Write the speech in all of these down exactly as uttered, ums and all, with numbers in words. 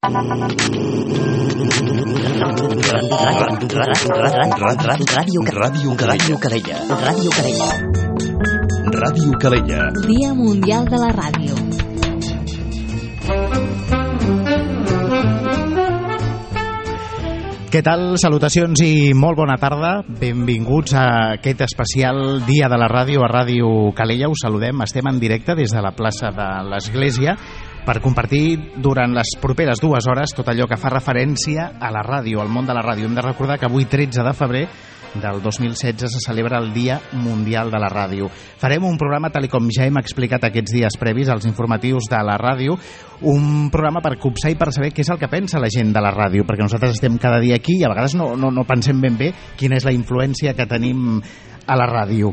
Ràdio Calella. Ràdio Calella. Ràdio Calella. Dia Mundial de la Ràdio. Què tal? Salutacions i molt bona tarda. Benvinguts a aquest especial Dia de la Ràdio a Ràdio Calella. Us saludem. Estem en directe des de la plaça de l'Església per compartir durant les properes dues hores tot allò que fa referència a la ràdio, al món de la ràdio. Hem de recordar que avui, tretze de febrer del dos mil setze, se celebra el Dia Mundial de la Ràdio. Farem un programa, tal com ja hem explicat aquests dies previs, als informatius de la ràdio, un programa per copsar i per saber què és el que pensa la gent de la ràdio, perquè nosaltres estem cada dia aquí i a vegades no, no, no pensem ben bé quina és la influència que tenim a la ràdio.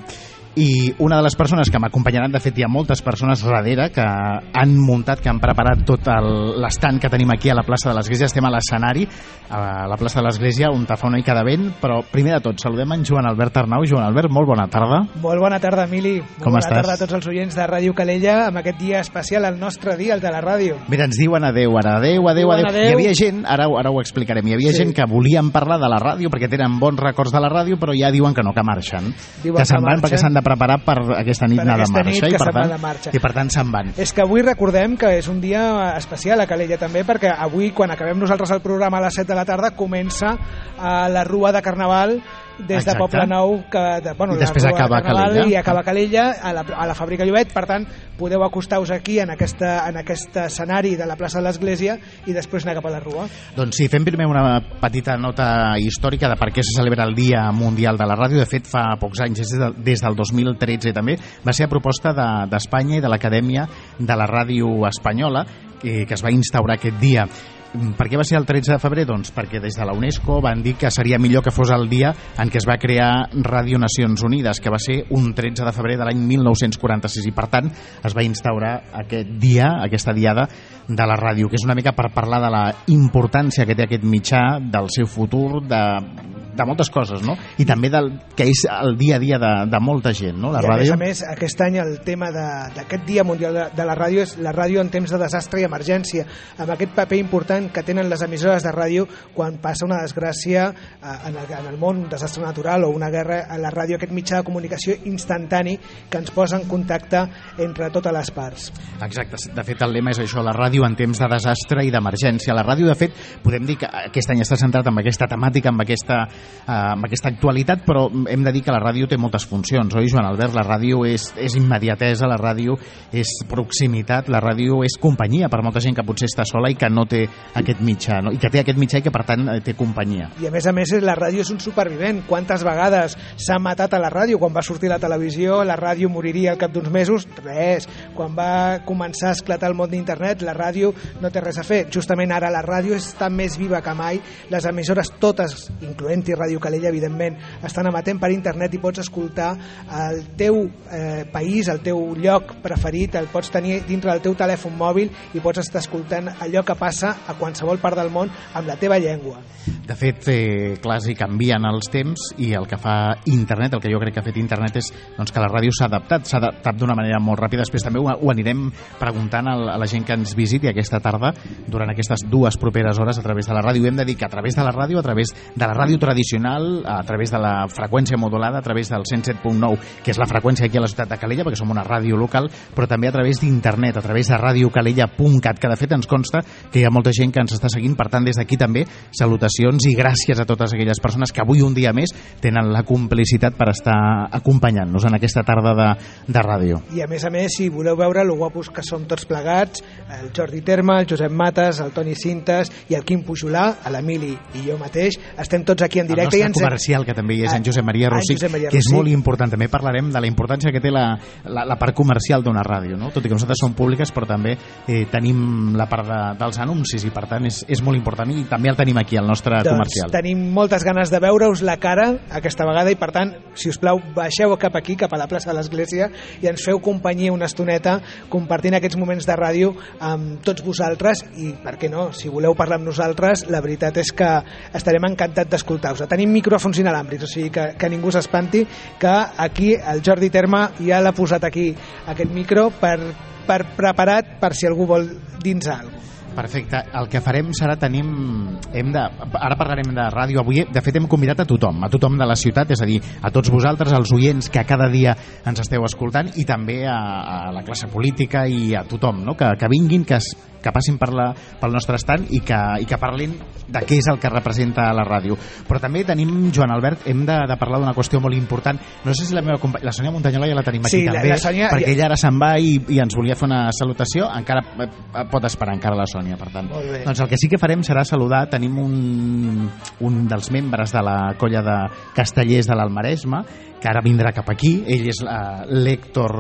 I una de les persones que m'acompanyaran, de fet hi ha moltes persones darrere que han muntat, que han preparat tot l'estant que tenim aquí a la plaça de l'Església. Estem a l'escenari, a la plaça de l'Església, on fa una mica de vent, però primer de tot saludem en Joan Albert Arnau. Joan Albert, molt bona tarda. Molt bona tarda, Emili. Molt Com bona estàs? tarda a tots els oients de Ràdio Calella amb aquest dia especial, el nostre dia, el de la ràdio. Mira, ens diuen adeu ara, adeu, adeu, adeu. adeu. Hi havia gent, ara, ara ho explicarem, hi havia Sí. gent que volien parlar de la ràdio perquè tenen bons records de la ràdio, però ja diuen que no, que marxen. Diuen que que se'n van marxen. perquè s'han de preparar per aquesta nit Per anar de aquesta marxa, nit i, que per se'n van tant, de marxa. i per tant se'n van. És que avui recordem que és un dia especial a Calella també, perquè avui, quan acabem nosaltres el programa a les set de la tarda, comença eh, la rua de Carnaval des Exacte. de Poble Nou, que, de, bueno, I després la rua acaba de Carnaval Calella. i acaba Calella a la, a la Fàbrica Llobet. Per tant, podeu acostar-vos aquí en, aquesta, en aquest escenari de la plaça de l'Església i després anar cap a la rua. Doncs sí, fem primer una petita nota històrica de per què se celebra el Dia Mundial de la Ràdio. De fet, fa pocs anys, des, de, des del dos mil tretze també, va ser a proposta d'Espanya de, i de l'Acadèmia de la Ràdio Espanyola, que, que es va instaurar aquest dia. Per què va ser el tretze de febrer? Doncs perquè des de la UNESCO van dir que seria millor que fos el dia en què es va crear Ràdio Nacions Unides, que va ser un tretze de febrer de l'any mil nou-cents quaranta-sis, i per tant es va instaurar aquest dia, aquesta diada de la ràdio, que és una mica per parlar de la importància que té aquest mitjà, del seu futur, de, de moltes coses, no? I també del que és el dia a dia de, de molta gent, no? La I a ràdio. més a més, aquest any el tema d'aquest Dia Mundial de, de la Ràdio és la ràdio en temps de desastre i emergència, amb aquest paper important que tenen les emissores de ràdio quan passa una desgràcia eh, en, el, en el món, un desastre natural o una guerra. A la ràdio, aquest mitjà de comunicació instantani que ens posa en contacte entre totes les parts. Exacte, de fet el lema és això, la ràdio en temps de desastre i d'emergència. La ràdio, de fet, podem dir que aquest any està centrat en aquesta temàtica, amb aquesta, eh, amb aquesta actualitat, però hem de dir que la ràdio té moltes funcions, oi, Joan Albert? La ràdio és, és immediatesa, la ràdio és proximitat, la ràdio és companyia per molta gent que potser està sola i que no té aquest mitjà, no? I que té aquest mitjà i que per tant té companyia. I a més a més la ràdio és un supervivent. Quantes vegades s'ha matat a la ràdio? Quan va sortir la televisió, la ràdio moriria al cap d'uns mesos? Res. Quan va començar a esclatar el món d'internet, la ràdio no té res a fer. Justament ara la ràdio està més viva que mai. Les emissores totes, incloent-hi Ràdio Calella, evidentment, estan emetent per internet i pots escoltar el teu eh, país, el teu lloc preferit, el pots tenir dintre del teu telèfon mòbil i pots estar escoltant allò que passa a qualsevol part del món amb la teva llengua. De fet, eh, clar, sí, canvien els temps i el que fa internet, el que jo crec que ha fet internet és doncs, que la ràdio s'ha adaptat, s'ha adaptat d'una manera molt ràpida. Després també ho, ho anirem preguntant a la gent que ens visiti aquesta tarda durant aquestes dues properes hores a través de la ràdio. Hem de dir que a través de la ràdio, a través de la ràdio tradicional, a través de la freqüència modulada, a través del cent set punt nou, que és la freqüència aquí a la ciutat de Calella, perquè som una ràdio local, però també a través d'internet, a través de ràdio calella punt cat, que de fet ens consta que hi ha molta gent que ens està seguint. Per tant, des d'aquí també salutacions i gràcies a totes aquelles persones que avui un dia més tenen la complicitat per estar acompanyant-nos en aquesta tarda de, de ràdio. I a més a més, si voleu veure lo guapos que som tots plegats, el Jordi Terma, el Josep Mates, el Toni Cintes i el Quim Pujolà, l'Emili i jo mateix, estem tots aquí en directe. El nostre i ens... comercial, que també hi és en Josep Maria Rossich, Maria que és Rossich. molt important. També parlarem de la importància que té la, la, la part comercial d'una ràdio, no? Tot i que nosaltres som públiques, però també eh, tenim la part de, dels anuncis i per tant és, és molt important i també el tenim aquí, el nostre doncs comercial. Tenim moltes ganes de veure-us la cara aquesta vegada i per tant, si us plau, baixeu cap aquí, cap a la plaça de l'Església i ens feu companyia una estoneta compartint aquests moments de ràdio amb tots vosaltres i, per què no, si voleu parlar amb nosaltres, la veritat és que estarem encantats d'escoltar-vos. Tenim micròfons inalàmbrics, o sigui que, que ningú s'espanti que aquí el Jordi Terma ja l'ha posat aquí aquest micro per, per preparat per si algú vol dins alguna cosa. Perfecte. El que farem serà tenim... Hem de, ara parlarem de ràdio. Avui, de fet, hem convidat a tothom, a tothom de la ciutat, és a dir, a tots vosaltres, als oients que cada dia ens esteu escoltant, i també a, a la classe política i a tothom, no? que, que vinguin, que, es, que passin per la, pel nostre estand i que, i que parlin de què és el que representa la ràdio. Però també tenim, Joan Albert, hem de, de parlar d'una qüestió molt important. No sé si la meva companya, la Sònia Muntanyola ja la tenim aquí sí, també, la, la Sònia... perquè ella ara se'n va i, i ens volia fer una salutació. Encara pot esperar encara la Sònia, per tant. Doncs el que sí que farem serà saludar, tenim un, un dels membres de la colla de castellers de l'Almaresme, que ara vindrà cap aquí. Ell és uh, l'Héctor...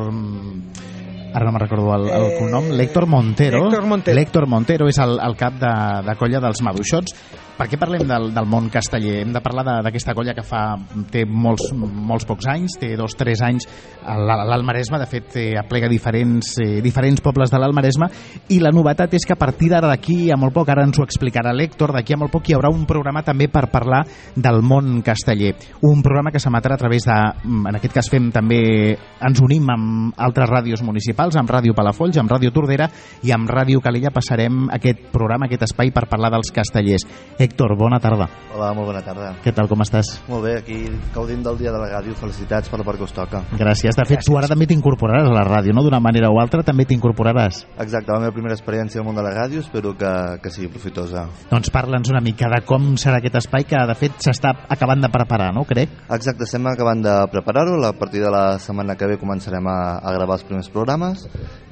Ara no me'n recordo el, el cognom. L'Héctor Montero. L'Héctor Montero. L'Héctor Montero és el, el cap de, de colla dels Maduixots. Per què parlem del, del món casteller? Hem de parlar d'aquesta colla que fa té molts, molts pocs anys, té dos o tres anys a l'Almaresme, de fet aplega diferents, eh, diferents pobles de l'Almaresme, i la novetat és que a partir d'ara d'aquí a molt poc, ara ens ho explicarà l'Héctor, d'aquí a molt poc hi haurà un programa també per parlar del món casteller. Un programa que s'emetrà a través de, en aquest cas fem també, ens unim amb altres ràdios municipals, amb Ràdio Palafolls, amb Ràdio Tordera i amb Ràdio Calella passarem aquest programa, aquest espai per parlar dels castellers. Héctor, bona tarda. Hola, molt bona tarda. Què tal, com estàs? Molt bé, aquí gaudint del dia de la ràdio. Felicitats per la part que us toca. Gràcies. De fet, Gràcies. Tu ara també t'incorporaràs a la ràdio, no? D'una manera o altra també t'incorporaràs. Exacte, la meva primera experiència al món de la ràdio, espero que, que sigui profitosa. Doncs parla'ns una mica de com serà aquest espai que, de fet, s'està acabant de preparar, no? Crec. Exacte, estem acabant de preparar-ho. A partir de la setmana que ve començarem a, a gravar els primers programes.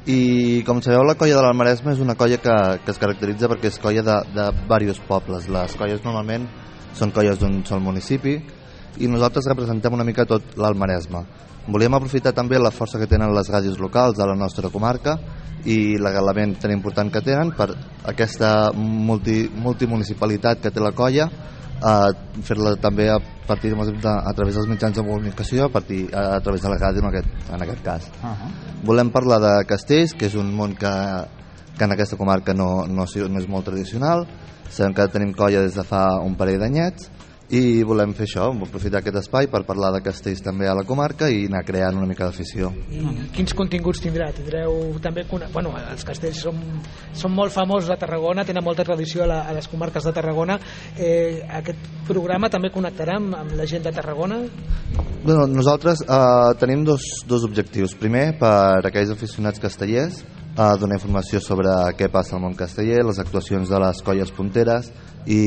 I com sabeu, la colla de l'Almaresme és una colla que, que es caracteritza perquè és colla de, de diversos pobles. Les colles normalment són colles d'un sol municipi i nosaltres representem una mica tot l'Almaresme. Volíem aprofitar també la força que tenen les ràdios locals de la nostra comarca i l'element tan important que tenen per aquesta multi, multimunicipalitat que té la colla, a fer-la també a partir de, a través dels mitjans de comunicació, a, partir, a, a través de la ràdio en aquest, en aquest cas. Uh-huh. Volem parlar de castells, que és un món que, que en aquesta comarca no, no, no és molt tradicional. Sabem que tenim colla des de fa un parell d'anyets i volem fer això, aprofitar aquest espai per parlar de castells també a la comarca i anar creant una mica d'afició. I quins continguts tindrà? Tindreu també... Bueno, els castells són, són molt famosos a Tarragona, tenen molta tradició a, la, a les comarques de Tarragona. Eh, aquest programa també connectarà amb, amb la gent de Tarragona? Bueno, nosaltres eh, tenim dos, dos objectius. Primer, per aquells aficionats castellers, eh, donar informació sobre què passa al món casteller, les actuacions de les colles punteres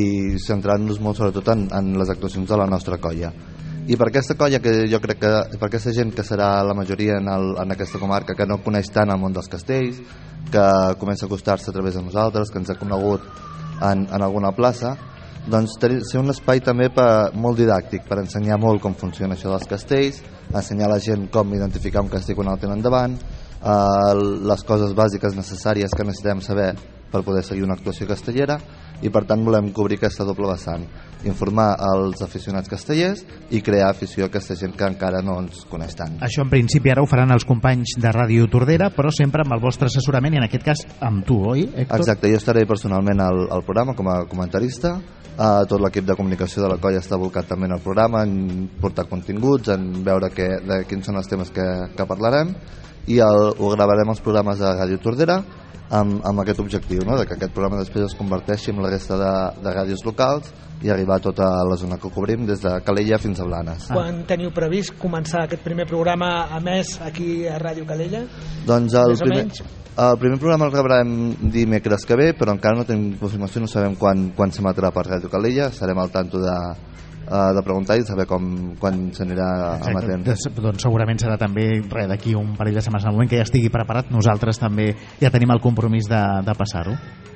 i centrant-nos molt sobretot en, en les actuacions de la nostra colla. I per aquesta colla, que jo crec que per aquesta gent que serà la majoria en, el, en aquesta comarca, que no coneix tant el món dels castells, que comença a acostar-se a través de nosaltres, que ens ha conegut en, en alguna plaça, doncs ser un espai també per, molt didàctic, per ensenyar molt com funciona això dels castells, ensenyar a la gent com identificar un castell quan el tenen davant, eh, les coses bàsiques necessàries que necessitem saber per poder seguir una actuació castellera, i per tant volem cobrir aquesta doble vessant, informar als aficionats castellers i crear afició a aquesta gent que encara no ens coneix tant. Això en principi ara ho faran els companys de Ràdio Tordera, però sempre amb el vostre assessorament i en aquest cas amb tu, oi, Héctor? Exacte, jo estaré personalment al, al programa com a comentarista. Uh, tot l'equip de comunicació de la colla està volcat també en el programa, en portar continguts, en veure que, de quins són els temes que, que parlarem, i el, ho gravarem els programes de Ràdio Tordera amb, amb aquest objectiu, no? De que aquest programa després es converteixi en la resta de, de ràdios locals i arribar a tota la zona que cobrim des de Calella fins a Blanes. Ah. Quan teniu previst començar aquest primer programa a més aquí a Ràdio Calella? Doncs el primer, el primer programa el gravarem dimecres que ve, però encara no tenim confirmació, no sabem quan, quan s'emetrà per Ràdio Calella, estarem al tanto de de preguntar i saber com, quan s'anirà emetent. Doncs segurament serà també res d'aquí un parell de setmanes. En el moment que ja estigui preparat, nosaltres també ja tenim el compromís de, de passar-ho.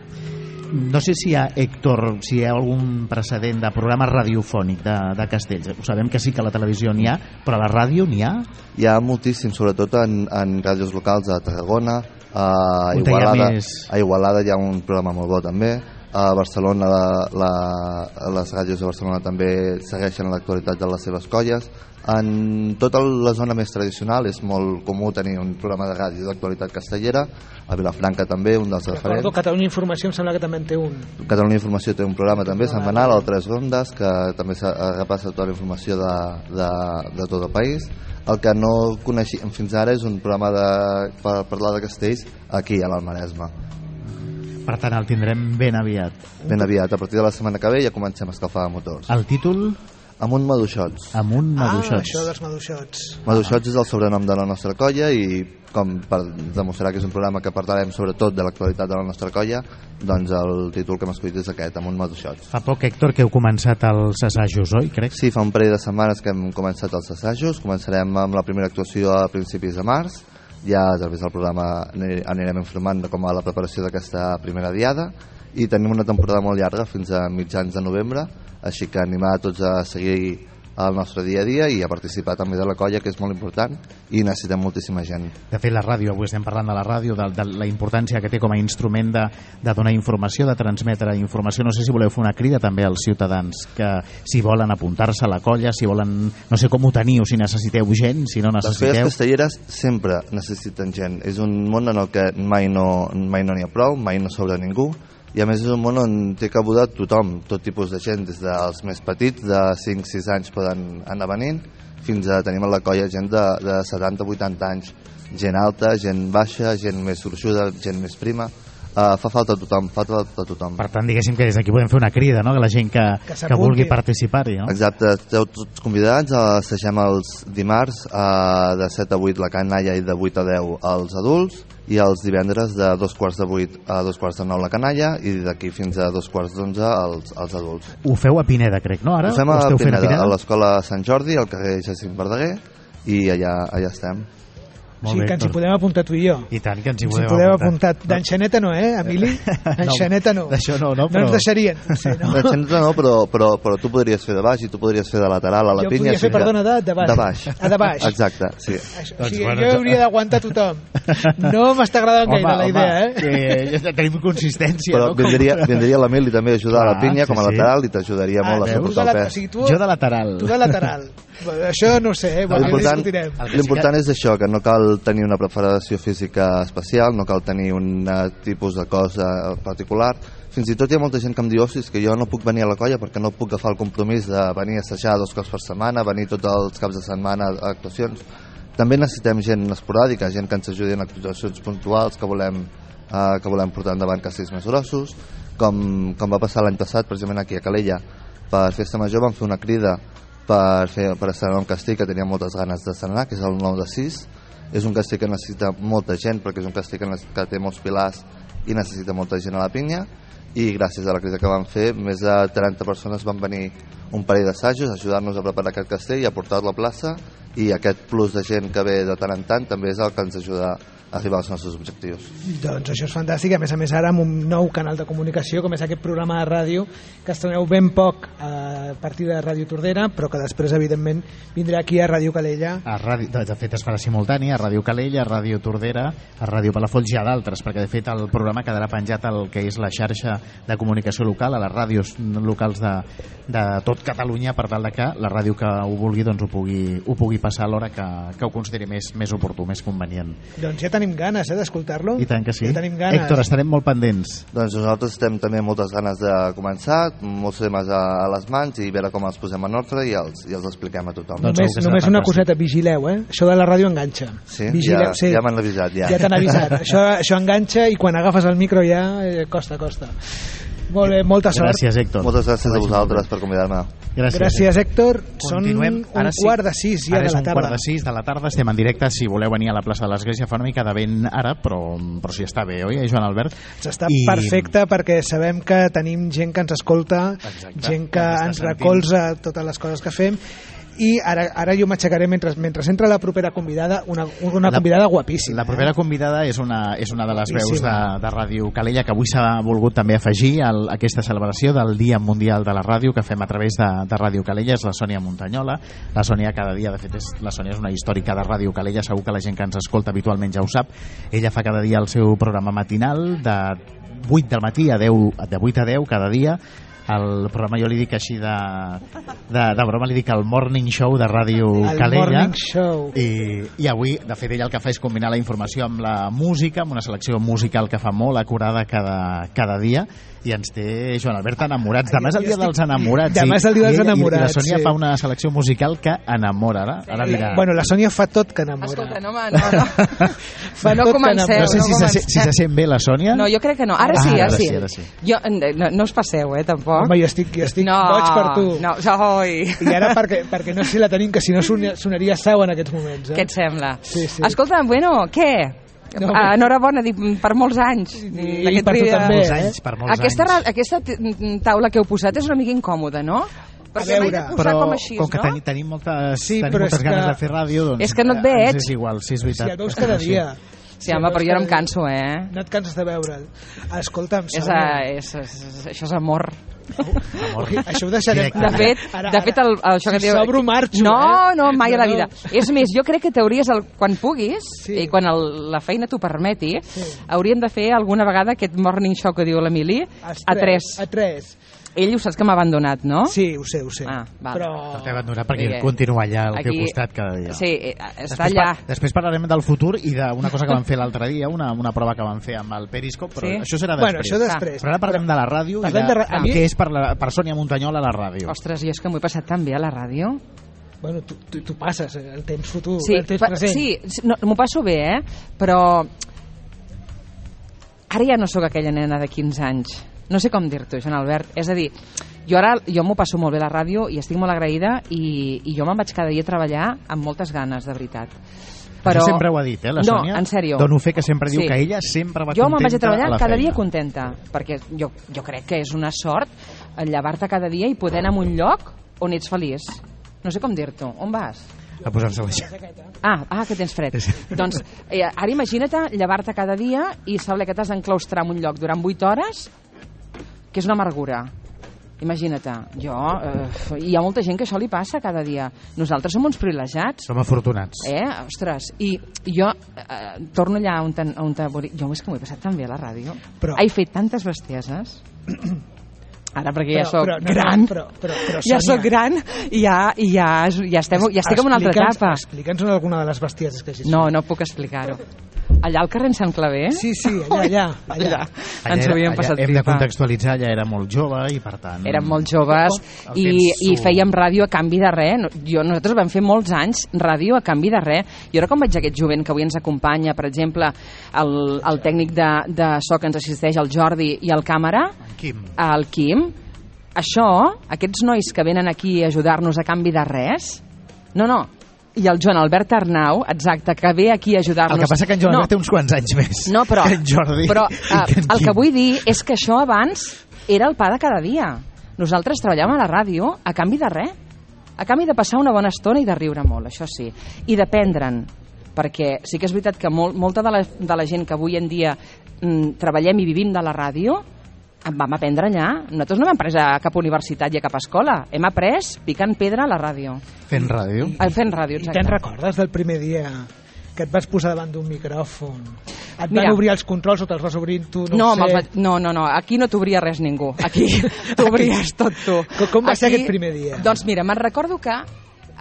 No sé si hi ha, Héctor, si hi ha algun precedent de programa radiofònic de, de castells. Ho sabem que sí que a la televisió n'hi ha, però a la ràdio n'hi ha? Hi ha moltíssim, sobretot en, en ràdios locals a Tarragona, a Igualada, més... a Igualada hi ha un programa molt bo també. A Barcelona la, la, les ràdios de Barcelona també segueixen l'actualitat de les seves colles. En tota la zona més tradicional és molt comú tenir un programa de ràdio d'actualitat castellera. A Vilafranca també, un dels referents. Recordo Catalunya Informació em sembla que també en té un. Catalunya Informació té un programa també setmanal, el Tres Rondes, que també repassa tota la informació de, de, de tot el país. El que no coneixíem fins ara és un programa de, per parlar de castells aquí a l'Almaresme. Per tant, el tindrem ben aviat. Ben aviat, a partir de la setmana que ve ja comencem a escalfar motors. El títol? Amunt Maduixots. Amunt Maduixots. Ah, això dels Maduixots. Maduixots és el sobrenom de la nostra colla i com per demostrar que és un programa que parlarem sobretot de l'actualitat de la nostra colla, doncs el títol que hem escollit és aquest, Amunt Maduixots. Fa poc, Héctor, que heu començat els assajos, oi? Crec. Sí, fa un parell de setmanes que hem començat els assajos. Començarem amb la primera actuació a principis de març. Ja a través del programa anirem informant de com va la preparació d'aquesta primera diada i tenim una temporada molt llarga fins a mitjans de novembre, així que animar a tots a seguir el nostre dia a dia i a participar també de la colla, que és molt important i necessitem moltíssima gent. De fet, la ràdio, avui estem parlant de la ràdio, de, de la importància que té com a instrument de, de donar informació, de transmetre informació. No sé si voleu fer una crida també als ciutadans que si volen apuntar-se a la colla, si volen, no sé com ho teniu, si necessiteu gent, si no necessiteu. Les colles castelleres sempre necessiten gent. És un món en el que mai no mai no n'hi ha prou, mai no sobra ningú. I a més és un món on té cabuda tothom, tot tipus de gent, des dels més petits, de cinc sis anys poden anar venint, fins a tenim a la colla gent de, de setanta vuitanta anys, gent alta, gent baixa, gent més gruixuda, gent més prima. Uh, fa falta a tothom, fa falta a tothom. Per tant, diguéssim que des d'aquí podem fer una crida, no?, que la gent que, que, que vulgui participar-hi, no? Exacte, esteu tots convidats, assagem els dimarts uh, de set a vuit la canalla i de vuit a deu als adults, i els divendres de dos quarts de vuit a dos quarts de nou la canalla i d'aquí fins a dos quarts d'onze als, als adults. Ho feu a Pineda, crec, no? Ara ho fem a esteu Pineda, fent a Pineda, a l'escola Sant Jordi, al carrer Jacint Verdaguer, i allà, allà estem. Molt sí, bé, que ens hi podem apuntar tu i jo. I tant, que ens hi podem, podem apuntar. apuntar. D'enxaneta no, eh, Emili? D'enxaneta no. D'això no, no, però... No ens deixarien. Sí, no. D'enxaneta no, però, però, però tu podries fer de baix i tu podries fer de lateral a la jo pinya. Jo podria fer, perdona, de, de baix. De baix. A de baix. Exacte, sí. Això, doncs, o sigui, bueno, jo hauria d'aguantar tothom. No m'està agradant home, gaire la home, idea, eh? Que ja tenim consistència, però no? vindria, vindria l'Emili també a ajudar ah, a la pinya, sí, com a lateral, sí. I t'ajudaria molt ah, a suportar el pes. O sigui, tu, jo de lateral. Tu de lateral. Això no ho sé, eh? Bueno, l'important l'important és això, que no cal tenir una preparació física especial, no cal tenir un tipus de cosa particular. Fins i tot hi ha molta gent que em diu, ostres, que jo no puc venir a la colla perquè no puc agafar el compromís de venir a assajar dos cops per setmana, venir tots els caps de setmana a actuacions. També necessitem gent esporàdica, gent que ens ajudi en actuacions puntuals que volem, eh, que volem portar endavant castells més grossos, com, com va passar l'any passat, precisament aquí a Calella. Per Festa Major vam fer una crida per, fer, per estrenar un castell que tenia moltes ganes d'estrenar, que és el nou de sis. És un castell que necessita molta gent, perquè és un castell que, que té molts pilars i necessita molta gent a la pinya, i gràcies a la crida que vam fer, més de trenta persones van venir un parell d'assajos a ajudar-nos a preparar aquest castell i a portar-lo a la plaça, i aquest plus de gent que ve de tant en tant també és el que ens ajuda a arribar als nostres objectius. Doncs això és fantàstic, a més a més ara amb un nou canal de comunicació com és aquest programa de ràdio que estreneu ben poc a partir de Ràdio Tordera, però que després evidentment vindrà aquí a Ràdio Calella. A ràdio, de fet es farà simultani a Ràdio Calella, a Ràdio Tordera, a Ràdio Palafolls i a d'altres, perquè de fet el programa quedarà penjat al que és la xarxa de comunicació local, a les ràdios locals de, de tot Catalunya, per tal de que la ràdio que ho vulgui doncs ho pugui, ho pugui passar a l'hora que, que ho consideri més, més oportú, més convenient. Doncs ja tenim ganes eh, d'escoltar-lo. I tant que sí. Ja tenim ganes. Héctor, estarem molt pendents. Doncs nosaltres estem també moltes ganes de començar, molts temes a, a les mans i veure com els posem en ordre i els, i els expliquem a tothom. Doncs només només una coseta, vigileu, eh? Això de la ràdio enganxa. Sí, vigileu, ja, sí. ja m'han avisat. Ja, ja t'han avisat. això, això enganxa i quan agafes el micro ja eh, costa, costa. Molt bé, molta sort. Gràcies, Héctor. Moltes gràcies a vosaltres per convidar-me. Gràcies, Gràcies Héctor. Continuem. Són un sí. quart de sis ja ara de la tarda. Ara és un quart de sis de la tarda, estem en directe. Si voleu venir a la plaça de l'Església, fa una mica de vent ara, però, però sí està bé, oi, Joan Albert? Està I... perfecte perquè sabem que tenim gent que ens escolta, Exacte. gent que ens recolza totes les coses que fem. I ara, ara jo m'aixecaré mentre, mentre entra la propera convidada, una, una la, convidada guapíssima. La propera convidada és una, és una de les guapíssima. veus de, de Ràdio Calella que avui s'ha volgut també afegir a aquesta celebració del Dia Mundial de la Ràdio que fem a través de, de Ràdio Calella, és la Sònia Montanyola. La Sònia cada dia, de fet, és, la Sònia és una històrica de Ràdio Calella, segur que la gent que ens escolta habitualment ja ho sap. Ella fa cada dia el seu programa matinal de vuit del matí a deu, de vuit a deu cada dia. El programa jo li dic així de, de, de broma, li dic el Morning Show de Ràdio el Calella. Morning Show. I, I avui, de fet, ella el que fa és combinar la informació amb la música, amb una selecció musical que fa molt acurada cada, cada dia. i ens té Joan Albert enamorats. Demà és el dia dels enamorats. Demà és el dia dels i, enamorats, I la Sònia sí. fa una selecció musical que enamora, ara, ara dirà... Bueno, la Sònia fa tot que enamora. Escolta, no, no, no. Fa no tot que comenceu, No sé no si, se, comenceu. si se sent bé la Sònia. No, jo crec que no. Ara Ah, sí, ara, ara sí. sí, ara sí. Jo, no, no us passeu, eh, tampoc. Home, jo estic, jo estic no, boig per tu. No, oi. I ara perquè, perquè no sé si la tenim, que si no son- sonaria sau en aquests moments. Eh? Què et sembla? Sí, sí. Escolta, bueno, què? No, Ah, enhorabona, dic, per molts anys. I D'aquest per tu dia- també, Molts eh? anys, per molts Aquesta, anys. ra- aquesta t- taula que heu posat és una mica incòmoda, no? Perquè veure, m'he de posar Però com així, com que no? tenim, tenim moltes, Sí, tenim però moltes és ganes que- de fer ràdio, doncs És que no et eh, veig. ens és igual, sí, és veritat. Si el veus cada dia. Sí, home, però jo no em canso, eh? No et canses de veure'l. Escolta'm, És, Sònia. a, és, és, és, això és amor. Amor. Això ho deixarem. Directe. De fet, Ara, de fet el, el, això si que diu... sobro, marxo, no, eh? no, mai a la No, no. vida. És més, jo crec que t'hauries, el- quan puguis, Sí. i quan el, la feina t'ho permeti, Sí. hauríem de fer alguna vegada aquest morning show que diu l'Emili, Els a tres. A tres. Ell ho saps que m'ha abandonat, no? Sí, ho sé, ho sé. Ah, val. Però... No t'he abandonat perquè Perquè continua allà al teu aquí- costat cada dia. Sí, eh, està Després, allà. par després parlarem del futur i d'una cosa que van fer l'altre dia, una, una prova que van fer amb el Periscope, però Sí? això serà Bueno, després. això després. Però ara parlem de la ràdio i Parlem de, de ra- a el mi- que és per, la, per Sònia Montanyol a la ràdio. Ostres, jo és que m'ho he passat tan bé a la ràdio. Bueno, tu, tu, tu passes eh, el temps futur, Sí, el temps pa- present. sí, sí, no, m'ho passo bé, eh? Però ara ja no sóc aquella nena de quinze anys. No sé com dir-t'ho, Joan Albert. És a dir, jo ara jo m'ho passo molt bé a la ràdio i estic molt agraïda i, i jo me'n vaig cada dia a treballar amb moltes ganes, de veritat. Però... Això sempre ho ha dit, eh, la no, Sònia? en sèrio. Dono fe que sempre diu Sí. que ella sempre va jo contenta me'n vaig a treballar la cada feina. dia contenta, perquè jo, jo crec que és una sort llevar-te cada dia i poder anar a un lloc on ets feliç. No sé com dir-t'ho. On vas? A posar-se la Ah, ah, que tens fred. Doncs eh, ara imagina't llevar-te cada dia i saber que t'has d'enclaustrar en un lloc durant vuit hores, que és una amargura. Imagina't, jo... Eh, hi ha molta gent que això li passa cada dia. Nosaltres som uns privilegiats. Som afortunats. Eh? Ostres, i jo eh, torno allà on, ten, on te, jo és que m'ho he passat tan bé a la ràdio. Però- He fet tantes bestieses. Ara perquè ja Però- sóc però, no, no, gran, però- però- però, ja Sònia, sóc gran i ja, i ja, ja, estem, ja estic en una altra Explica'ns- etapa. Explica'ns alguna de les bestieses que hagis No, fet. no puc explicar-ho. Allà al carrer en Sant Claver? Sí, sí, allà, allà. allà. allà. Ens ho havíem passat Hem de pipa. contextualitzar, ja era molt jove i per tant... Érem molt joves El i, temps i s'ho- fèiem ràdio a canvi de res. No- Jo, nosaltres vam fer molts anys ràdio a canvi de res. I ara com veig aquest jovent que avui ens acompanya, per exemple, el, el tècnic de, de so que ens assisteix, el Jordi, i el càmera, Quim. el Quim, això, aquests nois que venen aquí a ajudar-nos a canvi de res, no, no, i el Joan Albert Arnau, exacte, que ve aquí a ajudar-nos. El que passa que en Joan no, Albert té uns quants anys més no, però, que en Jordi però i uh, que en el Quim. que vull dir és que això abans era el pa de cada dia. Nosaltres treballàvem a la ràdio a canvi de res, a canvi de passar una bona estona i de riure molt, això sí, i d'aprendre'n, perquè sí que és veritat que molt, molta de la, de la gent que avui en dia mm, treballem i vivim de la ràdio en vam aprendre allà. Nosaltres no hem après a cap universitat i a cap escola, hem après picant pedra a la ràdio. Fent ràdio. Ah, fent ràdio, I exacte. te'n recordes del primer dia que et vas posar davant d'un micròfon? Et Mira. van obrir els controls o te'ls vas obrir tu? No, No, ho me'ls sé. vaig- no, no, no, aquí no t'obria res ningú. Aquí t'obries tot tu. Com- com va ser aquest primer dia? Doncs mira, me'n recordo que a,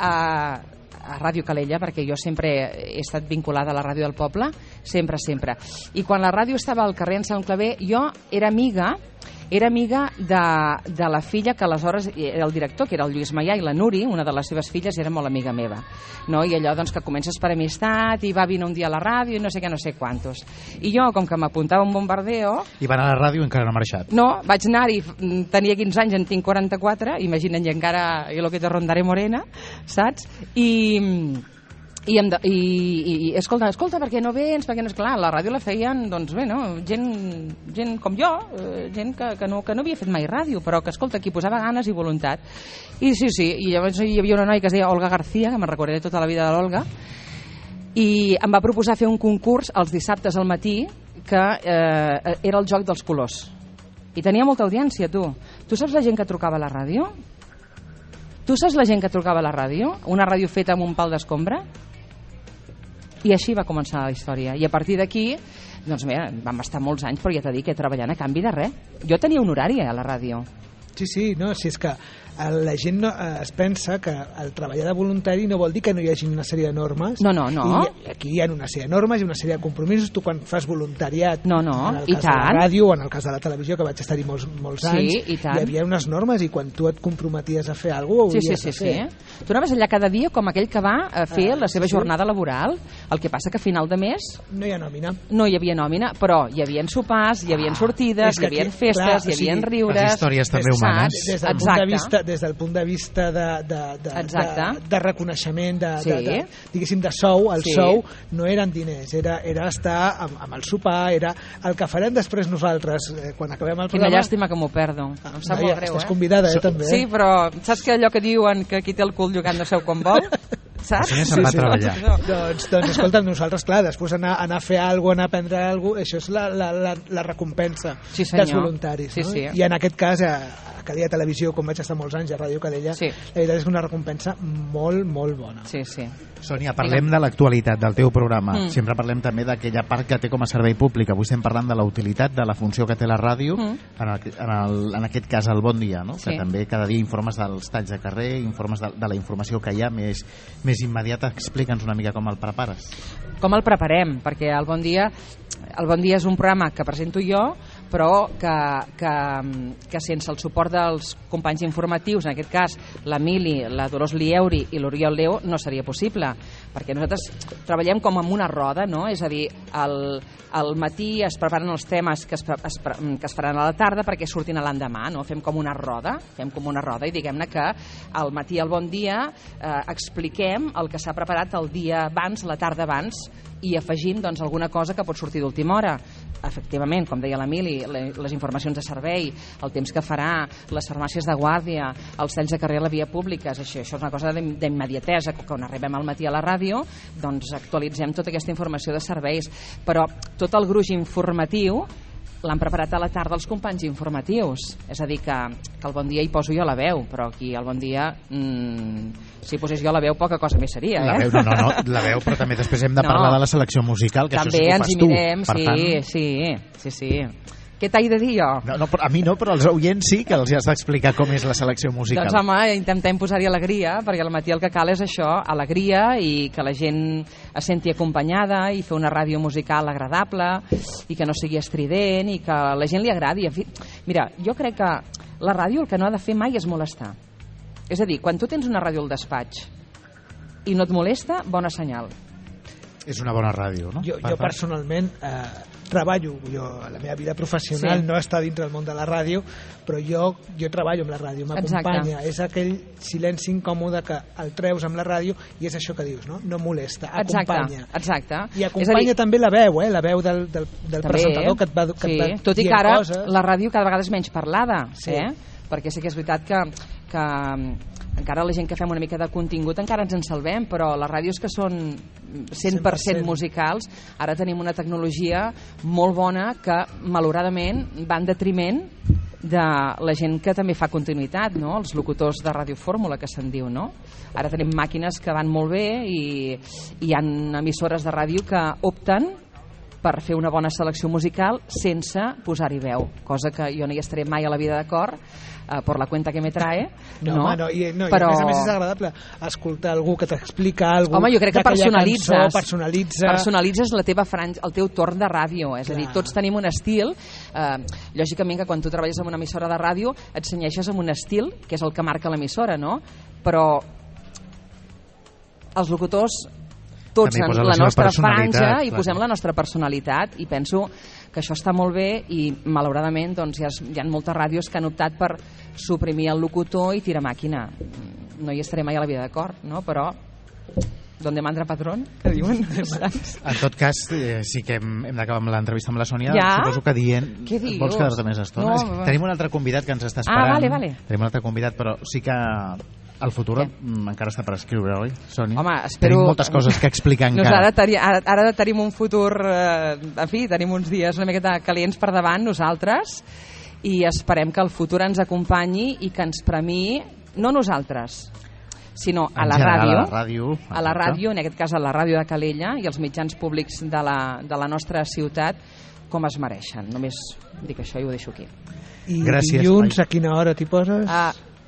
a Ràdio Calella, perquè jo sempre he estat vinculada a la ràdio del poble, sempre, sempre. I quan la ràdio estava al carrer en Sant Claver, jo era amiga era amiga de, de la filla que aleshores era el director, que era el Lluís Maià, i la Nuri, una de les seves filles, era molt amiga meva. No? I allò doncs, que comences per amistat i va vindre un dia a la ràdio i no sé què, no sé quantos. I jo, com que m'apuntava un bombardeo... I va anar a la ràdio i encara no ha marxat. No, vaig anar-hi, tenia quinze anys, en tinc quaranta-quatre, imagina't, i encara i lo que te rondaré morena, saps? I... I, em de, i, i, i escolta, escolta, per què no vens? Perquè no, esclar, la ràdio la feien, doncs bé, no? gent, gent com jo, eh, gent que, que, no, que no havia fet mai ràdio, però que, escolta, qui posava ganes i voluntat. I sí, sí, i llavors hi havia una noia que es deia Olga García, que me'n recordaré tota la vida de l'Olga, i em va proposar fer un concurs els dissabtes al matí, que eh, era el joc dels colors. I tenia molta audiència, tu. Tu saps la gent que trucava a la ràdio? Tu saps la gent que trucava a la ràdio? Una ràdio feta amb un pal d'escombra? I així va començar la història. I a partir d'aquí, doncs mira, vam estar molts anys, però ja t'he dit que treballant a canvi de res. Jo tenia un horari a la ràdio. Sí, sí, no, si és que la gent no, eh, es pensa que el treballar de voluntari no vol dir que no hi hagi una sèrie de normes. No, no, no. I aquí hi ha una sèrie de normes i una sèrie de compromisos. Tu quan fas voluntariat, no, no. en el I cas tant. de la ràdio o en el cas de la televisió, que vaig estar-hi molts, molts sí, anys, i tant. hi havia unes normes i quan tu et comprometies a fer alguna cosa ho sí, hauries sí, sí, de fer. Sí. Tu anaves allà cada dia com aquell que va a fer ah, la seva sí, jornada laboral. El que passa que a final de mes no hi ha nòmina. no hi havia nòmina, però hi havia sopars, hi havia sortides, hi havia festes, clar, hi havia o sigui, riures... les històries també saps? humanes. Des del, punt de vista, des del punt de vista de, de, de, de, de reconeixement, de, sí. de, de, diguéssim, de sou, el sí. sou no eren diners, era, era estar amb, amb el sopar, era el que farem després nosaltres, eh, quan acabem el Quina programa... llàstima que m'ho perdo. Ah, em sap no, molt ja, greu, estàs eh? convidada, eh, també. Sí, però saps que allò que diuen que qui té el cul llogat no seu quan vol? Saps? Sí, se'n va a treballar. No. Doncs, doncs escolta'm, nosaltres, clar, després anar, anar a fer alguna cosa, anar a aprendre alguna cosa, això és la, la, la, la recompensa sí, dels voluntaris. Sí, no? sí. I en aquest cas, a, a Calella Televisió, com vaig estar molts anys, a Ràdio Calella, sí. la veritat és una recompensa molt, molt bona. Sí, sí. Sònia, parlem de l'actualitat del teu programa. Mm. Sempre parlem també d'aquella part que té com a servei públic. Avui estem parlant de la utilitat, de la funció que té la ràdio, mm. en, el, en, el, en aquest cas el Bon Dia, no? Sí. Que també cada dia informes dels talls de carrer, informes de, de la informació que hi ha més, més immediata. Explica'ns una mica com el prepares. Com el preparem? Perquè el Bon Dia, el Bon Dia és un programa que presento jo, però que, que, que sense el suport dels companys informatius, en aquest cas l'Emili, la Dolors Lieuri i l'Oriol Leo, no seria possible, perquè nosaltres treballem com en una roda, no? És a dir, al, al matí es preparen els temes que es, es, que es faran a la tarda perquè surtin a l'endemà, no? Fem com una roda, fem com una roda i diguem-ne que al matí al Bon Dia eh, expliquem el que s'ha preparat el dia abans, la tarda abans, i afegim doncs, alguna cosa que pot sortir d'última hora. Efectivament, com deia l'Emili, les informacions de servei, el temps que farà, les farmàcies de guàrdia, els talls de carrer a la via pública, això, això és una cosa d'immediatesa. Quan arribem al matí a la ràdio, doncs actualitzem tota aquesta informació de serveis, però tot el gruix informatiu l'han preparat a la tarda els companys informatius. És a dir, que, que al Bon Dia hi poso jo la veu, però aquí al Bon Dia, mmm, si posés jo la veu, poca cosa més seria, eh? La veu, no, no, no, la veu, però també després hem de no. parlar de la selecció musical, que també això sí que ho ens fas hi mirem, tu. Per sí, tant... sí, sí, sí. Què t'he de dir jo? No, no, a mi no, però als oients sí, que els has d'explicar com és la selecció musical. Doncs home, intentem posar-hi alegria, perquè al matí el que cal és això, alegria, i que la gent es senti acompanyada, i fer una ràdio musical agradable, i que no sigui estrident, i que a la gent li agradi. En fi, mira, jo crec que la ràdio el que no ha de fer mai és molestar. És a dir, quan tu tens una ràdio al despatx i no et molesta, bona senyal. És una bona ràdio, no? Jo, jo personalment eh, treballo, jo, la meva vida professional sí. no està dintre del món de la ràdio, però jo, jo treballo amb la ràdio, m'acompanya. És aquell silenci incòmode que el treus amb la ràdio i és això que dius, no? No molesta, acompanya. Exacte, exacte. I acompanya dir, també la veu, eh? La veu del, del, del també, presentador que et va, que sí. et va tot i que ara coses. La ràdio cada vegada és menys parlada, sí. eh? Perquè sí que és veritat que, que encara la gent que fem una mica de contingut encara ens en salvem, però les ràdios que són cent per cent musicals, ara tenim una tecnologia molt bona que malauradament va en detriment de la gent que també fa continuïtat, no? Els locutors de radiofórmula, que se'n diu, no? Ara tenim màquines que van molt bé i, i hi ha emissores de ràdio que opten per fer una bona selecció musical sense posar-hi veu, cosa que jo no hi estaré mai a la vida d'acord, eh, per la cuenta que me trae, no? No, home, no, i, no, però... i a més a més és agradable escoltar algú que t'explica alguna cosa. Home, jo crec que personalitzes, cançó, personalitza... personalitzes la teva franja, el teu torn de ràdio, és Clar. a dir, tots tenim un estil, eh, lògicament que quan tu treballes en una emissora de ràdio et cenyeixes amb un estil, que és el que marca l'emissora, no? Però els locutors tots en la, la nostra franja i posem la nostra personalitat, i penso que això està molt bé, i malauradament doncs, hi, ha, hi ha moltes ràdios que han optat per suprimir el locutor i tirar màquina. No hi estaré mai a la vida d'acord, no? Però donde manda patrón, que diuen. En tot cas, eh, sí que hem, hem d'acabar amb l'entrevista amb la Sònia. Ja? Suposo que dient... Què dius? Vols quedar-te més estona? No, Tenim un altre convidat que ens està esperant. Ah, vale, vale. Tenim un altre convidat, però sí que el futur mm, encara està per escriure, oi, Sònia? Home, espero... Tenim moltes coses que explicar encara. Ara, teni, ara, ara tenim un futur, eh, en fi, tenim uns dies una miqueta calients per davant nosaltres, i esperem que el futur ens acompanyi i que ens premiï, no nosaltres, sinó a la ràdio, a la ràdio, a la ràdio, en aquest cas a la ràdio de Calella i els mitjans públics de la, de la nostra ciutat, com es mereixen. Només dic això i ho deixo aquí. I Gràcies, dilluns Mai. a quina hora t'hi poses? A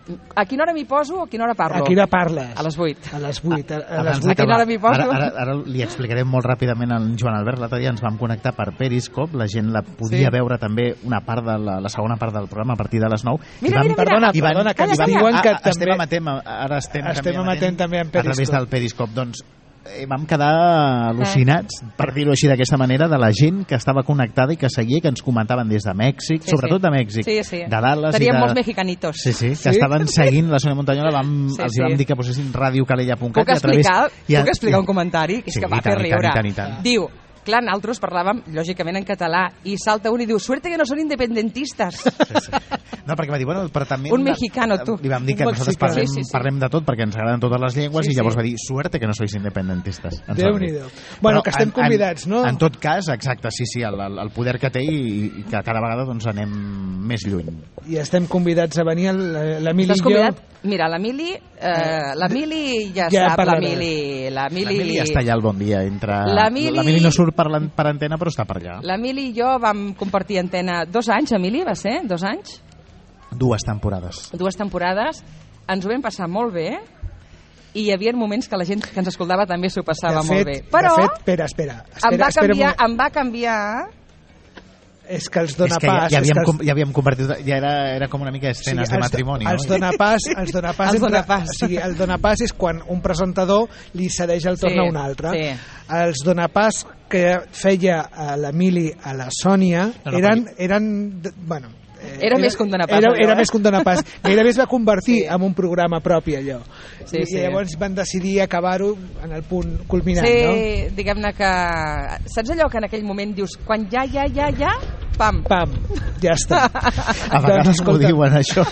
A quina hora m'hi poso o a quina hora parlo? A quina hora parles? A les vuit. A les vuit. A, a Abans les vuit. A quina hora m'hi poso? Ara, ara, ara li explicarem molt ràpidament al Joan Albert. L'altre dia ens vam connectar per Periscope, la gent la podia Sí. veure també una part de la, la segona part del programa a partir de les nou. Mira, I vam, mira, mira. Perdona, i van- perdona, que i ens van- diuen que a- a- estem també... amatent, ara estem, Estem també amatent també en a través Periscope. del Periscope. Doncs eh, vam quedar al·lucinats, per dir-ho així d'aquesta manera, de la gent que estava connectada i que seguia, que ens comentaven des de Mèxic, Sí, sobretot sí. de Mèxic, Sí, sí. de Dallas Teníem i de... molts mexicanitos. Sí, sí, que Sí? estaven seguint la Sònia Montanyola, vam, Sí, els sí. hi vam dir que posessin radio calella punt cat Puc explicar, i a puc explicar un comentari? Que és Sí, que i va tant, fer i tant, riure. i tant, i tant. Diu, clar, nosaltres parlàvem, lògicament, en català, i salta un i diu, suerte que no són independentistes. Sí, sí. No, perquè va dir, bueno, però també... Un mexicano, tu. Li vam dir que Un nosaltres mexicano. parlem, Sí, sí, sí. parlem de tot perquè ens agraden totes les llengües Sí, i llavors sí. va dir, suerte que no sois independentistes. Ens va dir. Déu-n'hi-do. Bueno, Però que estem en- convidats, en, no? En tot cas, exacte, sí, sí, el, el, el poder que té i, i que cada vegada doncs, anem més lluny. I estem convidats a venir, el- l'Emili i Estàs jo. convidat? Mira, la Mili, eh, la Mili ja, Ja sap, la parlaré. Mili... La Mili, La Mili està allà al Bon Dia. Entre... La Mili- la Mili no surt per, l'an- per antena, però està per allà. La Mili i jo vam compartir antena dos anys, Emili, va ser? Dos anys? Dues temporades. Dues temporades. Ens ho vam passar molt bé i hi havia moments que la gent que ens escoltava també s'ho passava de fet, molt bé. Però de fet, espera, espera. espera em, va espera un canviar, moment. em va canviar... És que els dona és que ja, pas... ja, és havíem, que els- com, ja havíem convertit... Ja era, era com una mica escenes Sí, de els- matrimoni, els no? dona pas, els dona pas, Els entre, dona pas. O sigui, el dona pas és quan un presentador li cedeix el torn Sí, a un altre. sí. Els dona pas que feia a l'Emili a la Sònia No, no, eren, eren de- bueno, eh, Era més que un dona pas, Era, allò, era eh? més que un dona pas. Gairebé es va convertir Sí. en un programa propi, allò. Sí, I, sí. I llavors van decidir acabar-ho en el punt culminant, Sí, no? diguem-ne que... Saps allò que en aquell moment dius, quan ja, ja, ja, ja, pam. Pam, ja està. A vegades m'ho escolta, diuen, això.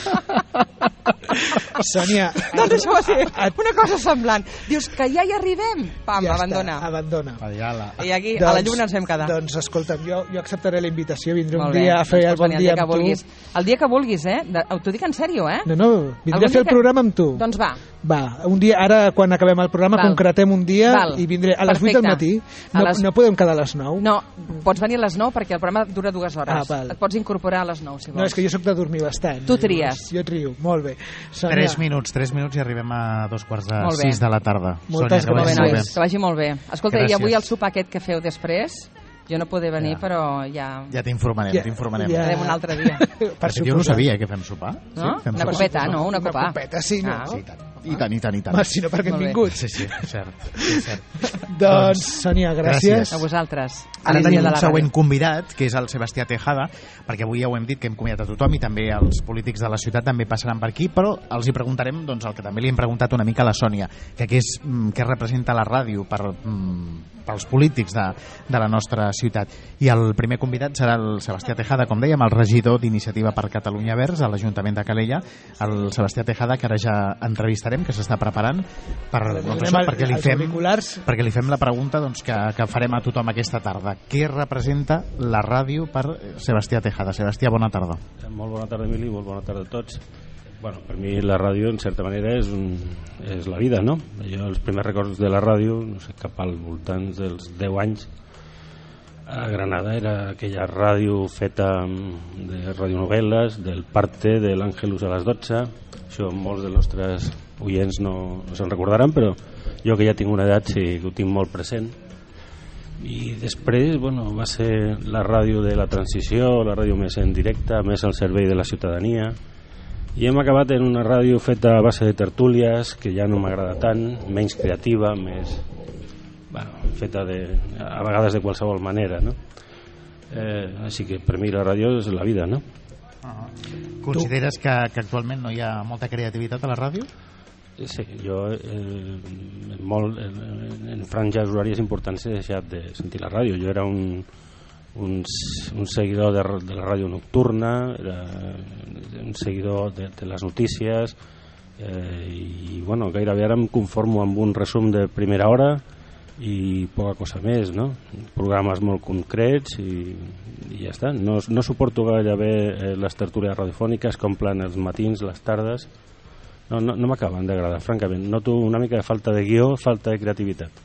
Sònia, Doncs això va ser et- una cosa semblant. Dius que ja hi arribem, pam, ja abandona. Està, abandona. Adiala. I aquí, a la lluna ens vam quedar. Doncs escolta'm, jo, jo acceptaré la invitació, vindré Molt un bé, dia a fer doncs el pots bon venir dia el dia que amb tu. vulguis. El dia que vulguis, eh? De, t'ho dic en sèrio, eh? No, no, vindré Algun a fer el dia que- programa amb tu. Doncs va. Va, un dia, ara quan acabem el programa Val. concretem un dia Val. i vindré a les vuit del matí. A No, les- no podem quedar a les nou? No, pots venir a les nou perquè el programa dura dues hores. Ah, val. Et pots incorporar a les nou, si vols. No, és que jo sóc de dormir bastant. Tu tries. Jo trio, molt bé. Sònia, Tres minuts, tres minuts i arribem a dos quarts de Molt bé. sis de la tarda. Moltes que Molt bé, vagi gràcies. molt nois, que vagi molt bé. Escolta, Gràcies. i avui el sopar aquest que feu després, jo no podré venir, Ja. però ja... Ja t'informarem, Ja- t'informarem. ja- Farem un altre dia. Per Jo no suposat. sabia que fem sopar. No? Sí, fem Una sopar. copeta, no? Una copa. Una copeta, sí, no? Ah. Sí, i tant. I tant, i tant, i tant. Home, si no, perquè hem Molt bé. vingut. Sí, sí, cert. Sí, cert. Doncs, Sònia, gràcies. gràcies. A vosaltres. Ara Feliç tenim dia de un la següent ràdio. convidat, que és el Sebastià Tejada, perquè avui ja ho hem dit que hem convidat a tothom i també els polítics de la ciutat també passaran per aquí, però els hi preguntarem doncs, el que també li hem preguntat una mica a la Sònia, que què, és, mm, què representa la ràdio per, mm, pels polítics de, de la nostra ciutat. I el primer convidat serà el Sebastià Tejada, com dèiem, el regidor d'Iniciativa per Catalunya Verds a l'Ajuntament de Calella, el Sebastià Tejada, que ara ja entrevistarem, que s'està preparant per, doncs, Anem això, al- perquè, li als fem, auriculars. perquè li fem la pregunta doncs, que, que farem a tothom aquesta tarda. Què representa la ràdio per Sebastià Tejada? Sebastià, bona tarda. Molt bona tarda, Emili, molt bona tarda a tots. Bueno, per mi la ràdio, en certa manera, és, un, és la vida, no? Jo, els primers records de la ràdio, no sé, cap al voltant dels deu anys, a Granada era aquella ràdio feta de radionovel·les, del Parte, de l'Àngelus a les dotze. Això molts dels nostres oients no, no se'n recordaran, però jo que ja tinc una edat sí que ho tinc molt present. I després, bueno, va ser la ràdio de la transició, la ràdio més en directe, més al servei de la ciutadania, i hem acabat en una ràdio feta a base de tertúlies, que ja no m'agrada tant, menys creativa, més, bueno, feta de, a vegades de qualsevol manera, no? Eh, així que per mi la ràdio és la vida, no? Uh-huh. Consideres que, que actualment no hi ha molta creativitat a la ràdio? Sí, jo eh, molt, en, en franges horàries importants he deixat de sentir la ràdio. Jo era un, un, un seguidor de, de la ràdio nocturna, era un seguidor de, de les notícies, eh, i bueno, gairebé ara em conformo amb un resum de primera hora i poca cosa més, no? Programes molt concrets i, i ja està. No, no suporto gairebé eh, les tertúlies radiofòniques que omplen els matins, les tardes. No, no, no m'acaben d'agradar, francament. Noto una mica de falta de guió, falta de creativitat.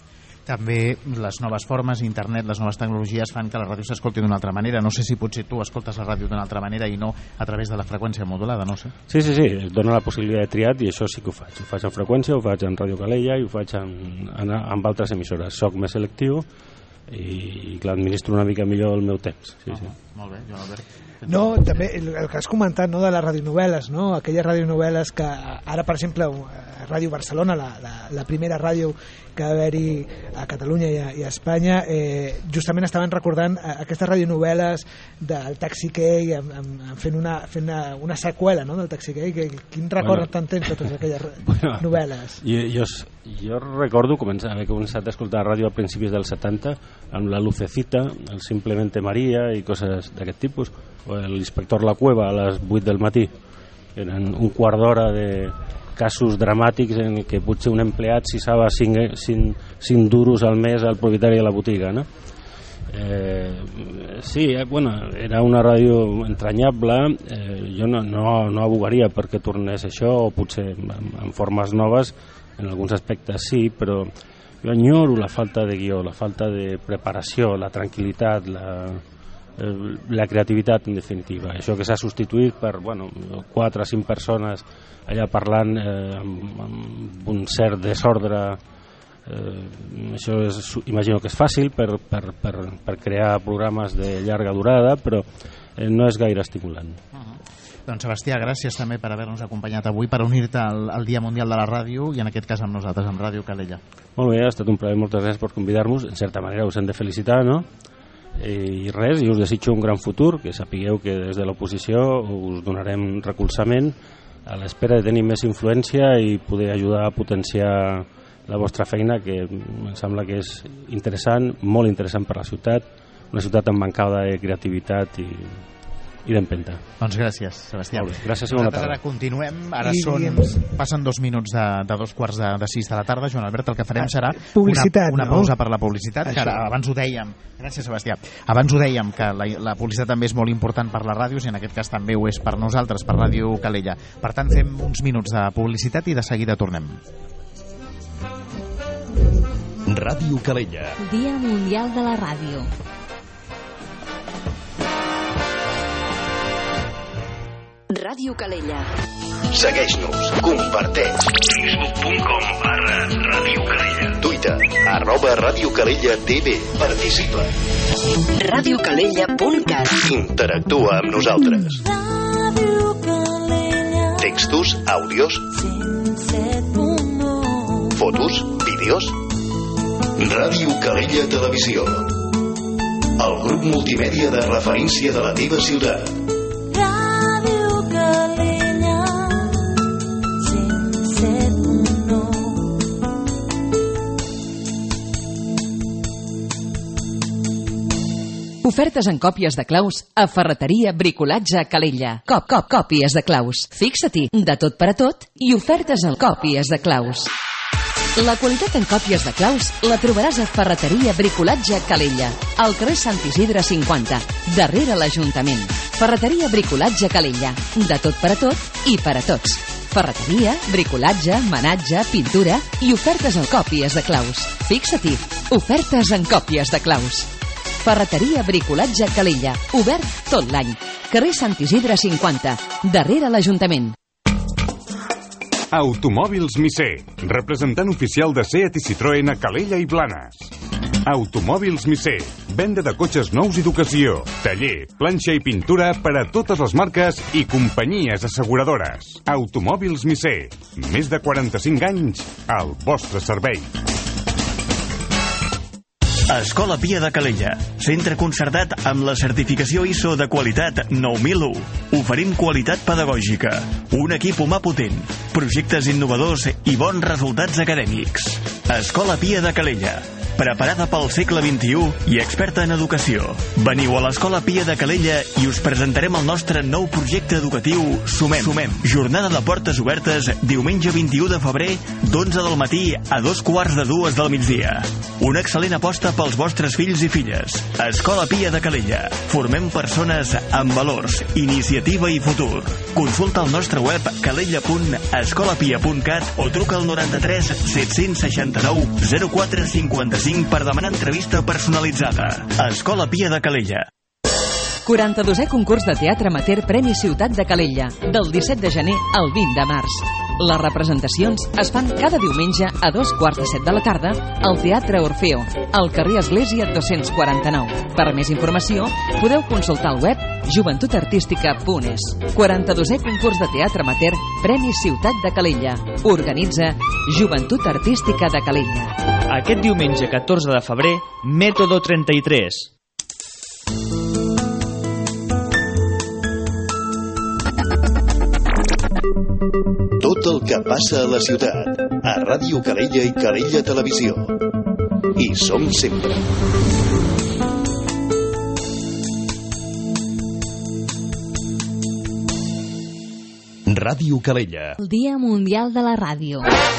També les noves formes, internet, les noves tecnologies fan que la ràdio s'escolti d'una altra manera. No sé si potser tu escoltes la ràdio d'una altra manera i no a través de la freqüència modulada, no sé. Sí, sí, sí, et dona la possibilitat de triar i això sí que ho faig. Ho faig en freqüència, ho faig en Ràdio Calella i ho faig en, en, en altres emissores. Soc més selectiu i, i clar, administro una mica millor el meu temps. Sí, oh, sí. Molt bé, Joan Albert. No, també el, el que has comentat, no, de les radionovel·les, no? Aquelles radionovel·les que ara, per exemple, Ràdio Barcelona, la, la, la primera ràdio que va haver-hi a Catalunya i a, i a Espanya, eh, justament estaven recordant aquestes radionovel·les del Taxi Key, en, en, en fent, una, fent una, una seqüela, no?, del Taxi Key. Que, quin record bueno, te'n tens totes aquelles bueno, novel·les? Jo, jo, jo recordo començar, haver començat a escoltar ràdio a principis dels setanta amb la Lucecita, el Simplemente María i coses d'aquest tipus, o l'Inspector La Cueva a les vuit del matí. Eren un quart d'hora de casos dramàtics en què potser un empleat s'issava cinc, cinc, cinc duros al mes al propietari de la botiga, no? Eh, sí, eh, bueno, era una ràdio entranyable. Eh, jo no, no, no abogaria perquè tornés això, o potser en, en formes noves en alguns aspectes sí, però jo enyoro la falta de guió, la falta de preparació, la tranquil·litat, la, la creativitat, en definitiva. Això que s'ha substituït per, bueno, quatre o cinc persones allà parlant eh, amb, amb un cert desordre. Eh, això és, imagino que és fàcil per, per, per, per crear programes de llarga durada, però eh, no és gaire estimulant. Uh-huh. Doncs Sebastià, gràcies també per haver-nos acompanyat avui, per unir-te al, al Dia Mundial de la Ràdio i en aquest cas amb nosaltres, amb Ràdio Calella. Molt bé, ha estat un plaer, moltes gràcies per convidar-nos. En certa manera us hem de felicitar, no? I res, i us desitjo un gran futur, que sapigueu que des de l'oposició us donarem recolzament a l'espera de tenir més influència i poder ajudar a potenciar la vostra feina, que em sembla que és interessant, molt interessant per la ciutat, una ciutat embancada de creativitat i, i d'empenta. Doncs gràcies, Sebastià. Gràcies i bona tarda. Ara continuem, ara són, passen dos minuts de, de dos quarts de, de sis de la tarda. Joan Albert, el que farem serà publicitat, una, una no? pausa per la publicitat, que ara, abans ho dèiem. Gràcies, Sebastià. Abans ho dèiem, que la, la publicitat també és molt important per les ràdios i en aquest cas també ho és per nosaltres, per Ràdio Calella. Per tant, fem uns minuts de publicitat i de seguida tornem. Ràdio Calella. Dia Mundial de la Ràdio. Ràdio Calella. Segueix-nos, comparteix. facebook punt com barra Ràdio Calella. Twitter, arroba Ràdio Calella T V. Participa. ràdio calella punt cat. Interactua amb nosaltres. Textos, àudios, fotos, vídeos. Ràdio Calella Televisió. El grup multimèdia de referència de la teva ciutat. Ofertes en còpies de claus a Ferreteria Bricolatge Calella. Cop, cop, còpies de claus. Fixa-t'hi, de tot per a tot i ofertes en còpies de claus. La qualitat en còpies de claus la trobaràs a Ferreteria Bricolatge Calella, al carrer Sant Isidre cinquanta, darrere l'Ajuntament. Ferreteria Bricolatge Calella, de tot per a tot i per a tots. Ferreteria, bricolatge, menatge, pintura i ofertes en còpies de claus. Fixa-t'hi, ofertes en còpies de claus. Ferreteria Bricolatge Calella, obert tot l'any. Carrer Sant Isidre cinquanta, darrere l'Ajuntament. Automòbils Misser, representant oficial de Seat i Citroën a Calella i Blanes. Automòbils Misser, venda de cotxes nous i d'ocasió, taller, planxa i pintura per a totes les marques i companyies asseguradores. Automòbils Misser, més de quaranta-cinc anys al vostre servei. Escola Pia de Calella, centre concertat amb la certificació I S O de qualitat nou mil u. Oferim qualitat pedagògica, un equip humà potent, projectes innovadors i bons resultats acadèmics. Escola Pia de Calella, preparada pel segle vint-i-u i experta en educació. Veniu a l'Escola Pia de Calella i us presentarem el nostre nou projecte educatiu Sumem. Sumem. Jornada de portes obertes diumenge vint-i-u de febrer d'onze del matí a dos quarts de dues del migdia. Una excel·lent aposta pels vostres fills i filles. Escola Pia de Calella. Formem persones amb valors, iniciativa i futur. Consulta el nostre web calella punt escolapia punt cat o truca al noranta-tres set-cents seixanta-nou zero quatre cinquanta-cinc cinc per demanar entrevista personalitzada. Escola Pia de Calella. quaranta-dosè concurs de teatre amateur Premi Ciutat de Calella, del disset de gener al vint de març. Les representacions es fan cada diumenge a dos quarts de set de la tarda al Teatre Orfeo, al carrer Església dos-cents quaranta-nou. Per més informació, podeu consultar el web joventutartística punt es. quaranta-dosè concurs de teatre amateur Premi Ciutat de Calella. Organitza Joventut Artística de Calella. Aquest diumenge catorze de febrer, Método trenta i tres. Tot el que passa a la ciutat, a Ràdio Calella i Calella Televisió. Hi som sempre. Ràdio Calella. El Dia Mundial de la Ràdio.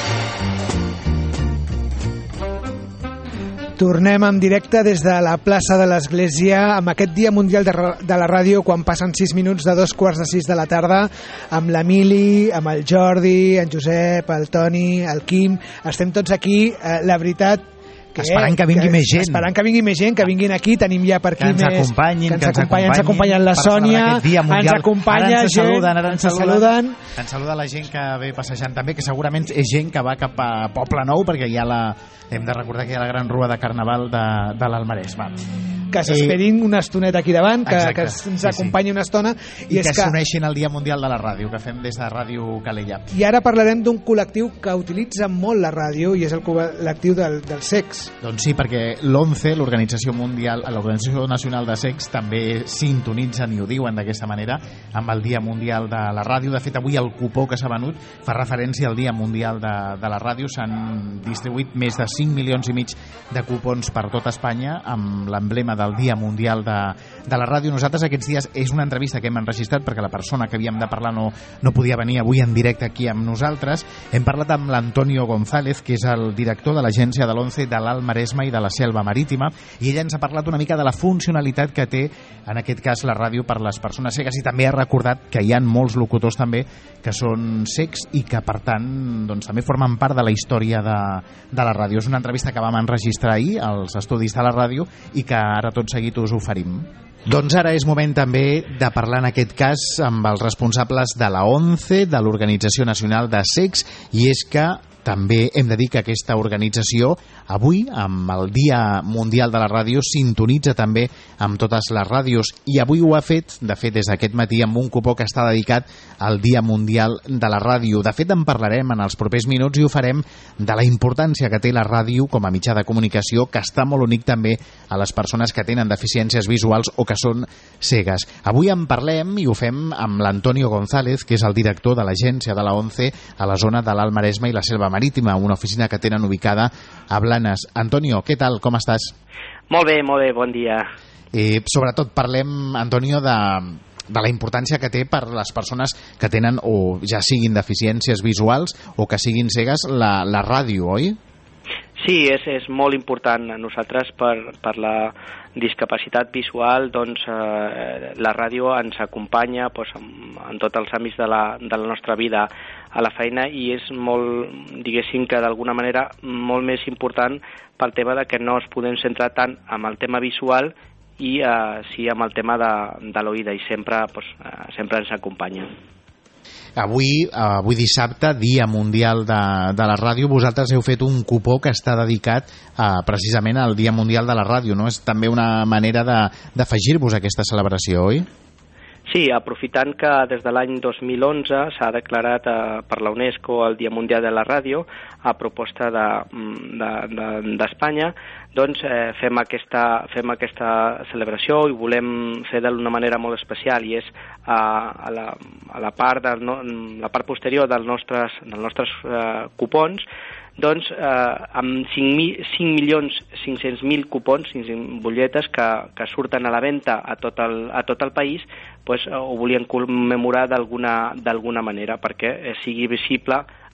Tornem en directe des de la plaça de l'Església amb aquest Dia Mundial de, de la Ràdio, quan passen sis minuts de dos quarts de sis de la tarda, amb l'Emili, amb el Jordi, en Josep, el Toni, el Quim. Estem tots aquí, eh, la veritat... Que, esperant que vingui que, més gent. Esperant que vingui més gent, que vinguin aquí. Tenim ja per aquí que ens més... Acompanyin, que ens acompanyin. Ens acompanyen la per Sònia, ens acompanya ara ens gent, saluden, ara ens, ens saluden, saluden. Ens saluda la gent que ve passejant també, que segurament és gent que va cap a Poble Nou, perquè hi ha la... hem de recordar que hi ha la gran rua de Carnaval de, de l'Almaresme. Que s'esperin una estoneta aquí davant, que, que ens sí, acompanyi sí. una estona. I, I és que s'uneixin al Dia Mundial de la Ràdio, que fem des de Ràdio Calella. I ara parlarem d'un col·lectiu que utilitza molt la ràdio, i és el col·lectiu del, del sex. Doncs sí, perquè l'ONCE, l'Organització Mundial, l'Organització Nacional de Sex, també sintonitzen, i ho diuen d'aquesta manera, amb el Dia Mundial de la Ràdio. De fet, avui el cupó que s'ha venut fa referència al Dia Mundial de, de la Ràdio. S'han distribuït més de cinc milions i mig de cupons per tot Espanya amb l'emblema del Dia Mundial de, de la Ràdio. Nosaltres aquests dies és una entrevista que hem enregistrat perquè la persona que havíem de parlar no, no podia venir avui en directe aquí amb nosaltres. Hem parlat amb l'Antonio González, que és el director de l'agència de l'ONCE de l'Alt Maresme i de la Selva Marítima, i ella ens ha parlat una mica de la funcionalitat que té, en aquest cas, la ràdio per les persones cegues, i també ha recordat que hi ha molts locutors també que són cecs i que, per tant, doncs, també formen part de la història de, de la ràdio. És una entrevista que vam enregistrar ahir als estudis de la ràdio i que ara tot seguit us oferim. Doncs ara és moment també de parlar en aquest cas amb els responsables de la ONCE, de l'Organització Nacional de Sex, i és que també hem de dir que aquesta organització avui, amb el Dia Mundial de la Ràdio, sintonitza també amb totes les ràdios, i avui ho ha fet, de fet des d'aquest matí, amb un cupó que està dedicat al Dia Mundial de la Ràdio. De fet en parlarem en els propers minuts i ho farem de la importància que té la ràdio com a mitjà de comunicació, que està molt únic també a les persones que tenen deficiències visuals o que són cegues. Avui en parlem i ho fem amb l'Antonio González, que és el director de l'agència de la ONCE a la zona de l'Alt Maresme i la Selva Marítima, una oficina que tenen ubicada a Blanes. Antonio, què tal? Com estàs? Molt bé, molt bé, bon dia. Eh, sobretot parlem, Antonio, de, de la importància que té per les persones que tenen, o ja siguin deficiències visuals o que siguin cegues, la, la ràdio, oi? Sí, és, és molt important. Nosaltres, per, per la discapacitat visual, doncs, eh, la ràdio ens acompanya doncs, en, en tots els àmbits de la, de la nostra vida a la feina, i és molt, diguéssim que d'alguna manera, molt més important pel tema de que no es podem centrar tant amb el tema visual i eh, sí amb el tema de, de l'oïda, i sempre, doncs, eh, sempre ens acompanya. Avui, avui dissabte, Dia Mundial de, de la Ràdio, vosaltres heu fet un cupó que està dedicat a, precisament al Dia Mundial de la Ràdio, no? És també una manera d'afegir-vos a aquesta celebració, oi? Sí, aprofitant que des de l'any dos mil onze s'ha declarat eh, per la UNESCO el Dia Mundial de la Ràdio a proposta d'Espanya, de, de, doncs eh, fem, aquesta, fem aquesta celebració i volem fer d'una manera molt especial, i és eh, a, la, a la, part del no, la part posterior dels nostres, dels nostres eh, cupons, doncs eh, amb cinc milions cinc-cents mil cupons, cinc cents butlletes que, que surten a la venda a tot el, a tot el país, doncs, ho volien commemorar d'alguna d'alguna manera perquè sigui visible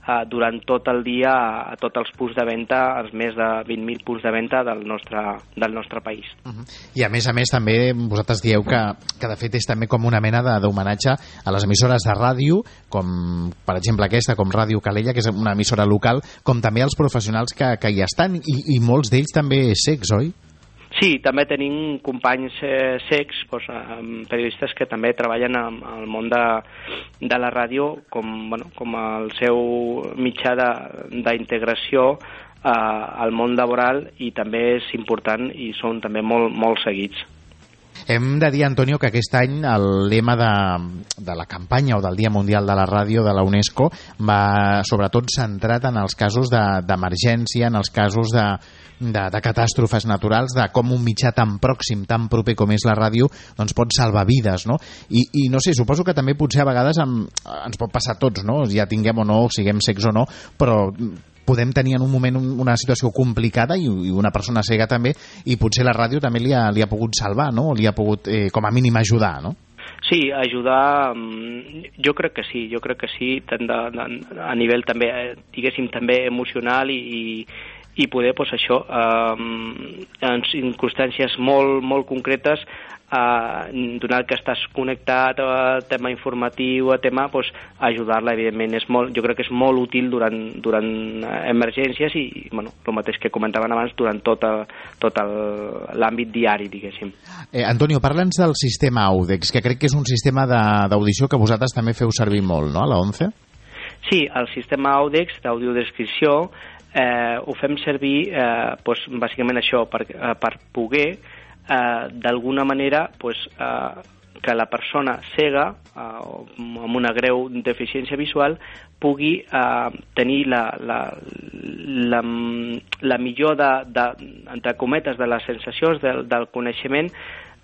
eh, durant tot el dia a tots els punts de venda, els més de vint mil punts de venda del nostre, del nostre país. Uh-huh. I a més a més també vosaltres dieu que, que de fet és també com una mena d'homenatge a les emissores de ràdio, com per exemple aquesta, com Ràdio Calella, que és una emissora local, com també els professionals que, que hi estan, i, i molts d'ells també cecs, oi? Sí, també tenim companys eh, cecs, doncs, eh, periodistes que també treballen en el món de, de la ràdio com, bueno, com el seu mitjà d'integració eh, al món laboral, i també és important i són també molt, molt seguits. Hem de dir, Antonio, que aquest any el lema de, de la campanya o del Dia Mundial de la Ràdio de la UNESCO va sobretot centrat en els casos d'emergència, de, en els casos de, de, de catàstrofes naturals, de com un mitjà tan pròxim, tan proper com és la ràdio, doncs pot salvar vides, no? I, i no sé, suposo que també potser a vegades amb, ens pot passar a tots, no? Ja tinguem o no, siguem cecs o no, però podem tenir en un moment una situació complicada i una persona cega també, i potser la ràdio també li ha, li ha pogut salvar, no? Li ha pogut, eh, com a mínim, ajudar, no? Sí, ajudar, jo crec que sí, jo crec que sí, tant de, de, a nivell també, diguéssim, també emocional, i, i, i poder, doncs això, eh, en circumstàncies molt, molt concretes, eh, donat que estàs connectat a tema informatiu, a tema, doncs, ajudar-la, evidentment, és molt, jo crec que és molt útil durant, durant emergències i, bueno, el mateix que comentaven abans, durant tot, a, tot l'àmbit diari, diguéssim. Eh, Antonio, parla'ns del sistema Audex, que crec que és un sistema d'audició que vosaltres també feu servir molt, no?, a la ONCE? Sí, el sistema Audex d'audiodescripció eh, ho fem servir, eh, doncs, bàsicament això, per, eh, per poder Eh, d'alguna manera, pues, eh, que la persona cega eh, amb una greu deficiència visual pugui eh, tenir la, la, la, la millor de, de, entre cometes de les sensacions del, del coneixement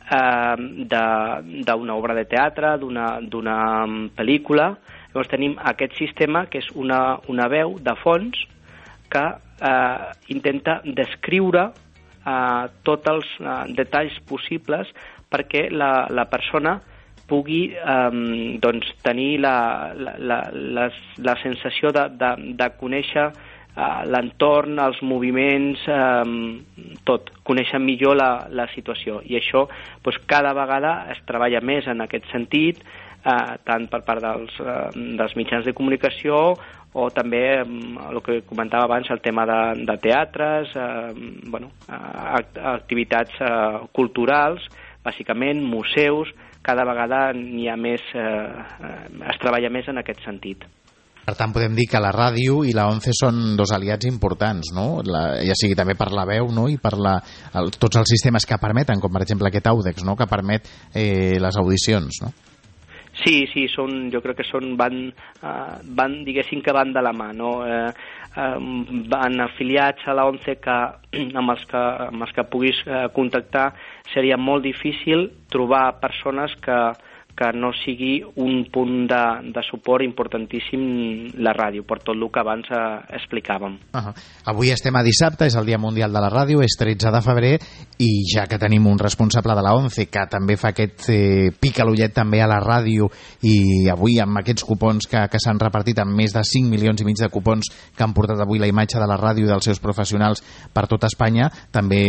eh, d'una obra de teatre, d'una pel·lícula. Llavors tenim aquest sistema que és una, una veu de fons que eh, intenta descriure Uh, tots els uh, detalls possibles perquè la, la persona pugui um, doncs, tenir la, la, la, la, la sensació de, de, de conèixer uh, l'entorn, els moviments, um, tot, conèixer millor la, la situació. I això doncs, cada vegada es treballa més en aquest sentit, uh, tant per part dels, uh, dels mitjans de comunicació, o també el que comentava abans, el tema de, de teatres, eh, bueno, activitats eh, culturals, bàsicament museus, cada vegada n'hi ha més, eh, es treballa més en aquest sentit. Per tant, podem dir que la ràdio i la ONCE són dos aliats importants, no? La, ja sigui també per la veu, no?, i per la, el, tots els sistemes que permeten, com per exemple aquest Audex, no?, que permet eh, les audicions, no? Sí, sí, són, jo crec que són, van, uh, van, diguéssim que van de la mà, no? Eh, eh, van afiliats a la ONCE que, amb, els que, amb els que puguis eh, contactar seria molt difícil trobar persones que, que no sigui un punt de, de suport importantíssim la ràdio, per tot el que abans eh, explicàvem. Uh-huh. Avui estem a dissabte, és el Dia Mundial de la Ràdio, és tretze de febrer, i ja que tenim un responsable de la ONCE que també fa aquest eh, pic a l'ullet també a la ràdio, i avui amb aquests cupons que, que s'han repartit, amb més de cinc milions i mig de cupons que han portat avui la imatge de la ràdio i dels seus professionals per tot Espanya, també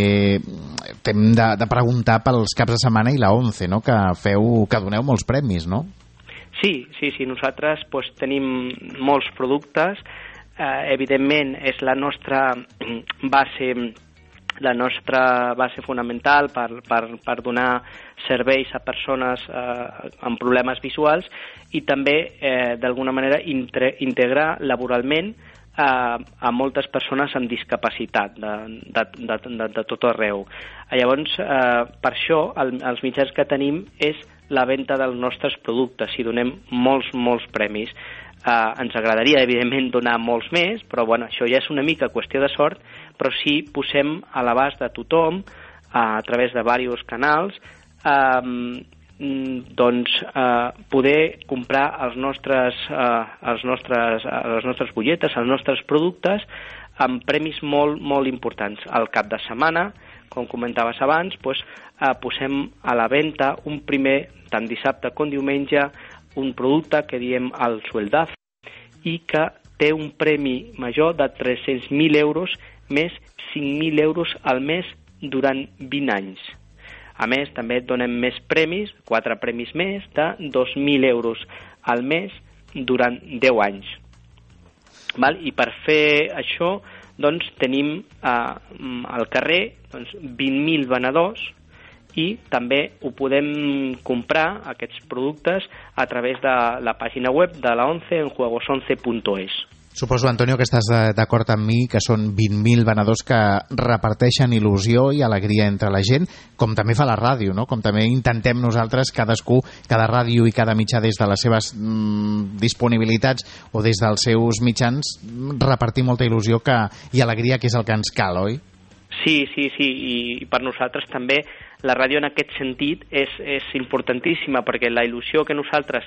hem de, de preguntar pels caps de setmana i la ONCE, no?, que feu, que doneu molts premis, no? Sí, sí, sí, nosaltres pues, tenim molts productes, eh, evidentment és la nostra base, la nostra base fonamental per, per, per donar serveis a persones eh, amb problemes visuals, i també eh, d'alguna manera intre, integrar laboralment eh, a moltes persones amb discapacitat de, de, de, de, de tot arreu. Llavors, eh, per això el, els mitjans que tenim és la venda dels nostres productes, i donem molts, molts premis. Eh, ens agradaria, evidentment, donar molts més, però bueno, això ja és una mica qüestió de sort, però sí posem a l'abast de tothom, eh, a través de diversos canals, eh, doncs eh, poder comprar els nostres, eh, els nostres, eh, les nostres butlletes, els nostres productes, amb premis molt, molt importants. Al cap de setmana, com comentaves abans, doncs, eh, posem a la venda un primer, tant dissabte com diumenge, un producte que diem el sueldazo, i que té un premi major de tres-cents mil euros més cinc mil euros al mes durant vint anys. A més, també donem més premis, quatre premis més, de dos mil euros al mes durant deu anys. Val? I per fer això, doncs, tenim eh, al carrer doncs, vint mil venedors i també ho podem comprar, aquests productes, a través de la pàgina web de la ONCE en juegos once punto es. Suposo, Antonio, que estàs d'acord amb mi que són vint mil venedors que reparteixen il·lusió i alegria entre la gent, com també fa la ràdio, no? Com també intentem nosaltres, cadascú, cada ràdio i cada mitjà des de les seves mm, disponibilitats o des dels seus mitjans, repartir molta il·lusió que, i alegria, que és el que ens cal, oi? Sí, sí, sí, i per nosaltres també la ràdio en aquest sentit és, és importantíssima, perquè la il·lusió que nosaltres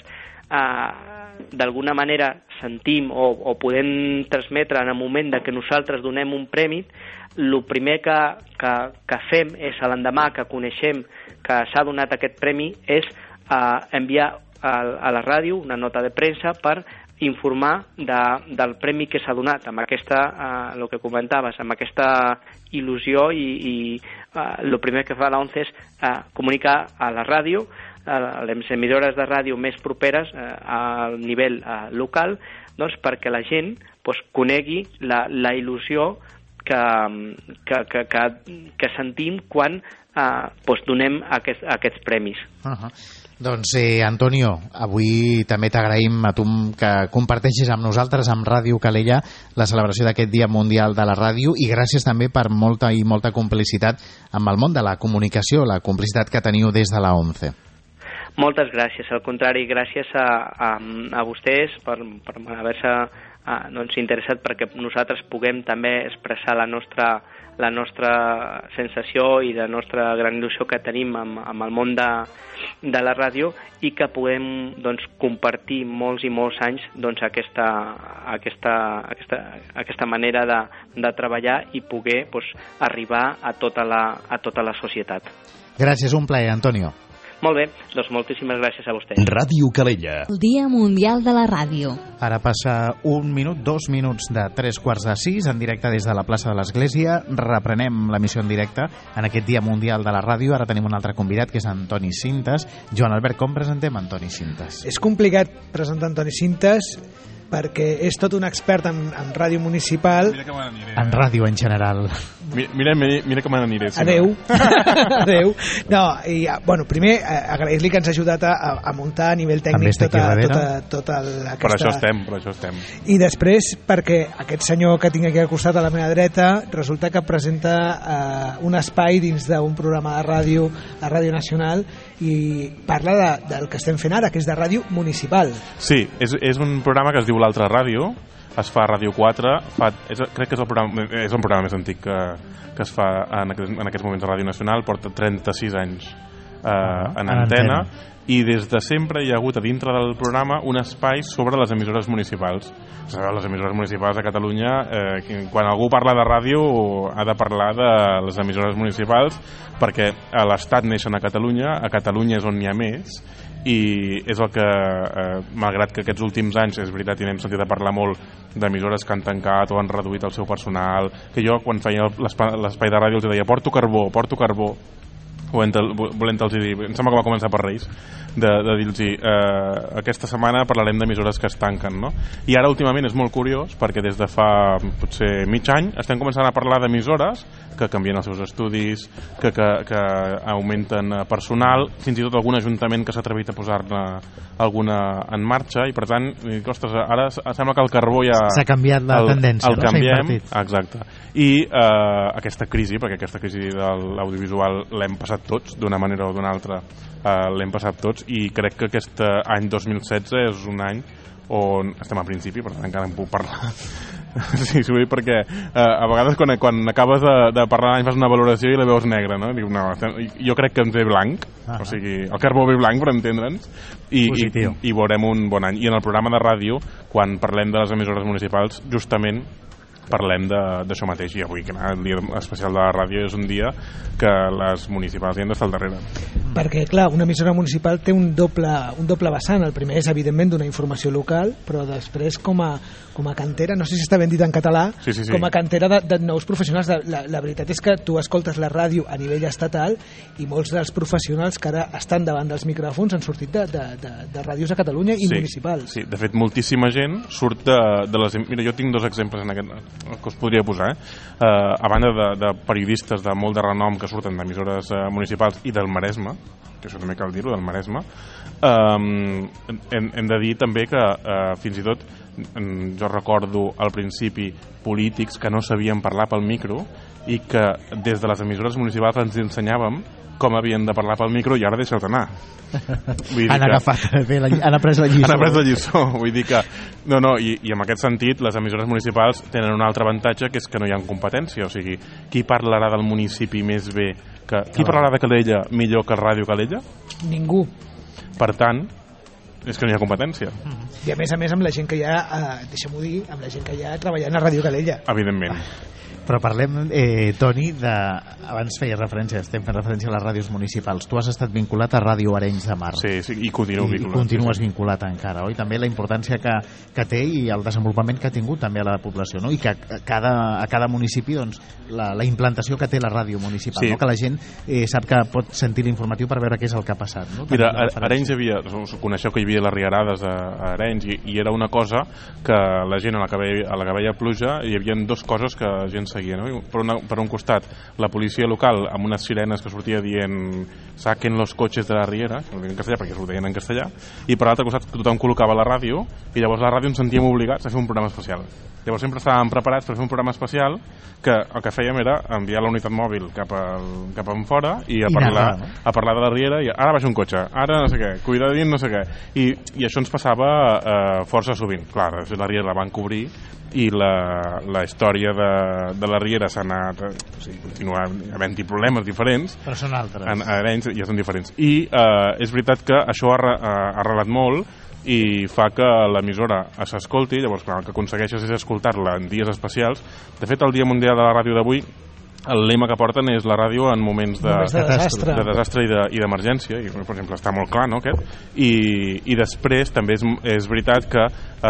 eh, d'alguna manera sentim o, o podem transmetre en el moment de que nosaltres donem un premi, el primer que, que, que fem és a l'endemà que coneixem que s'ha donat aquest premi és eh, enviar a, a la ràdio una nota de premsa per informar de, del premi que s'ha donat, amb aquesta, eh, el que comentaves, amb aquesta il·lusió i, i eh, el primer que fa l'ONCE és eh, comunicar a la ràdio, a les emissores de ràdio més properes eh, al nivell eh, local, doncs perquè la gent pues, conegui la, la il·lusió que, que, que, que, que sentim quan eh, pues, donem aquest, aquests premis. Uh-huh. Doncs, eh, Antonio, avui també t'agraïm a tu que comparteixis amb nosaltres, amb Ràdio Calella, la celebració d'aquest Dia Mundial de la Ràdio, i gràcies també per molta i molta complicitat amb el món de la comunicació, la complicitat que teniu des de la ONCE. Moltes gràcies, al contrari, gràcies a, a, a vostès per, per haver-se doncs, interessat perquè nosaltres puguem també expressar la nostra, la nostra sensació i la nostra gran il·lusió que tenim amb, amb el món de, de la ràdio i que puguem doncs, compartir molts i molts anys doncs, aquesta, aquesta, aquesta, aquesta manera de, de treballar i poder doncs, arribar a tota, la, a tota la societat. Gràcies, un plaer, Antonio. Molt bé, doncs moltíssimes gràcies a vostè. Ràdio Calella. El Dia Mundial de la Ràdio. Ara passa un minut, dos minuts de tres quarts de sis, en directe des de la plaça de l'Església. Reprenem l'emissió en directe en aquest Dia Mundial de la Ràdio. Ara tenim un altre convidat, que és Antoni Cintas. Joan Albert, com presentem Antoni Cintas? És complicat presentar Antoni Cintas perquè és tot un expert en, en ràdio municipal. Mira que me n'aniré. En ràdio en general. Mira, mira, mira que me n'aniré. Si Adeu. No. Adeu. No, i, bueno, primer, agrair-li que ens ha ajudat a, a muntar a nivell tècnic tota, tota, tota aquesta... Per això estem, per això estem. I després, perquè aquest senyor que tinc aquí al costat a la meva dreta, resulta que presenta uh, un espai dins d'un programa de ràdio, la Ràdio Nacional, i parla de, del que estem fent ara, que és de ràdio municipal. Sí, és, és un programa que es diu L'Altra Ràdio, es fa a Ràdio quatre, fa, és, crec que és el, programa, és el programa més antic que, que es fa en, aquest, en aquests moments a Ràdio Nacional, porta trenta-sis anys eh, en, en antena, antena, i des de sempre hi ha hagut a dintre del programa un espai sobre les emissores municipals. Les emissores municipals a Catalunya, eh, quan algú parla de ràdio ha de parlar de les emissores municipals, perquè a l'Estat neixen a Catalunya, a Catalunya és on n'hi ha més, i és el que, eh, malgrat que aquests últims anys, és veritat, i n'hem sentit a parlar molt d'emissores que han tancat o han reduït el seu personal, que jo quan feia l'espai de ràdio els deia porto carbó, porto carbó, volent-los dir, em sembla que va començar per Reis, de, de dir-los eh, aquesta setmana parlarem d'emissores que es tanquen, no? I ara últimament és molt curiós perquè des de fa potser mig any estem començant a parlar d'emissores que canvien els seus estudis, que, que, que augmenten personal, fins i tot algun ajuntament que s'ha atrevit a posar-ne alguna en marxa, i per tant, ostres, ara sembla que el carbó ja... S'ha canviat la el, tendència, el no? canviem, exacte. I eh, aquesta crisi, perquè aquesta crisi de l'audiovisual l'hem passat tots, d'una manera o d'una altra, eh, l'hem passat tots, i crec que aquest any dos mil setze és un any on estem al principi, per tant encara en puc parlar. Sí, sí, vull dir, perquè eh, a vegades quan, quan acabes de, de parlar l'any fas una valoració i la veus negra, no? Diu, no, jo crec que ens ve blanc, ah, o sigui, el carbó ve blanc, per entendre'ns, i, i, i veurem un bon any. I en el programa de ràdio, quan parlem de les emissores municipals, justament parlem d'això mateix, i avui, que el dia especial de la ràdio és un dia que les municipals hi han d'estar al darrere. Perquè, clar, una emissora municipal té un doble, un doble vessant. El primer és, evidentment, donar informació local, però després com a, com a cantera, no sé si està ben dit en català, sí, sí, sí. com a cantera de, de nous professionals. La, la veritat és que tu escoltes la ràdio a nivell estatal i molts dels professionals que ara estan davant dels micròfons han sortit de, de, de, de ràdios a Catalunya i sí, municipals. Sí, de fet, moltíssima gent surt de, de les... Mira, jo tinc dos exemples en aquest, que us podria posar. Eh? Uh, a banda de, de periodistes de molt de renom que surten d'emissores uh, municipals i del Maresme, que això també cal dir-ho, del Maresme, um, hem, hem de dir també que uh, fins i tot jo recordo al principi polítics que no sabien parlar pel micro i que des de les emissores municipals ens ensenyàvem com havien de parlar pel micro i ara deixeu-te anar. Vull dir han que... agafat, bé, la, han après la lliçó. Han après la lliçó, vull dir que... No, no, i, i en aquest sentit les emissores municipals tenen un altre avantatge, que és que no hi ha competència, o sigui, qui parlarà del municipi més bé que... Qui parlarà de Calella millor que el Ràdio Calella? Ningú. Per tant, és que no hi ha competència. I a més a més amb la gent que hi ha, eh, deixa'm-ho dir, amb la gent que hi ha treballant a Ràdio Calella. Evidentment. Però parlem, eh, Toni, de... abans feies referència, estem fent referència a les ràdios municipals. Tu has estat vinculat a Ràdio Arenys de Mar. Sí, sí, i continuo I, vinculat. I continues sí, sí. vinculat encara, oi? També la importància que, que té i el desenvolupament que ha tingut també a la població, no? I que a cada, a cada municipi, doncs, la, la implantació que té la ràdio municipal, sí. no? Que la gent eh, sap que pot sentir l'informatiu per veure què és el que ha passat, no? Mira, a Arenys hi havia, coneixeu que hi havia les riarades a, a Arenys i, i era una cosa que la gent a la que veia, a la que veia pluja hi havia dues coses que la gent seguia, no? Per, una, per un costat, la policia local amb unes sirenes que sortia dient saquen los coches de la riera, no ho dic en castellà perquè s'ho deien en castellà, i per l'altre costat tothom col·locava la ràdio i llavors la ràdio ens sentíem obligats a fer un programa especial. Llavors sempre estàvem preparats per fer un programa especial que el que fèiem era enviar la unitat mòbil cap, al, cap en fora i a I parlar, narrar, no? a parlar de la riera i ara baixa un cotxe, ara no sé què, cuidadín no sé què, i, i això ens passava eh, força sovint. Clar, la riera la van cobrir i la, la història de, de la riera s'ha anat, o sigui, continua havent-hi problemes diferents, però són altres. En Arenys ja són diferents. I eh, és veritat que això ha, ha arrelat molt i fa que l'emissora s'escolti, llavors clar, el que aconsegueixes és escoltar-la en dies especials. De fet, el Dia Mundial de la Ràdio d'avui, el lema que porten és la ràdio en moments de, moments de desastre, de desastre i d'emergència, i per exemple està molt clar, no, aquest? I, i després també és, és veritat que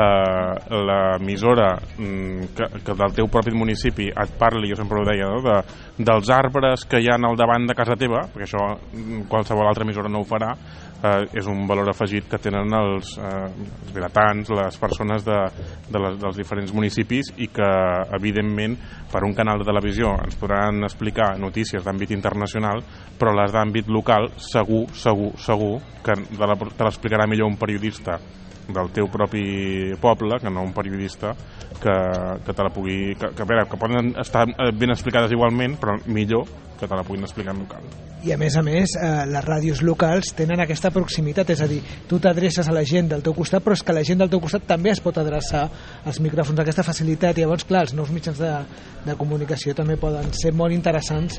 eh, l'emissora que, que del teu propi municipi et parli, jo sempre ho deia, no, de, dels arbres que hi ha al davant de casa teva, perquè això qualsevol altra emissora no ho farà, eh, és un valor afegit que tenen els, eh, els vilatans, les persones de, de les, dels diferents municipis i que evidentment per un canal de televisió ens podran explicar notícies d'àmbit internacional, però les d'àmbit local segur, segur, segur que te l'explicarà millor un periodista del teu propi poble que no un periodista que, que te la pugui que, que, a veure, que poden estar ben explicades igualment, però millor que te la puguin explicar en local. I a més a més, eh, les ràdios locals tenen aquesta proximitat, és a dir, tu t'adreces a la gent del teu costat, però és que la gent del teu costat també es pot adreçar als micròfons, aquesta facilitat, i llavors, clar, els nous mitjans de, de comunicació també poden ser molt interessants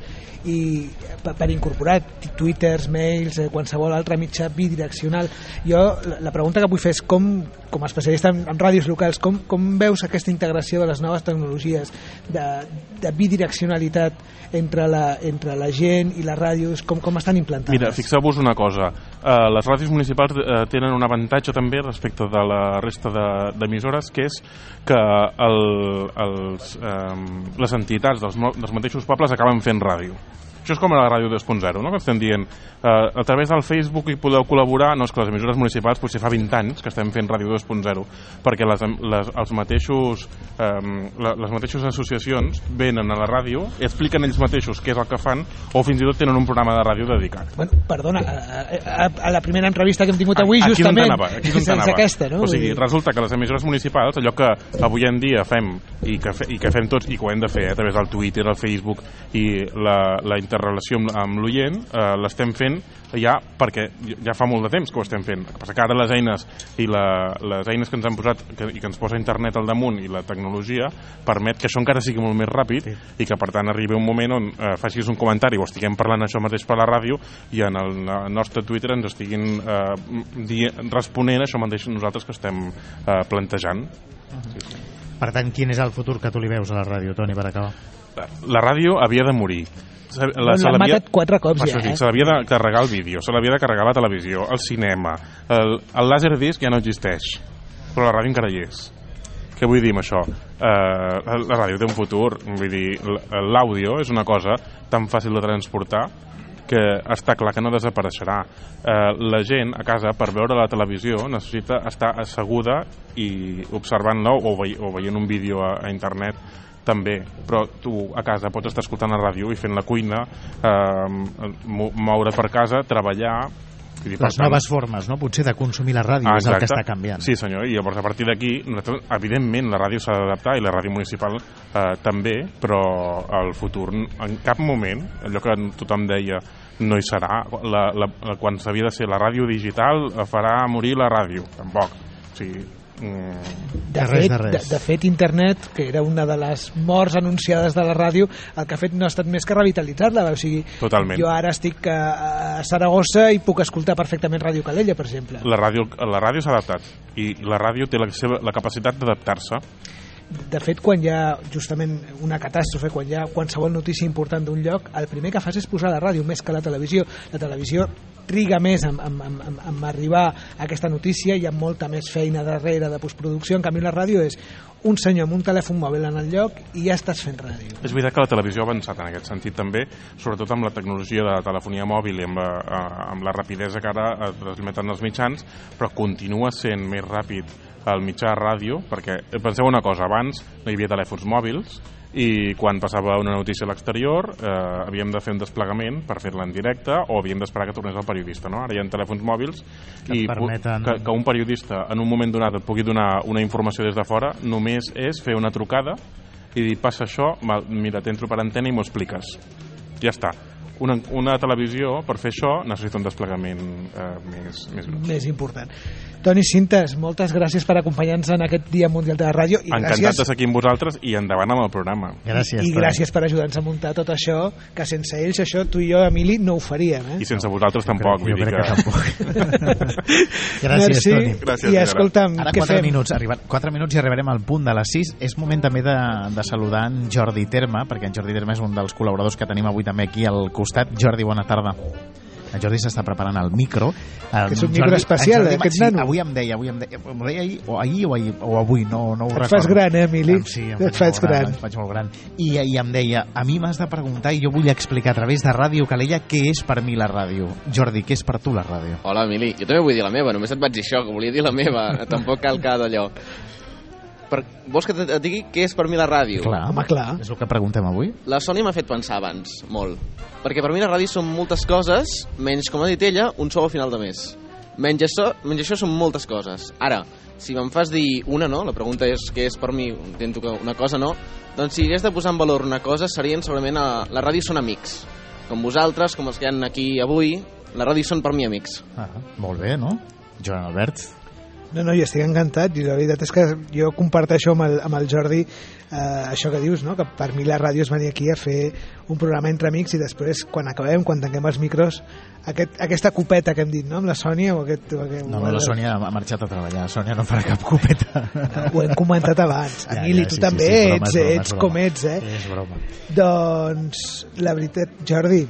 i per, per incorporar twitters, mails, eh, qualsevol altre mitjà bidireccional. Jo, la, la pregunta que vull fer és com, com a especialista en, en ràdios locals, com, com veus aquesta integració de les noves tecnologies, de, de bidireccionalitat entre la, entre la gent i la ràdio, com, com estan implantades? Mira, fixeu-vos una cosa, uh, les ràdios municipals uh, tenen un avantatge també respecte de la resta d'emissores, de, que és que el, els, um, les entitats dels, dels mateixos pobles acaben fent ràdio. Això és com a la ràdio dos punt zero, no? Que estem dient eh, a través del Facebook hi podeu col·laborar, no és que les emissores municipals potser fa vint anys que estem fent ràdio dos punt zero, perquè les, les, els mateixos, eh, les mateixes associacions venen a la ràdio i expliquen ells mateixos què és el que fan, o fins i tot tenen un programa de ràdio dedicat. Bueno, perdona, a, a, a la primera entrevista que hem tingut avui, aquí justament, anava, aquí sense aquesta, no? O sigui, resulta que les emissores municipals, allò que avui en dia fem i que, fe, i que fem tots i que ho hem de fer eh, a través del Twitter, el Facebook i la, la interrelació amb, amb l'oient, eh, l'estem fent ja perquè ja fa molt de temps que ho estem fent. El que passa que ara les eines i la, les eines que ens han posat que, i que ens posa internet al damunt i la tecnologia permet que això encara sigui molt més ràpid sí. I que per tant arribi un moment on eh, facis un comentari o estiguem parlant això mateix per la ràdio i en el, el nostre Twitter ens estiguin eh, di, responent això mateix nosaltres que estem eh, plantejant. Uh-huh. Sí, sí. Per tant, quin és el futur que tu li veus a la ràdio, Toni, per acabar? La, la ràdio havia de morir. La, l'han matat quatre cops ja, eh? Se l'havia de carregar el vídeo, se l'havia de carregar la televisió, el cinema, el, el Laserdisc ja no existeix, però la ràdio encara hi és. Què Què vull dir amb això? Eh, la ràdio té un futur, vull dir, l'àudio és una cosa tan fàcil de transportar que està clar que no desapareixerà. Eh, la gent a casa, per veure la televisió, necessita estar asseguda i observant-la o, ve o veient un vídeo a, a internet també, però tu a casa pots estar escoltant la ràdio i fent la cuina, eh, moure per casa, treballar. Dir, les tant, noves formes, no? Potser de consumir la ràdio ah, és el que està canviant. Sí, senyor, i llavors a partir d'aquí, evidentment, la ràdio s'ha d'adaptar i la ràdio municipal eh, també, però el futur, en cap moment, allò que tothom deia no hi serà, la, la, la, quan s'havia de ser la ràdio digital farà morir la ràdio, tampoc. O sigui, De fet, de, de, de fet, internet, que era una de les morts anunciades de la ràdio, el que ha fet no ha estat més que revitalitzar-la. O sigui, totalment. Jo ara estic a, a Saragossa i puc escoltar perfectament Ràdio Calella, per exemple. La ràdio, la ràdio s'ha adaptat i la ràdio té la, seva, la capacitat d'adaptar-se. De fet, quan hi ha justament una catàstrofe, quan hi ha qualsevol notícia important d'un lloc, el primer que fas és posar la ràdio més que la televisió. La televisió triga més en, en, en, en arribar a aquesta notícia, hi ha molta més feina darrere de postproducció. En canvi, la ràdio és un senyor amb un telèfon mòbil en el lloc i ja estàs fent ràdio. És veritat que la televisió ha avançat en aquest sentit també, sobretot amb la tecnologia de la telefonia mòbil i amb la, amb la rapidesa que ara transmeten els mitjans, però continua sent més ràpid el mitjà ràdio, perquè penseu una cosa, abans no hi havia telèfons mòbils i quan passava una notícia a l'exterior eh, havíem de fer un desplegament per fer-la en directe o havíem d'esperar que tornés el periodista, no? Ara hi ha telèfons mòbils que i permeten... que, que un periodista en un moment donat et pugui donar una informació des de fora només és fer una trucada i dir, passa això, mira, t'entro per antena i m'ho expliques. Ja està. Una, una televisió, per fer això, necessita un desplegament eh, més, més gros. Més important. Toni Cintas, moltes gràcies per acompanyar-nos en aquest Dia Mundial de la Ràdio. I encantat gràcies... de ser aquí amb vosaltres i endavant amb el programa. Gràcies. I gràcies per ajudar-nos a muntar tot això, que sense ells això tu i jo, Emili, no ho faríem. Eh? I sense vosaltres tampoc. Jo crec que, que tampoc. Gràcies, Merci. Toni. Gràcies, I escolta'm, ara què quatre fem? Minuts, arriba, quatre minuts i arribarem al punt de les sis. És moment també de, de saludar en Jordi Terma, perquè en Jordi Terma és un dels col·laboradors que tenim avui també aquí al costat. Jordi, bona tarda. En Jordi s'està preparant el micro. El que és un micro Jordi, especial, Jordi, aquest sí, nano. Avui em deia, avui em deia, em deia ahir, o ahir o, ahir, o avui, no, no ho Et recordo. fas gran, eh, Emili? Em, sí, em Et fas gran. gran. Em faig molt gran. I, I em deia, a mi m'has de preguntar i jo vull explicar a través de Ràdio Calella què és per mi la ràdio. Jordi, què és per tu la ràdio? Hola, Emili. Jo també vull dir la meva, només et vaig dir això, que volia dir la meva. Tampoc cal cada d'allò. Per... Vols que et digui què és per mi la ràdio? Clar, home, clar. És el que preguntem avui. La Sònia m'ha fet pensar abans, molt. Perquè per mi la ràdio són moltes coses, menys, com ha dit ella, un sou a final de mes. Menys això, menys això són moltes coses. Ara, si me'n fas dir una, no? La pregunta és què és per mi, intento que una cosa no, doncs si hagués de posar en valor una cosa, serien segurament a... la ràdio són amics. Com vosaltres, com els que hi ha aquí avui, la ràdio són per mi amics. Ah, molt bé, no? Joan Albert? No, no, jo estic encantat i la veritat és que jo comparteixo amb el, amb el Jordi eh, això que dius, no? Que per mi la ràdio és venir aquí a fer un programa entre amics i després, quan acabem, quan tanquem els micros, aquest, aquesta copeta que hem dit, no? Amb la Sònia o aquest... O aquest no, no, la Sònia ha marxat a treballar, la Sònia no farà cap copeta. No, ho hem comentat abans. Ja, Emili, ja, tu sí, també sí, sí, ets, broma, ets com ets, eh? Sí, és broma. Doncs, la veritat, Jordi...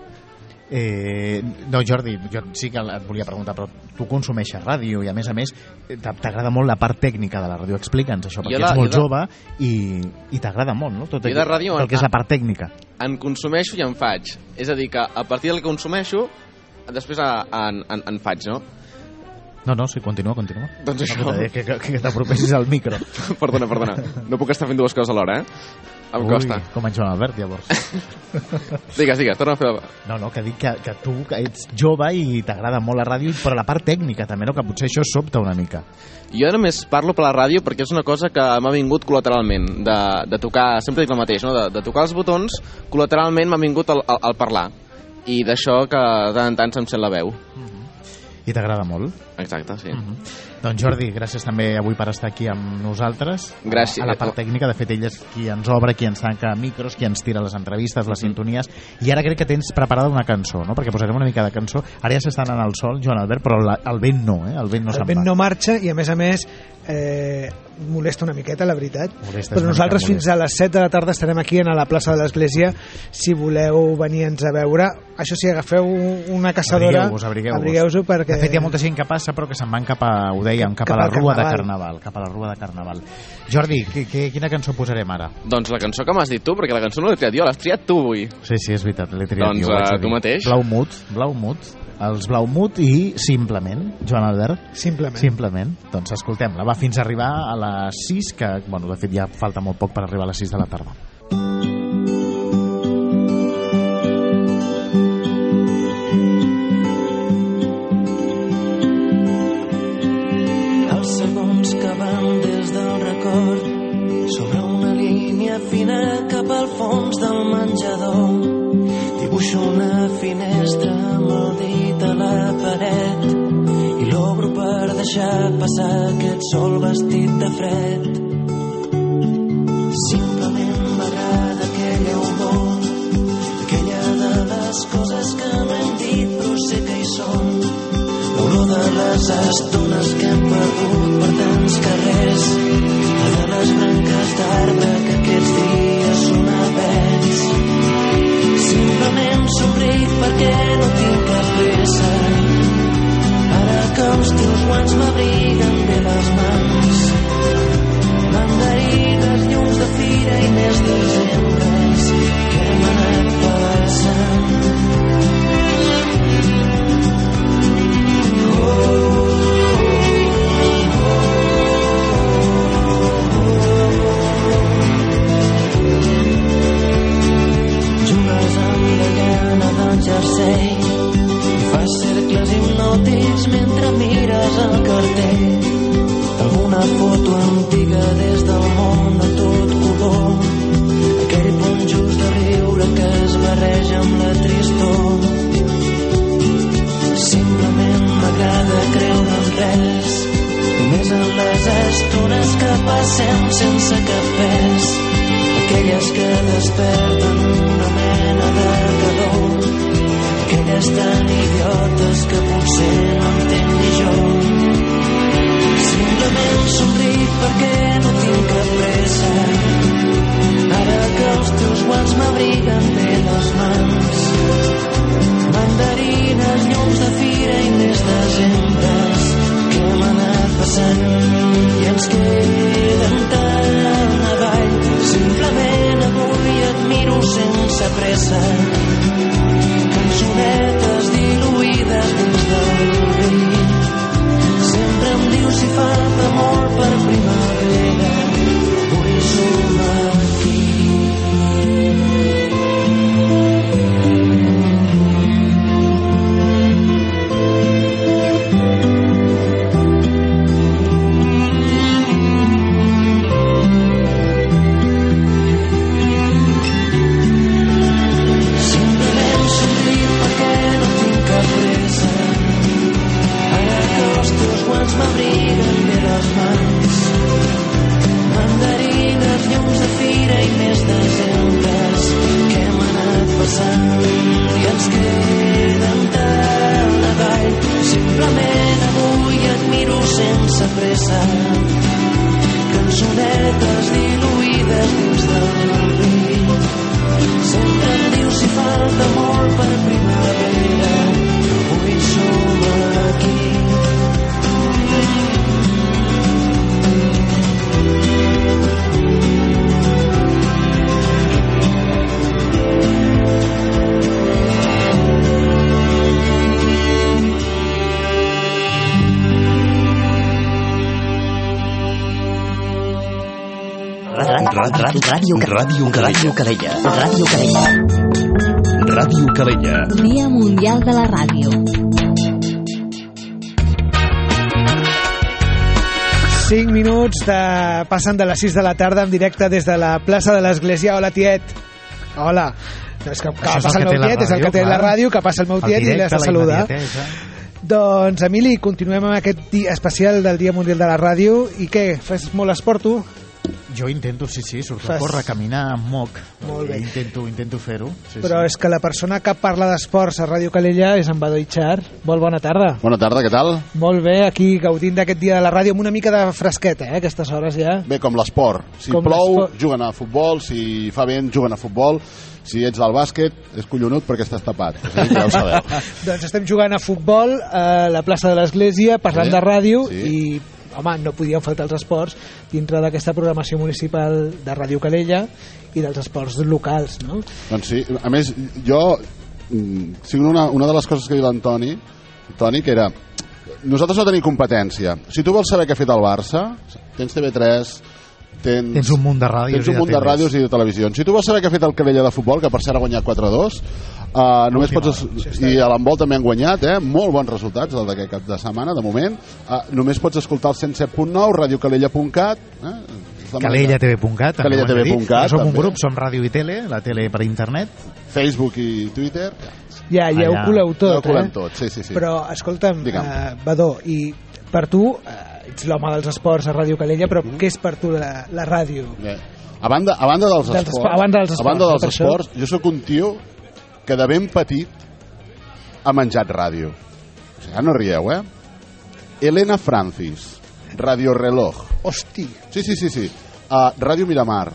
Eh, no, Jordi, jo sí que et volia preguntar, però tu consumeixes ràdio i a més a més t'agrada molt la part tècnica de la ràdio. Explica'ns això, perquè la, ets molt de... jove i, i t'agrada molt, no? Tot, el, ràdio, tot el que és la part tècnica. En consumeixo i en faig. És a dir, que a partir del que consumeixo, després en, en, en faig, no? No, no, sí, continua, continua. Doncs això... No, que, que, que t'apropessis al micro. Perdona, perdona. No puc estar fent dues coses alhora, eh? Em Ui, costa. Com en Joan Albert, llavors. digues, digues, torna a fer la... No, no, que dic que, que tu que ets jove i t'agrada molt la ràdio, però la part tècnica també, no? Que potser això sobta una mica. Jo només parlo per la ràdio perquè és una cosa que m'ha vingut col·lateralment, de, de tocar, sempre dic el mateix, no? de, de tocar els botons, col·lateralment m'ha vingut el, el, el parlar. I d'això que de tant en tant se'm sent la veu. Mm-hmm. I t'agrada molt? Exacte, sí. Mm-hmm. Doncs Jordi, gràcies també avui per estar aquí amb nosaltres. Gràcies. A la part tècnica, de fet ell és qui ens obre, qui ens tanca micros, qui ens tira les entrevistes, les sintonies, i ara crec que tens preparada una cançó, no? Perquè posarem una mica de cançó. Ara ja s'està anant al sol, Joan Albert, però la, el vent no, eh? El vent no se'n va. El vent no marxa i a més a més eh, molesta una miqueta, la veritat. Molesta, però nosaltres fins a les set de la tarda estarem aquí a la plaça de l'Església si voleu venir-nos a veure. Això sí, agafeu una caçadora, abrigueu-vos, abrigueu-vos. abrigueu-vos perquè... De fet, hi ha molta gent que passa però que se'n van cap a Udem dèiem, cap, cap a la al rua de Carnaval. Carnaval. Cap a la rua de Carnaval. Jordi, que, que, quina cançó posarem ara? Doncs la cançó que m'has dit tu, perquè la cançó no l'he triat jo, l'has triat tu avui. Sí, sí, és veritat, l'he triat doncs, jo. Doncs uh, tu mateix. Blaumut, Blaumut, els Blaumut i Simplement, Joan Albert. Simplement. Simplement. Doncs escoltem-la, va fins a arribar a les sis, que, bueno, de fet ja falta molt poc per arribar a les sis de la tarda. Els segons que van des del record sobre una línia fina cap al fons del menjador. Dibuixo una finestra amb el dit a la paret i l'obro per deixar passar aquest sol vestit de fred. Simplement m'agrada aquella olor, aquella de les coses que no hem dit però sé que hi són. L'olor de les estones que hem perdut per tants carrers, la de les branques d'arbre que aquests dies són avets. Simplement somric perquè no tinc cap pressa, ara que els teus guants m'abriguen bé les mans. Mandarines, llums de fira i més desembres que hem anat passant. Jersei i fas cercles hipnòtics mentre mires el cartell d'alguna foto antiga des del món a tot color, aquell punt just de riure que es barreja amb la tristor. Simplement m'agrada creure en res, només en les estones que passem sense cap pes, aquelles que desperten una mena de calor, aquelles tan idiotes que potser no entenc ni jo. Simplement somric perquè no tinc cap pressa, ara que els teus guants m'abriguen bé les mans. Mandarines, llums de fira i més desembres que hem anat passant i ens queden tant avall. Simplement avui et miro sense pressa, cançonetes diluïdes dins del vi. Sempre em dius si falta molt per primavera, avui som aquí. M'abriguen bé les mans, mandarines, llums de fira i més desembres que hem anat passant i ens queden tant avall. Simplement avui et miro sense pressa, cançonetes diluïdes dins del vi. Sempre em dius si falta molt per primavera, avui som aquí. Ràdio Ràdio Ràdio Calella. Ràdio Calella. Ràdio Calella. Dia Mundial de la Ràdio. cinc minuts de... passen de les sis de la tarda en directe des de la plaça de l'Església. Hola, tiet. Hola. No, és que, que passa el, el meu tiet, és el que té la ràdio, que passa el meu tiet i l'has de saludar. Doncs, Emili, continuem amb aquest dia especial del Dia Mundial de la Ràdio. I què, fes molt esport, tu? Jo intento, sí, sí, surto a córrer, caminar, moc. Molt bé. Intento, intento fer-ho. Sí, Però sí. és que la persona que parla d'esports a Ràdio Calella és en Badó Itxar. Molt bona tarda. Bona tarda, què tal? Molt bé, aquí gaudint d'aquest dia de la ràdio amb una mica de fresqueta, eh, aquestes hores ja. Bé, com l'esport. Si Com plou, l'esport. juguen a futbol, si fa vent, juguen a futbol. Si ets del bàsquet, és collonut perquè estàs tapat. O sigui, ja ho sabeu. Doncs estem jugant a futbol a la plaça de l'Església, parlant Sí, de ràdio, sí. i home, no podien faltar els esports dintre d'aquesta programació municipal de Ràdio Calella i dels esports locals, no? Doncs sí, a més, jo mm, signo una, una de les coses que diu l'Antoni, Toni, que era nosaltres no tenim competència. Si tu vols saber què ha fet el Barça, tens T V tres, tens, Tens un munt de ràdios tens un i de munt de teles. ràdios i de televisions. Si tu vols saber què ha fet el Calella de futbol, que per cert ha guanyat quatre a dos, uh, només Última pots... hora. Es... I a l'handbol també han guanyat, eh? Molt bons resultats el d'aquest cap de setmana, de moment. Uh, només pots escoltar el cent set punt nou, radiocalella punt cat, eh? calella t v punt cat, calella t v punt cat, som un també. grup, som ràdio i tele, la tele per internet, Facebook i Twitter. Ja, ja Allà. ho coleu tot, Ja ho colem eh? tot, sí, sí, sí. Però, escolta'm, Digue'm. uh, Badó, i per tu, uh, ets l'home dels esports a Ràdio Calella, però Mm-hmm. què és per tu la, la ràdio? Bé. A banda, a banda dels, Dels esports, espo- a banda dels esports, a banda no, dels per això? esports jo sóc un tio que de ben petit ha menjat ràdio. O sigui, no rieu, eh? Elena Francis, Radio Reloj. Hosti. Sí, sí, sí, sí. Uh, Radio Miramar.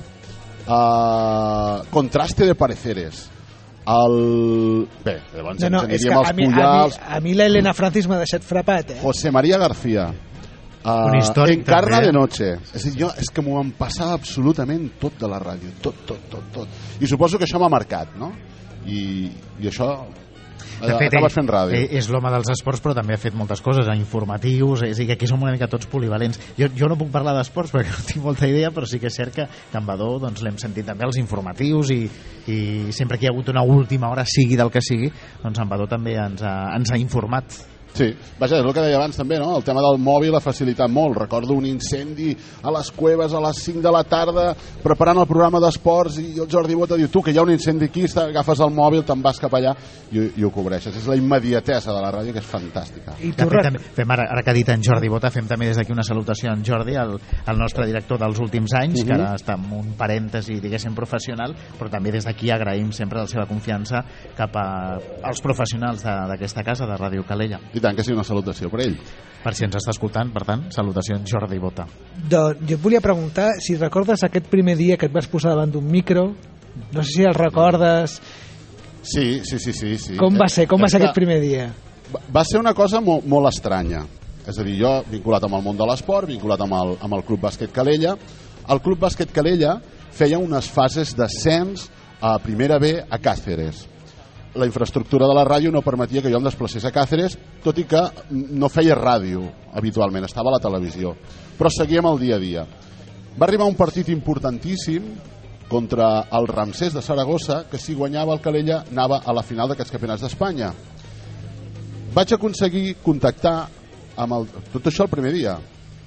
Uh, Contraste de Pareceres. El... Bé, llavors No, no, ens és que aniríem a als mi, a mi, Pujals. a mi l'Helena Francis m'ha deixat frapat, eh? José María García. Uh, Un històric, Encarna també, eh? de noche. És a dir, jo, és que m'ho em passava absolutament tot de la ràdio, tot, tot, tot, tot. I suposo que això m'ha marcat, no? I, i això... De fet, acabes ell, fent ràdio. ell és l'home dels esports, però també ha fet moltes coses, a informatius, és a dir, que aquí som una mica tots polivalents. Jo, jo no puc parlar d'esports perquè no tinc molta idea, però sí que és cert que en Badó doncs, l'hem sentit també als informatius i, i sempre que hi ha hagut una última hora, sigui del que sigui, doncs en Badó també ens ha, ens ha informat. Sí, vaja, és el que deia abans també, no? El tema del mòbil ha facilitat molt. Recordo un incendi a les Cueves a les cinc de la tarda preparant el programa d'esports i el Jordi Bota diu, tu, que hi ha un incendi aquí, agafes el mòbil, te'n vas cap allà i, i ho cobreixes. És la immediatesa de la ràdio que és fantàstica. I De fet, també, fem ara, ara que ha dit en Jordi Bota, fem també des d'aquí una salutació a en Jordi, el, el nostre director dels últims anys, Mhm. que ara està en un parèntesi, diguéssim, professional, però també des d'aquí agraïm sempre la seva confiança cap a, als professionals de- d'aquesta casa, de Ràdio Calella. I tant que sí, una salutació per ell. Per si ens està escoltant, per tant, salutacions Jordi Bota. Doncs jo et volia preguntar si recordes aquest primer dia que et vas posar davant d'un micro, no sé si el recordes, Sí, sí, sí, sí, sí. com va ser, com va És ser que aquest primer dia? va- Va ser una cosa molt, molt estranya. És a dir, jo vinculat amb el món de l'esport, vinculat amb el, amb el Club Bàsquet Calella. El Club Bàsquet Calella feia unes fases d'ascens a primera B a Càceres. La infraestructura de la ràdio no permetia que jo em desplacés a Càceres, tot i que no feia ràdio habitualment, estava a la televisió. Però seguíem el dia a dia. Va arribar un partit importantíssim contra el Ramsès de Saragossa, que si guanyava el Calella anava a la final d'aquests campionats d'Espanya. Vaig aconseguir contactar amb el, tot això el primer dia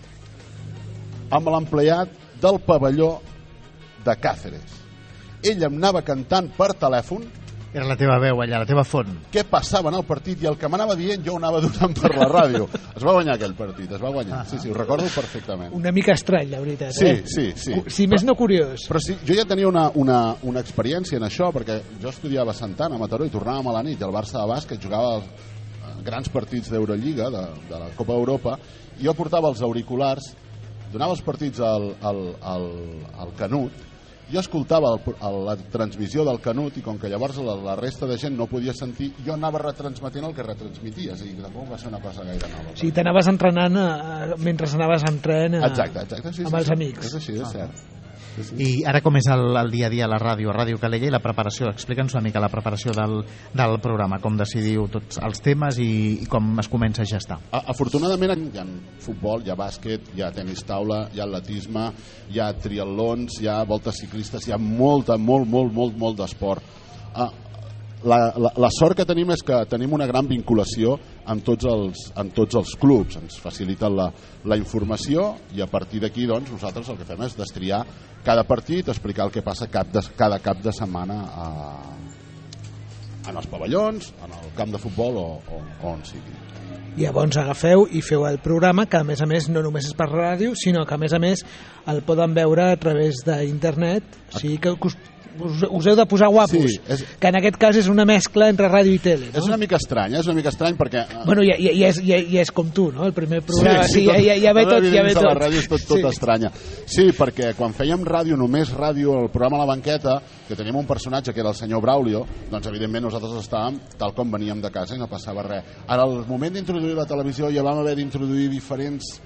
amb l'empleat del pavelló de Càceres. Ell em anava cantant per telèfon Era la teva veu allà, la teva font. què passava en el partit i el que m'anava dient jo ho anava donant per la ràdio. Es va guanyar aquell partit, es va guanyar. Sí, sí, ho recordo perfectament. Una mica estrany, la veritat, Sí, eh? sí, sí. Cu- Si més no curiós. Però sí, jo ja tenia una, una, una experiència en això, perquè jo estudiava a Santana, a Mataró, i tornàvem a la nit, i el Barça de bàsquet jugava els eh, grans partits d'Eurolliga, de, de la Copa d'Europa, i jo portava els auriculars, donava els partits al, al, al, al Canut, jo escoltava el, el, la transmissió del Canut i com que llavors la, la resta de gent no podia sentir, jo anava retransmetent el que retransmitia, és a dir, que tampoc va ser una cosa gaire nova. O sigui, t'anaves entrenant eh, mentre anaves en tren eh, Exacte, exacte, sí, amb sí, els sí. amics. És així, és cert. Sí, sí. I ara com és el, el dia a dia a la ràdio, a Ràdio Calella, i la preparació? Explica'ns una mica la preparació del, del programa, com decidiu tots els temes i, i com es comença a gestar. A- Afortunadament hi ha futbol, hi ha bàsquet, hi ha tenis taula, hi ha atletisme, hi ha triatlons, hi ha voltes ciclistes, hi ha molta, molt, molt, molt, molt d'esport. Ah, La, la, la sort que tenim és que tenim una gran vinculació amb tots els, amb tots els clubs, ens faciliten la, la informació i a partir d'aquí doncs, nosaltres el que fem és destriar cada partit, explicar el que passa cap de, cada cap de setmana a, en els pavellons, en el camp de futbol o, o, o on sigui. Llavors agafeu i feu el programa, que a més a més no només és per ràdio, sinó que a més a més el poden veure a través d'internet, o sigui que us, us, us heu de posar guapos, Sí, és- que en aquest cas és una mescla entre ràdio i tele, no? És una mica estrany, eh? és una mica estrany perquè... Bueno, ja, ja, ja, és, ja, ja és com tu, no? El primer programa, sí, sí, tot- ja, ja, ja ve tot, ja ve evidentment, tot. La ràdio és tot, tot Sí. estranya. Sí, perquè quan fèiem ràdio, només ràdio, el programa La Banqueta, que teníem un personatge que era el senyor Braulio, doncs evidentment nosaltres estàvem tal com veníem de casa i no passava res. Ara, al moment d'introduir la televisió ja vam haver d'introduir diferents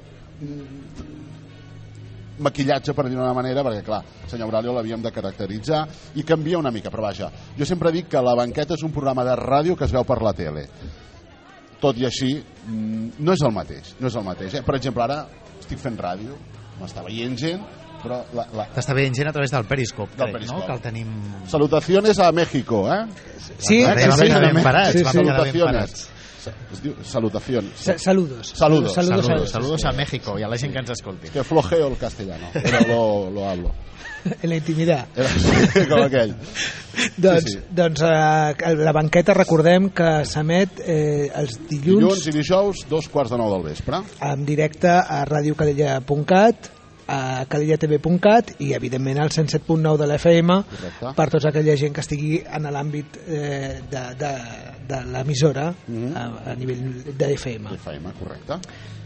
maquillatge, per dir-ho d'una manera, perquè clar, el senyor Braulio l'havíem de caracteritzar i canvia una mica, però vaja, jo sempre dic que La Banqueta és un programa de ràdio que es veu per la tele. Tot i així, no és el mateix, no és el mateix. Eh? Per exemple, ara estic fent ràdio, m'està veient gent, però... La, la... T'està veient gent a través del Periscope, Del crec, Periscope. no? Que el tenim... Salutaciones a México, eh? Sí, eh? vam quedar ben parats, Sí, vam sí. quedar ben Salutaciones. Es diu salutaciones. Sa- saludos. Saludos. Saludos, Saludos, saludos a México i a la gent que ens escolti. Que flojeo el castellano, pero lo, lo hablo. En la intimidad. Com aquell. Doncs, Sí, sí. doncs eh, la banqueta, recordem que s'emet eh, els dilluns, Dilluns i dijous, dos quarts de nou del vespre. en directe a radiocalella punt cat, a calella t v punt cat i evidentment al cent set punt nou de l'F M Correcte. per tota aquella gent que estigui en l'àmbit eh, de, de, de l'emissora Mhm. a, a nivell d'F M. F M, correcte.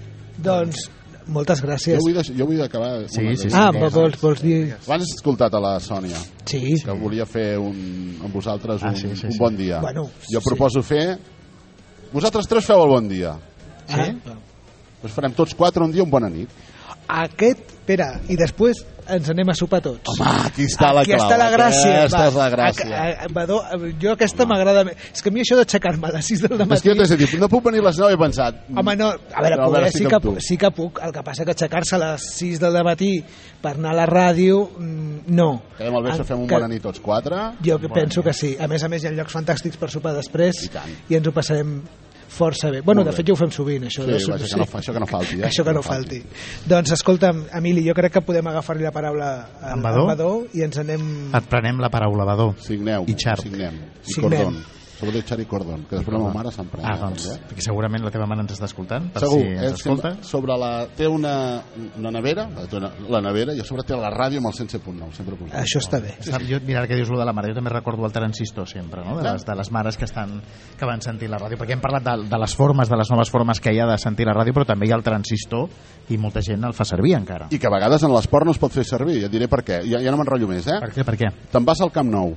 Doncs moltes gràcies. Jo vull, de, jo vull acabar... Sí, una- sí, sí. Ah, vols, vols dir... Abans has escoltat a la Sònia, Sí. que volia fer un, amb vosaltres un, Ah, sí, sí, un sí. bon dia. Bueno, jo sí. proposo fer... Vosaltres tres feu el bon dia. Ah, Doncs farem tots quatre un dia un bona nit. aquest, espera, i després ens anem a sopar tots. Home, aquí està la Aquí clau. està la gràcia. Aquesta és la gràcia. A, a, a, Badó, jo aquesta m'agrada més. És que a mi això d'aixecar-me a les sis del És que matí... jo t'he dit, no puc venir a les nou, he pensat... Home, no, a veure, No, poder, estic sí, amb que, tu. sí que puc. El que passa que aixecar-se a les sis del matí per anar a la ràdio, mm, no. Quedem al vespre, En- fem un que- bona nit tots quatre. Jo que penso que sí. A més a més, hi ha llocs fantàstics per sopar després I tant. i ens ho passarem força bé. Bueno, Molt de bé. fet ja ho fem sovint, això. Sí, de vaja, que no fa- això que no falti, eh? Això que no falti. Doncs escolta'm, Emili, jo crec que podem agafar-li la paraula al En Badó? al Badó i ens anem... Et prenem la paraula, Badó. Signeu, I Xarp. signem. I Signem. cordón. Sobretot Xar i cordón, que després la meva mare se'n pren. Ah, doncs, eh? perquè segurament la teva mare ens està escoltant, per Segur, si ens és que escolta. sobre la, té una, una nevera, té una, la nevera, i a sobre té la ràdio amb el cent set punt nou, sempre posat. Això està bé. Està, jo, mira, que dius lo de la mare, jo també recordo el transistor sempre, no? de, les, de les mares que estan que van sentir la ràdio, perquè hem parlat de, de les formes, de les noves formes que hi ha de sentir la ràdio, però també hi ha el transistor i molta gent el fa servir encara. I que a vegades en l'esport no es pot fer servir, et diré per què, ja, ja no m'enrotllo més, eh? Per què? Per què? Te'n vas al Camp Nou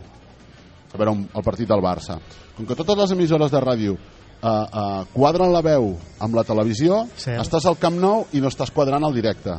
a veure un, el partit del Barça. Com que totes les emissores de ràdio uh, uh, quadren la veu amb la televisió, Cert. estàs al Camp Nou i no estàs quadrant el directe.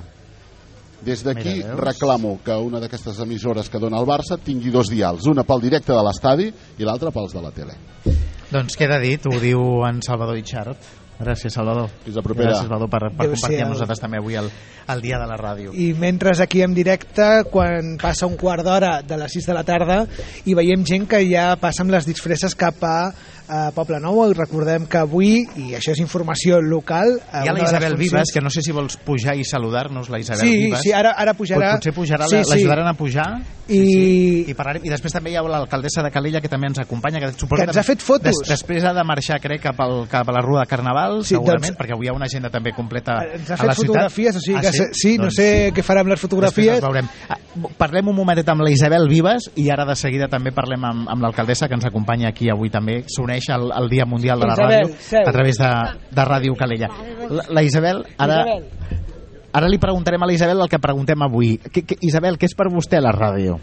Des d'aquí Mira, veus? reclamo que una d'aquestes emissores que dona el Barça tingui dos dials, una pel directe de l'estadi i l'altra pels de la tele. Doncs queda dit, ho diu en Salvador Itxart. Gràcies, Salvador. Fins la propera. Gràcies, Salvador, per, per Adéu-siau. compartir amb nosaltres també avui el, el dia de la ràdio. I mentre aquí en directe, quan passa un quart d'hora de les sis de la tarda i veiem gent que ja passa amb les disfresses cap a, a Poble Nou, i recordem que avui, i això és informació local... Hi ha la Isabel Vives, que no sé si vols pujar i saludar-nos, la Isabel sí, Vives. Sí, ara, ara pujarà. Pot, potser pujarà, sí, sí, l'ajudaran a pujar. I... Sí, sí. I, parlarem. I després també hi ha l'alcaldessa de Calella, que també ens acompanya. Que, suposo que ens ha fet fotos. Des, després ha de marxar, crec, cap, al, cap a la Rua de Carnaval, sí, segurament, doncs, perquè avui hi ha una agenda també completa ens ha a la fet fotografies, ciutat. o sigui ah, que sí? sí, no doncs, sé què farà amb les fotografies. Després les veurem. Ah, parlem un momentet amb la Isabel Vives i ara de seguida també parlem amb, amb l'alcaldessa, que ens acompanya aquí avui també, s'uneix al, al Dia Mundial de la Isabel, Ràdio seu. a través de, de Ràdio Calella. La, la Isabel, ara... Isabel. Ara li preguntarem a la Isabel el que preguntem avui. Que, que, Isabel, què és per vostè la ràdio?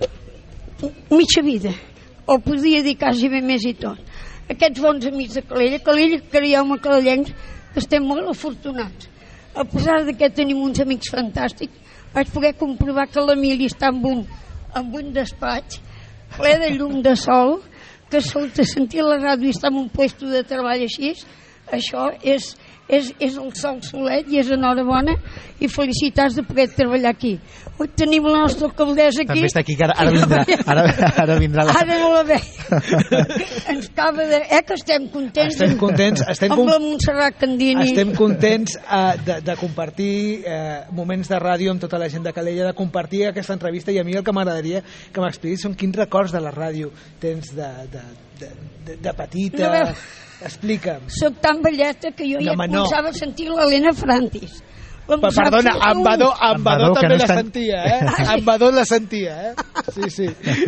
Mitja vida, o podria dir quasi bé més i tot. Aquests bons amics de Calella, Calella, creieu-me, calellencs, estem molt afortunats. A pesar de que tenim uns amics fantàstics, vaig poder comprovar que l'Emili està en un, en un despatx ple de llum de sol, que sota sentir la ràdio i està en un puesto de treball així, això és, és, és el sol solet i és enhorabona i felicitats de poder treballar aquí. tenim la nostra alcaldessa aquí. També està aquí, que ara, ara vindrà. Ara, ara vindrà la... Ara no la veig. Ens acaba de... Eh, que estem contents. Estem contents. Estem amb la Montserrat Candini. Estem contents uh, de, de compartir uh, moments de ràdio amb tota la gent de Calella, de compartir aquesta entrevista, i a mi el que m'agradaria que m'expliquis són quins records de la ràdio tens de, de, de, de, de petita. No, explica'm. Soc tan velleta que jo no, ja començava no. a sentir l'Helena Frantis. Perdona, en Badó, en Badó també no la estan... sentia, eh? En Badó la sentia, eh? Sí, sí.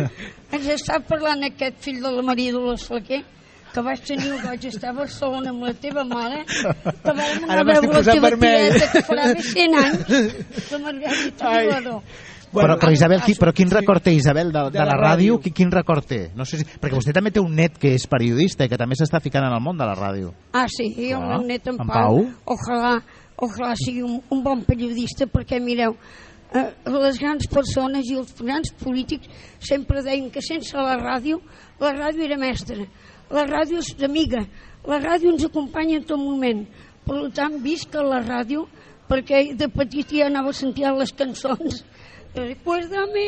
Ens està parlant aquest fill de la Maria Dolors Flaquer, que vaig tenir, vaig estar a Barcelona amb la teva mare, que vam anar a veure la teva tieta, que farà més cent anys, la Margarita Viladó. Però, però Isabel, qui, però quin record té Isabel de, de, de la ràdio? Qui, quin record té? No sé si, perquè vostè també té un net que és periodista i que també s'està ficant en el món de la ràdio. Ah, sí, jo ah, un net en, en Pau. Pau. Ojalà, ojalà sigui un, un bon periodista, perquè mireu, eh, les grans persones i els grans polítics sempre deien que sense la ràdio, la ràdio era mestra, la ràdio és amiga, la ràdio ens acompanya en tot moment. Per tant, visca la ràdio, perquè de petit ja anava a sentir les cançons. Recuérdame.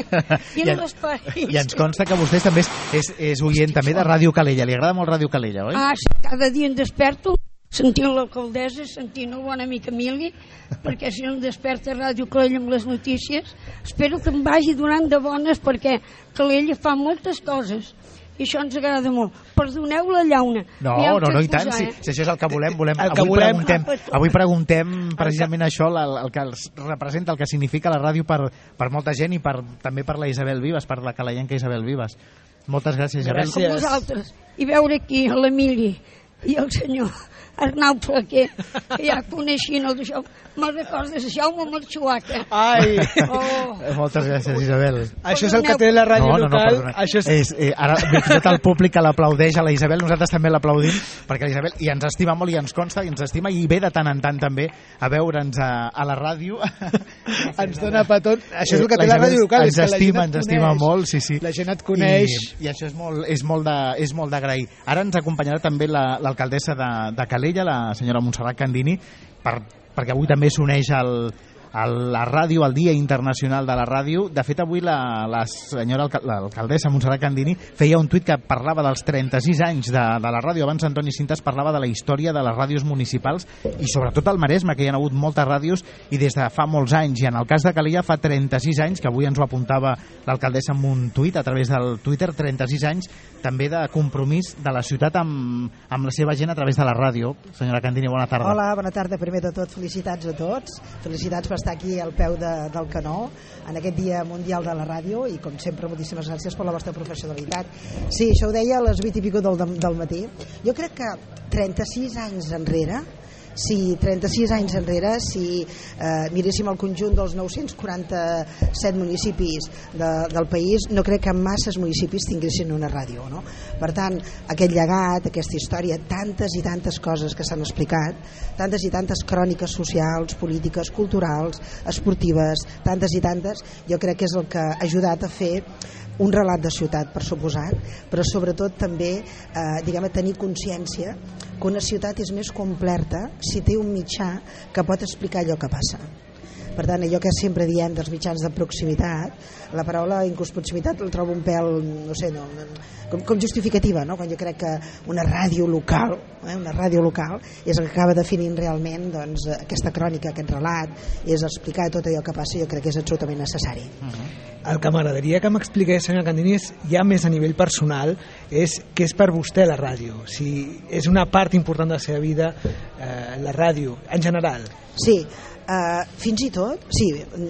I, I, I ens consta que vostè també és, és, és oient també de Ràdio Calella. Li agrada molt Ràdio Calella, oi? Ah, sí, cada dia em desperto sentint l'alcaldessa, sentint el bon amic Emili, perquè si no em desperta Ràdio Calella amb les notícies. Espero que em vagi donant de bones, perquè Calella fa moltes coses i això ens agrada molt. Perdoneu la llauna. No, no, no, i tant, si, si això és el que volem, volem. El que avui, volem preguntem, avui preguntem precisament això, el, el que representa, el que significa la ràdio per, per molta gent i per, també per la Isabel Vives, per la calellenca Isabel Vives. Moltes gràcies, Isabel. Gràcies. A vosaltres. I veure aquí l'Emili i el senyor Arnau Flaquer, que ja coneixien el d'això. Me'n recordes, Jaume Marxuaca. Ai! Oh. Moltes gràcies, Isabel. Això és el que té la ràdio no, no, local. No, això és... és eh, ara, tot el públic que l'aplaudeix a la Isabel, nosaltres també l'aplaudim, perquè la Isabel i ens estima molt i ens consta i ens estima i ve de tant en tant també a veure'ns a, a la ràdio. Ens dona petons. Això és el que té la, la ràdio local. Ens estima, ens estima molt, sí, sí. La gent et coneix. I, i això és molt, és molt de, és molt d'agrair. Ara ens acompanyarà també l'alcaldessa la, de, de Calella, la senyora Montserrat Candini, per, perquè avui també s'uneix al, a la ràdio, al Dia Internacional de la Ràdio. De fet, avui la, la senyora l'alcaldessa Montserrat Candini feia un tuit que parlava dels trenta-sis anys de, de la ràdio. Abans Antoni Cintas parlava de la història de les ràdios municipals i sobretot al Maresme, que hi ha hagut moltes ràdios i des de fa molts anys. I en el cas de Calella fa trenta-sis anys, que avui ens ho apuntava l'alcaldessa amb un tuit a través del Twitter, trenta-sis anys també de compromís de la ciutat amb, amb la seva gent a través de la ràdio. Senyora Candini, bona tarda. Hola, bona tarda. Primer de tot, felicitats a tots. Felicitats per estar aquí al peu de, del canó en aquest Dia Mundial de la Ràdio i, com sempre, moltíssimes gràcies per la vostra professionalitat. Sí, això ho deia a les vuit i pico del, del matí. Jo crec que trenta-sis anys enrere, si trenta-sis anys enrere, si eh, miréssim el conjunt dels nou-cents quaranta-set municipis de, del país, no crec que masses municipis tinguessin una ràdio, no? Per tant, aquest llegat, aquesta història, tantes i tantes coses que s'han explicat, tantes i tantes cròniques socials, polítiques, culturals, esportives, tantes i tantes, jo crec que és el que ha ajudat a fer un relat de ciutat, per suposat, però sobretot també eh, diguem, a tenir consciència que una ciutat és més completa si té un mitjà que pot explicar allò que passa. Per tant, allò que sempre diem dels mitjans de proximitat, la paraula inclús proximitat la trobo un pèl, no sé, no, com, com justificativa, no? Quan jo crec que una ràdio local, eh, una ràdio local és el que acaba definint realment doncs, aquesta crònica, aquest relat, és explicar tot allò que passa, jo crec que és absolutament necessari. Uh-huh. El que m'agradaria que m'expliqués, senyora Candini, és ja més a nivell personal, és què és per vostè la ràdio, si és una part important de la seva vida, eh, la ràdio, en general. Sí, uh, fins i tot, sí,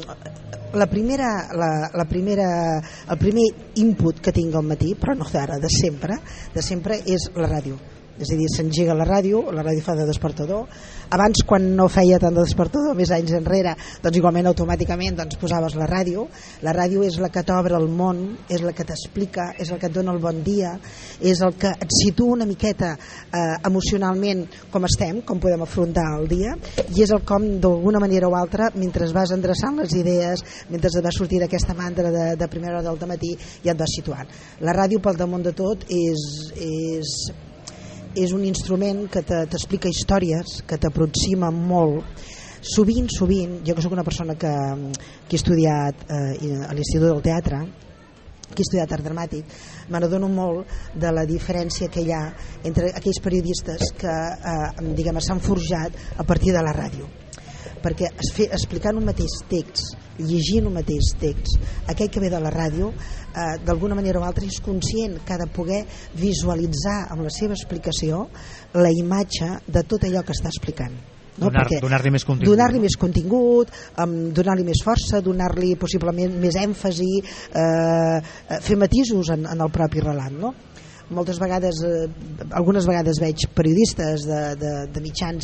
la primera, la, la primera, el primer input que tinc al matí, però no d'ara, de sempre, de sempre és la ràdio. És a dir, s'engega la ràdio, la ràdio fa de despertador. Abans, quan no feia tant de despertador, més anys enrere, doncs igualment automàticament doncs, posaves la ràdio. La ràdio és la que t'obre el món, és la que t'explica, és la que et dona el bon dia, és el que et situa una miqueta eh, emocionalment com estem, com podem afrontar el dia, i és el com, d'alguna manera o altra, mentre vas endreçant les idees, mentre vas sortir d'aquesta mandra de, de primera hora del matí, ja et vas situant. La ràdio, pel damunt de tot, és... és és un instrument que t'explica històries, que t'aproxima molt. Sovint, sovint, jo que sóc una persona que, que he estudiat eh, a l'Institut del Teatre, que he estudiat art dramàtic, me n'adono molt de la diferència que hi ha entre aquells periodistes que eh, diguem, s'han forjat a partir de la ràdio, perquè explicant un mateix text, llegint un mateix text, aquell que ve de la ràdio eh, d'alguna manera o altra és conscient que ha de poder visualitzar amb la seva explicació la imatge de tot allò que està explicant. No? Donar-li donar més contingut. Donar-li més contingut, um, donar-li més força, donar-li possiblement més èmfasi, eh, fer matisos en, en el propi relat, no? Moltes vegades, eh, algunes vegades veig periodistes de, de, de mitjans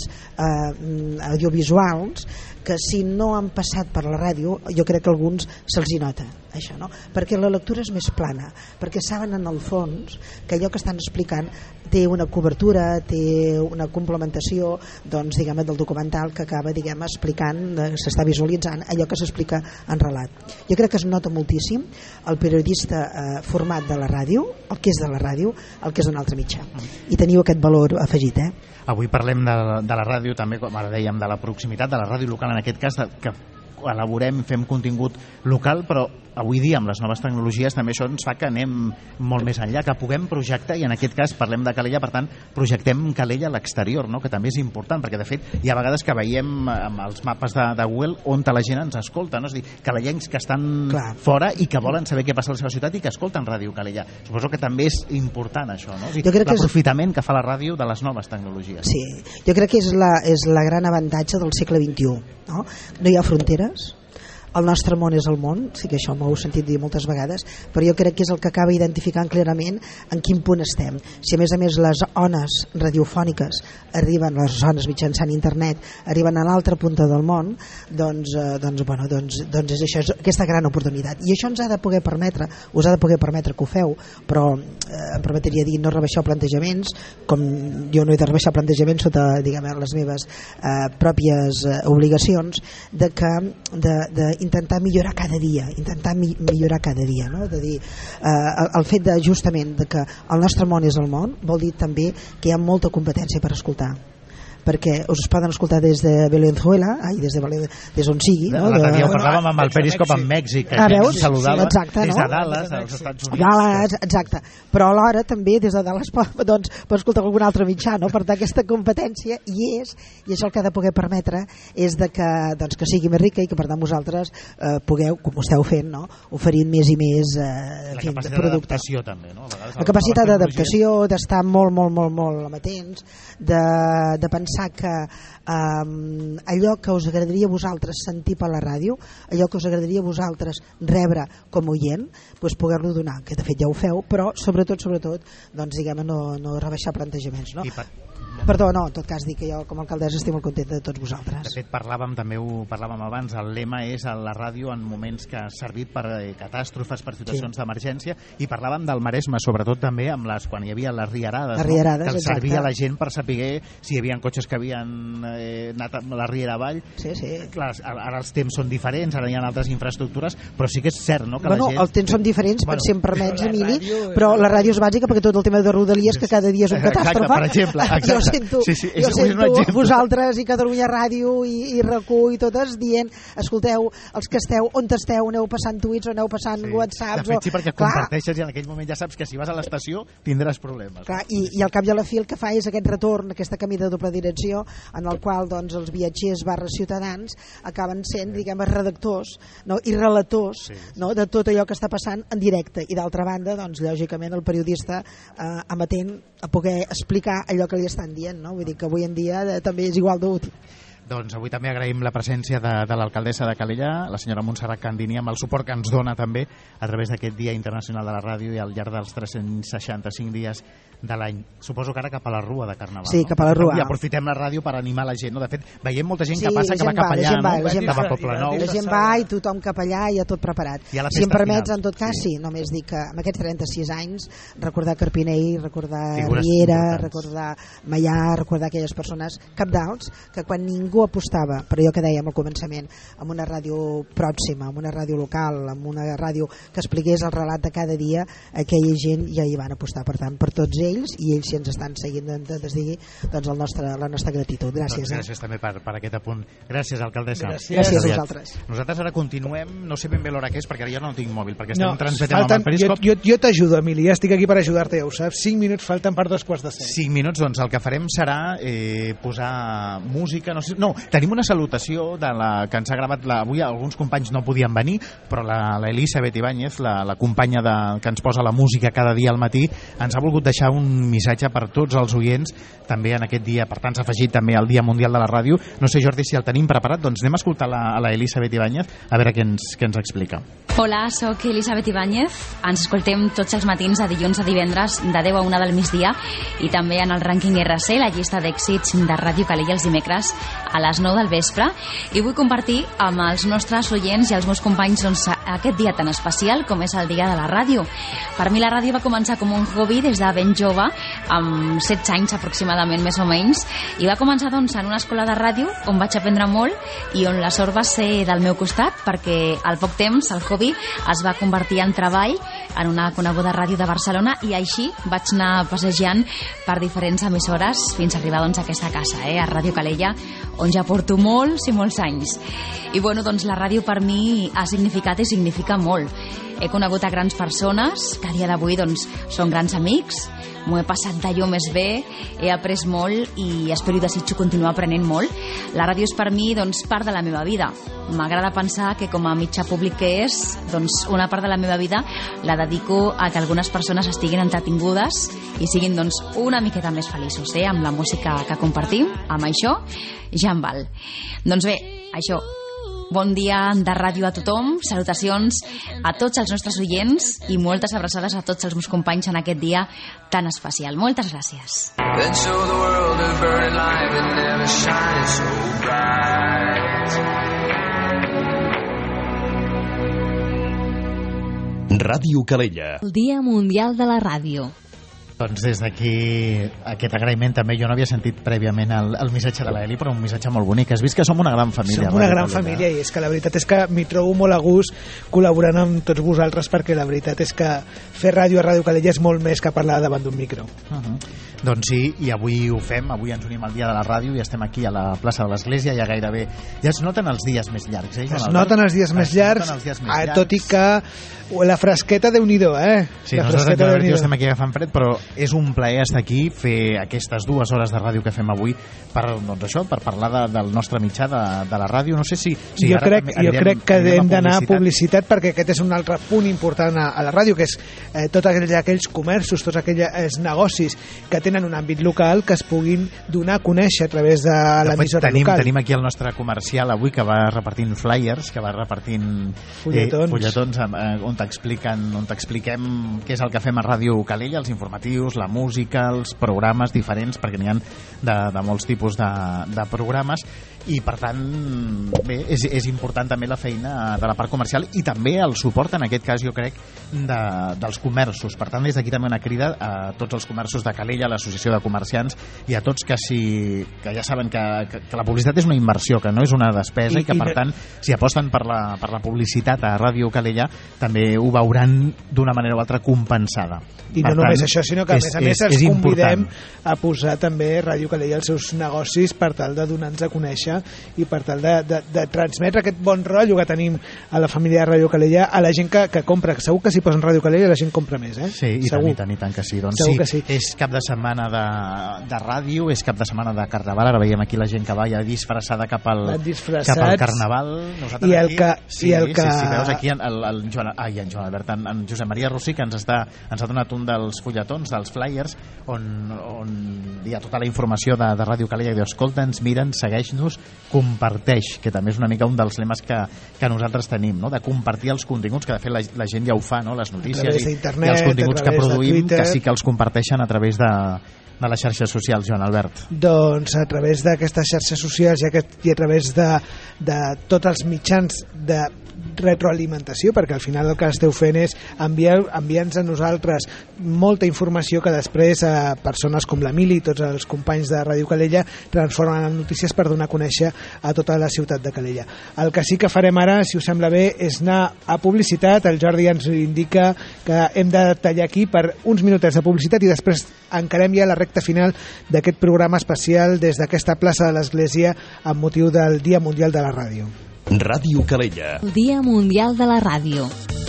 eh, audiovisuals que si no han passat per la ràdio, jo crec que alguns se'ls hi nota això, no? Perquè la lectura és més plana, perquè saben en el fons que allò que estan explicant té una cobertura, té una complementació, doncs, diguem, del documental que acaba, diguem, explicant, eh, s'està visualitzant allò que s'explica en relat. Jo crec que es nota moltíssim el periodista eh, format de la ràdio, el que és de la ràdio, el que és d'un altre mitjà. I teniu aquest valor afegit, eh? Avui parlem de, de la ràdio també, com ara dèiem, de la proximitat, de la ràdio local en aquest cas, de, que elaborem, fem contingut local, però avui dia amb les noves tecnologies també això ens fa que anem molt més enllà, que puguem projectar, i en aquest cas parlem de Calella, per tant projectem Calella a l'exterior, no? Que també és important, perquè de fet hi ha vegades que veiem amb els mapes de, de Google on la gent ens escolta, no? És a dir, calellencs que estan Clar. fora i que volen saber què passa a la seva ciutat i que escolten Ràdio Calella. Suposo que també és important això, no? O sigui, l'aprofitament que, és... que fa la ràdio de les noves tecnologies. Sí, jo crec que és la, és la gran avantatge del segle vint-i-u, no? No hi ha fronteres, el nostre món és el món, sí que això m'ho heu sentit dir moltes vegades, però jo crec que és el que acaba identificant clarament en quin punt estem. Si a més a més les ones radiofòniques arriben, les ones mitjançant internet, arriben a l'altra punta del món, doncs, eh, doncs, bueno, doncs, doncs és això, és aquesta gran oportunitat. I això ens ha de poder permetre, us ha de poder permetre que ho feu, però eh, em permetria dir no rebaixeu plantejaments, com jo no he de rebaixar plantejaments sota, diguem, les meves eh, pròpies eh, obligacions, de que de, de intentar millorar cada dia, intentar mi millorar cada dia, no? De dir, eh, el, el fet de justament de que el nostre món és el món vol dir també que hi ha molta competència per escoltar, perquè us poden escoltar des de Valenzuela, ai, des de Valen... des on sigui, no? L'altre dia ho parlàvem amb el Periscope amb Mèxic, que ah, veus? Ens saludava, sí, exacte, des de no? Dallas, dels Estats Units. Dallas, exacte, però alhora també des de Dallas doncs, pot escoltar algun altre mitjà, no? Per tant, aquesta competència hi és, i això el que ha de poder permetre és de que, doncs, que sigui més rica i que per tant vosaltres eh, pugueu, com ho esteu fent, no? Oferint més i més eh, la fin, capacitat d'adaptació també, no? La capacitat d'adaptació, d'estar molt, molt, molt, molt amatents, de, de pensar que Um, allò que us agradaria a vosaltres sentir per la ràdio, allò que us agradaria a vosaltres rebre com oient, doncs poder-lo donar, que de fet ja ho feu, però sobretot, sobretot, doncs diguem, no, no rebaixar plantejaments, no? Per... Perdó, no, en tot cas dic que jo com a alcaldessa estic molt contenta de tots vosaltres. De fet parlàvem, també ho parlàvem abans, el lema és a la ràdio en moments que ha servit per eh, catàstrofes, per situacions sí. d'emergència, i parlàvem del Maresme, sobretot també amb les, quan hi havia les riarades, les riarades no? Que exacte. servia a la gent per saber si hi havia cotxes que havien eh, anat a la riera avall. Sí, sí. Clar, ara els temps són diferents, ara hi ha altres infraestructures, però sí que és cert, no? Que bueno, la gent... els temps són diferents, bueno, si em permets, però Emili, ràdio... però la ràdio és bàsica perquè tot el tema de Rodalies, que cada dia és un catàstrofe. Exacte, per exemple. Exacte. Jo sento, sí, sí, jo sento vosaltres i Catalunya Ràdio i, i R A C U i totes dient, escolteu, els que esteu, on esteu, aneu passant tuits o aneu passant sí. whatsapps. De fet, sí, perquè o... comparteixes i en aquell moment ja saps que si vas a l'estació tindràs problemes. Clar, i, i al cap i a la fi el que fa és aquest retorn, aquesta camí de doble direcció, en el qual doncs, els viatgers barra ciutadans acaben sent, diguem, redactors, no? I relators, sí, sí. No? De tot allò que està passant en directe. I d'altra banda, doncs, lògicament, el periodista eh, amatent a poder explicar allò que li estan dient, no? Vull dir que avui en dia eh, també és igual d'útil. Doncs avui també agraïm la presència de, de l'alcaldessa de Calella, la senyora Montserrat Candini, amb el suport que ens dona també a través d'aquest Dia Internacional de la Ràdio i al llarg dels tres-cents seixanta-cinc dies de l'any. Suposo que ara cap a la Rua de Carnaval. Sí, no? cap a la Rua. I aprofitem la ràdio per animar la gent, no? De fet, veiem molta gent sí, que passa que va cap allà, va, no? Gent va, va a Poblenou. La gent va i tothom cap allà i ja tot preparat. Si em permets, final. En tot cas, sí. sí, només dic que amb aquests trenta-sis anys recordar Carpinell, recordar Figures Riera, importants. Recordar Maià, recordar aquelles persones cabdals que quan ningú ningú apostava, però jo que dèiem al començament, amb una ràdio pròxima, amb una ràdio local, amb una ràdio que expliqués el relat de cada dia, aquella gent ja hi van apostar. Per tant, per tots ells, i ells si ens estan seguint des d'ahir, doncs el nostre, la nostra gratitud. Gràcies. Doncs gràcies eh? també per, per aquest apunt. Gràcies, alcaldessa. Gràcies, gràcies a vosaltres. Nosaltres ara continuem, no sé ben bé l'hora que és, perquè ara ja no tinc mòbil, perquè estem no, transmetent amb el Periscope. Jo, jo, jo t'ajudo, Emili, estic aquí per ajudar-te, ja ho saps. cinc minuts falten per dos quarts de set. cinc minuts, doncs el que farem serà eh, posar música, no sé, no, tenim una salutació de la que ens ha gravat la, avui, alguns companys no podien venir, però la, la Elisabet Ibáñez, la, la companya de, que ens posa la música cada dia al matí, ens ha volgut deixar un missatge per tots els oients, també en aquest dia, per tant s'ha afegit també el Dia Mundial de la Ràdio. No sé, Jordi, si el tenim preparat, doncs anem a escoltar la, a la Elisabet Ibáñez, a veure què ens, què ens explica. Hola, sóc Elisabet Ibáñez. Ens escoltem tots els matins de dilluns a divendres de deu a una del migdia i també en el rànquing R C, la llista d'èxits de Ràdio Calella els dimecres a les nou del vespre. I vull compartir amb els nostres oients i els meus companys doncs, aquest dia tan especial com és el dia de la ràdio. Per mi la ràdio va començar com un hobby des de ben jove, amb setze anys aproximadament, més o menys, i va començar doncs, en una escola de ràdio on vaig aprendre molt i on la sort va ser del meu costat, perquè al poc temps el hobby es va convertir en treball en una coneguda ràdio de Barcelona i així vaig anar passejant per diferents emissores fins a arribar doncs, a aquesta casa, eh, a Ràdio Calella, on ja porto molts i molts anys. I bueno, doncs la ràdio per mi ha significat i significa molt. He conegut a grans persones que a dia d'avui doncs, són grans amics, m'ho he passat d'allò més bé, he après molt i espero i desitjo continuar aprenent molt. La ràdio és per mi doncs, part de la meva vida. M'agrada pensar que com a mitjà públic que és, doncs, una part de la meva vida la dedico a que algunes persones estiguin entretingudes i siguin doncs, una miqueta més feliços eh? Amb la música que compartim, amb això ja em val. Doncs bé, això, bon dia de ràdio a tothom, salutacions a tots els nostres oients i moltes abraçades a tots els meus companys en aquest dia tan especial. Moltes gràcies. Ràdio Calella. El Dia Mundial de la Ràdio. Doncs des d'aquí aquest agraïment també. Jo no havia sentit prèviament el, el missatge de l'Eli, però un missatge molt bonic. Has vist que som una gran família. Som una gran família i és que la veritat és que m'hi trobo molt a gust col·laborant amb tots vosaltres, perquè la veritat és que fer ràdio a Ràdio Calella és molt més que parlar davant d'un micro. Uh -huh. Doncs sí, i avui ho fem, avui ens unim al Dia de la Ràdio i estem aquí a la plaça de l'Església, ja gairebé ja es noten els dies més llargs, eh? Es noten els dies més llargs, els dies més llargs. Tot i que la fresqueta Déu-n'hi-do, eh? Sí, la nosaltres jo estem aquí agafant fred, però és un plaer estar aquí, fer aquestes dues hores de ràdio que fem avui per, doncs això, per parlar de, del nostre mitjà de, de la ràdio. No sé si... si jo crec, anirem, jo crec que hem d'anar a publicitat, perquè aquest és un altre punt important a, a la ràdio, que és eh, tots aquells, aquells comerços, tots aquells negocis que tenen un àmbit local que es puguin donar a conèixer a través de l'emissora tenim, local. Tenim aquí el nostre comercial avui que va repartint flyers, que va repartint fulletons, eh, fulletons eh, on t'expliquen, on t'expliquem què és el que fem a Ràdio Calella, els informatius, la música, els programes diferents, perquè n'hi ha de, de molts tipus de, de programes, i per tant bé, és, és important també la feina de la part comercial i també el suport, en aquest cas jo crec, de, dels comerços. Per tant, des d'aquí també una crida a tots els comerços de Calella, a l'Associació de Comerciants, i a tots que, si, que ja saben que, que, que la publicitat és una inversió, que no és una despesa, i, i que per i tant, si aposten per la, per la publicitat a Ràdio Calella, també ho veuran d'una manera o altra compensada. I per no només tant, això, sinó que a és, més a més és, els és convidem important. a posar també Ràdio Calella als seus negocis per tal de donar-nos a conèixer i per tal de, de, de transmetre aquest bon rotllo que tenim a la família de Ràdio Calella a la gent que, que compra. Segur que si posen Ràdio Calella la gent compra més, eh? Sí, i Segur. tant, i tant, i tant que sí. Doncs Segur sí, que sí. És cap de setmana de, de ràdio, és cap de setmana de Carnaval. Ara veiem aquí la gent que va ja disfressada cap al, cap al Carnaval. Nosaltres I el aquí, que, sí, i el que... sí, sí, veus aquí en, el, el Joan, ai, en Joan Albert, en, en Josep Maria Rossí, que ens, està, ens ha donat un dels fulletons, dels flyers, on, on hi ha tota la informació de, de Ràdio Calella, i diu, escolta'ns, mira'ns, segueix-nos, comparteix, que també és una mica un dels lemes que, que nosaltres tenim, no? De compartir els continguts, que de fet la, la gent ja ho fa, no? Les notícies i, i els continguts que produïm, que sí que els comparteixen a través de, de les xarxes socials, Joan Albert. Doncs a través d'aquestes xarxes socials i a, aquest, i a través de, de tots els mitjans de retroalimentació, perquè al final el que esteu fent és enviar, enviar-nos a nosaltres molta informació que després eh, persones com l'Emili i tots els companys de Ràdio Calella transformen en notícies per donar a conèixer a tota la ciutat de Calella. El que sí que farem ara, si us sembla bé, és anar a publicitat. El Jordi ens indica que hem de tallar aquí per uns minutets de publicitat i després encarem ja la recta final d'aquest programa especial des d'aquesta plaça de l'Església amb motiu del Dia Mundial de la Ràdio. Ràdio Calella. El Dia Mundial de la Ràdio.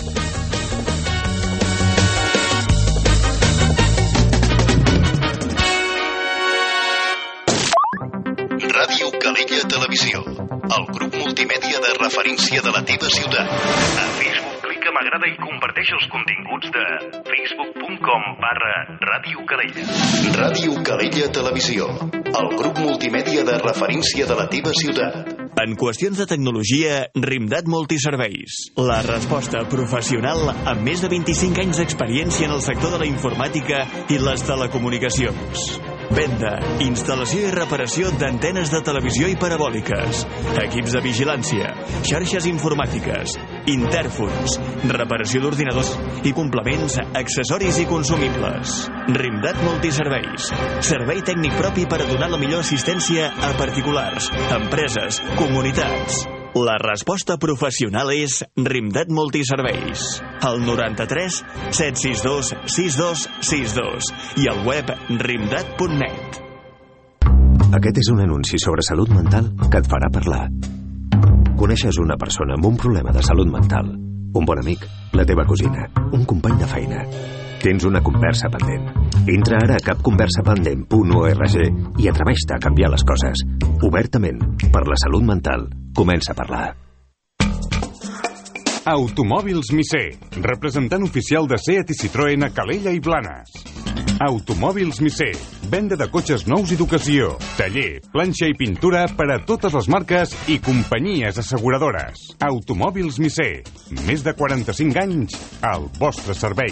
Ràdio Calella Televisió, el grup multimèdia de referència de la teva ciutat. A Facebook, clica m'agrada i comparteix els continguts de facebook punt com barra Ràdio Calella. Ràdio Calella Televisió, el grup multimèdia de referència de la teva ciutat. En qüestions de tecnologia, Rimdat Multiserveis. La resposta professional amb més de vint-i-cinc anys d'experiència en el sector de la informàtica i les telecomunicacions. Venda, instal·lació i reparació d'antenes de televisió i parabòliques, equips de vigilància, xarxes informàtiques, intèrfons, reparació d'ordinadors i complements, accessoris i consumibles. Rimdat Multiserveis. Servei tècnic propi per a donar la millor assistència a particulars, empreses, comunitats. La resposta professional és Rimdat Multiserveis. Al noranta-tres set sis dos sis dos sis dos i al web rimdat punt net. Aquest és un anunci sobre salut mental que et farà parlar. Coneixes una persona amb un problema de salut mental, un bon amic, la teva cosina, un company de feina. Tens una conversa pendent. Entra ara a capconversapendent punt org i atreveix-te a canviar les coses. Obertament, per la salut mental, comença a parlar. Automòbils Misser, representant oficial de Seat i Citroën a Calella i Blanes. Automòbils Misser, venda de cotxes nous i d'ocasió, taller, planxa i pintura per a totes les marques i companyies asseguradores. Automòbils Misser, més de quaranta-cinc anys al vostre servei.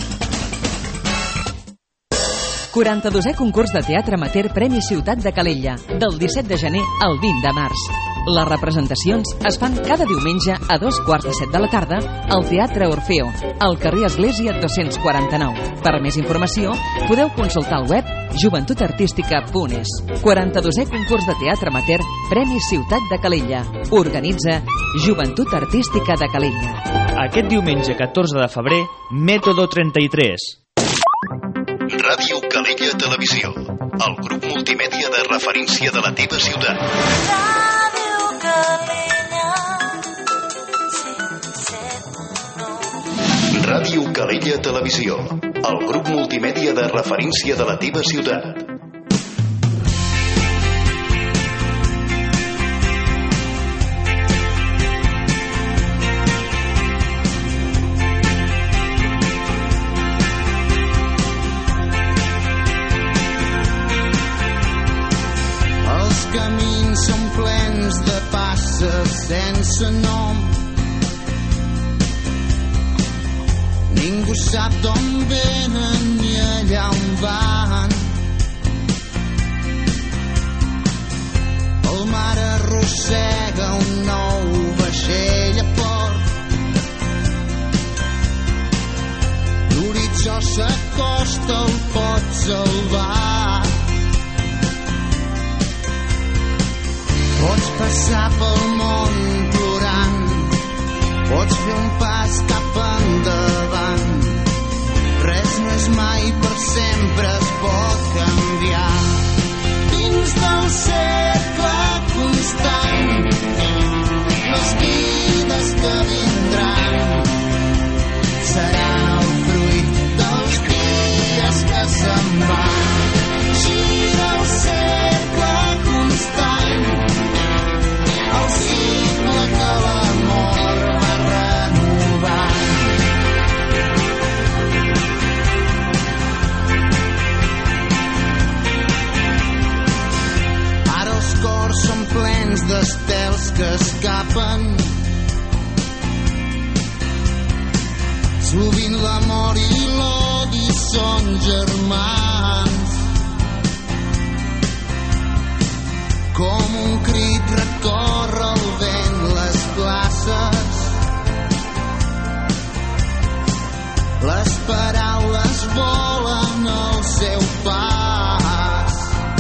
quaranta-dosè concurs de teatre amateur Premi Ciutat de Calella, del disset de gener al vint de març. Les representacions es fan cada diumenge a dos quarts de set de la tarda al Teatre Orfeo, al carrer Església dos-cents quaranta-nou. Per més informació, podeu consultar el web joventutartística punt es. quaranta-dosè concurs de teatre amateur Premi Ciutat de Calella. Organitza Joventut Artística de Calella. Aquest diumenge catorze de febrer, Mètode trenta-tres. Ràdio Calella Televisió, el grup multimèdia de referència de la teva ciutat. Ràdio Calella, cent set punt nou. Ràdio Calella Televisió, el grup multimèdia de referència de la teva ciutat. Camins són plens de passes sense nom. Ningú sap d'on venen ni allà on van. El mar arrossega un nou vaixell a port. L'horitzó s'acosta, el pot salvar. Pots passar pel món plorant, pots fer un pas cap endavant. Res no és mai per sempre, es pot canviar. Dins del cercle constant, les vides que vindran seran el fruit dels dies que se'n van. Gira el cercle constant, el cicle que l'amor va renovant. Ara els cors són plens d'estels que escapen. Sovint l'amor i l'odi són germans. Com un crit recorre el vent les places. paraules volen al seu pas.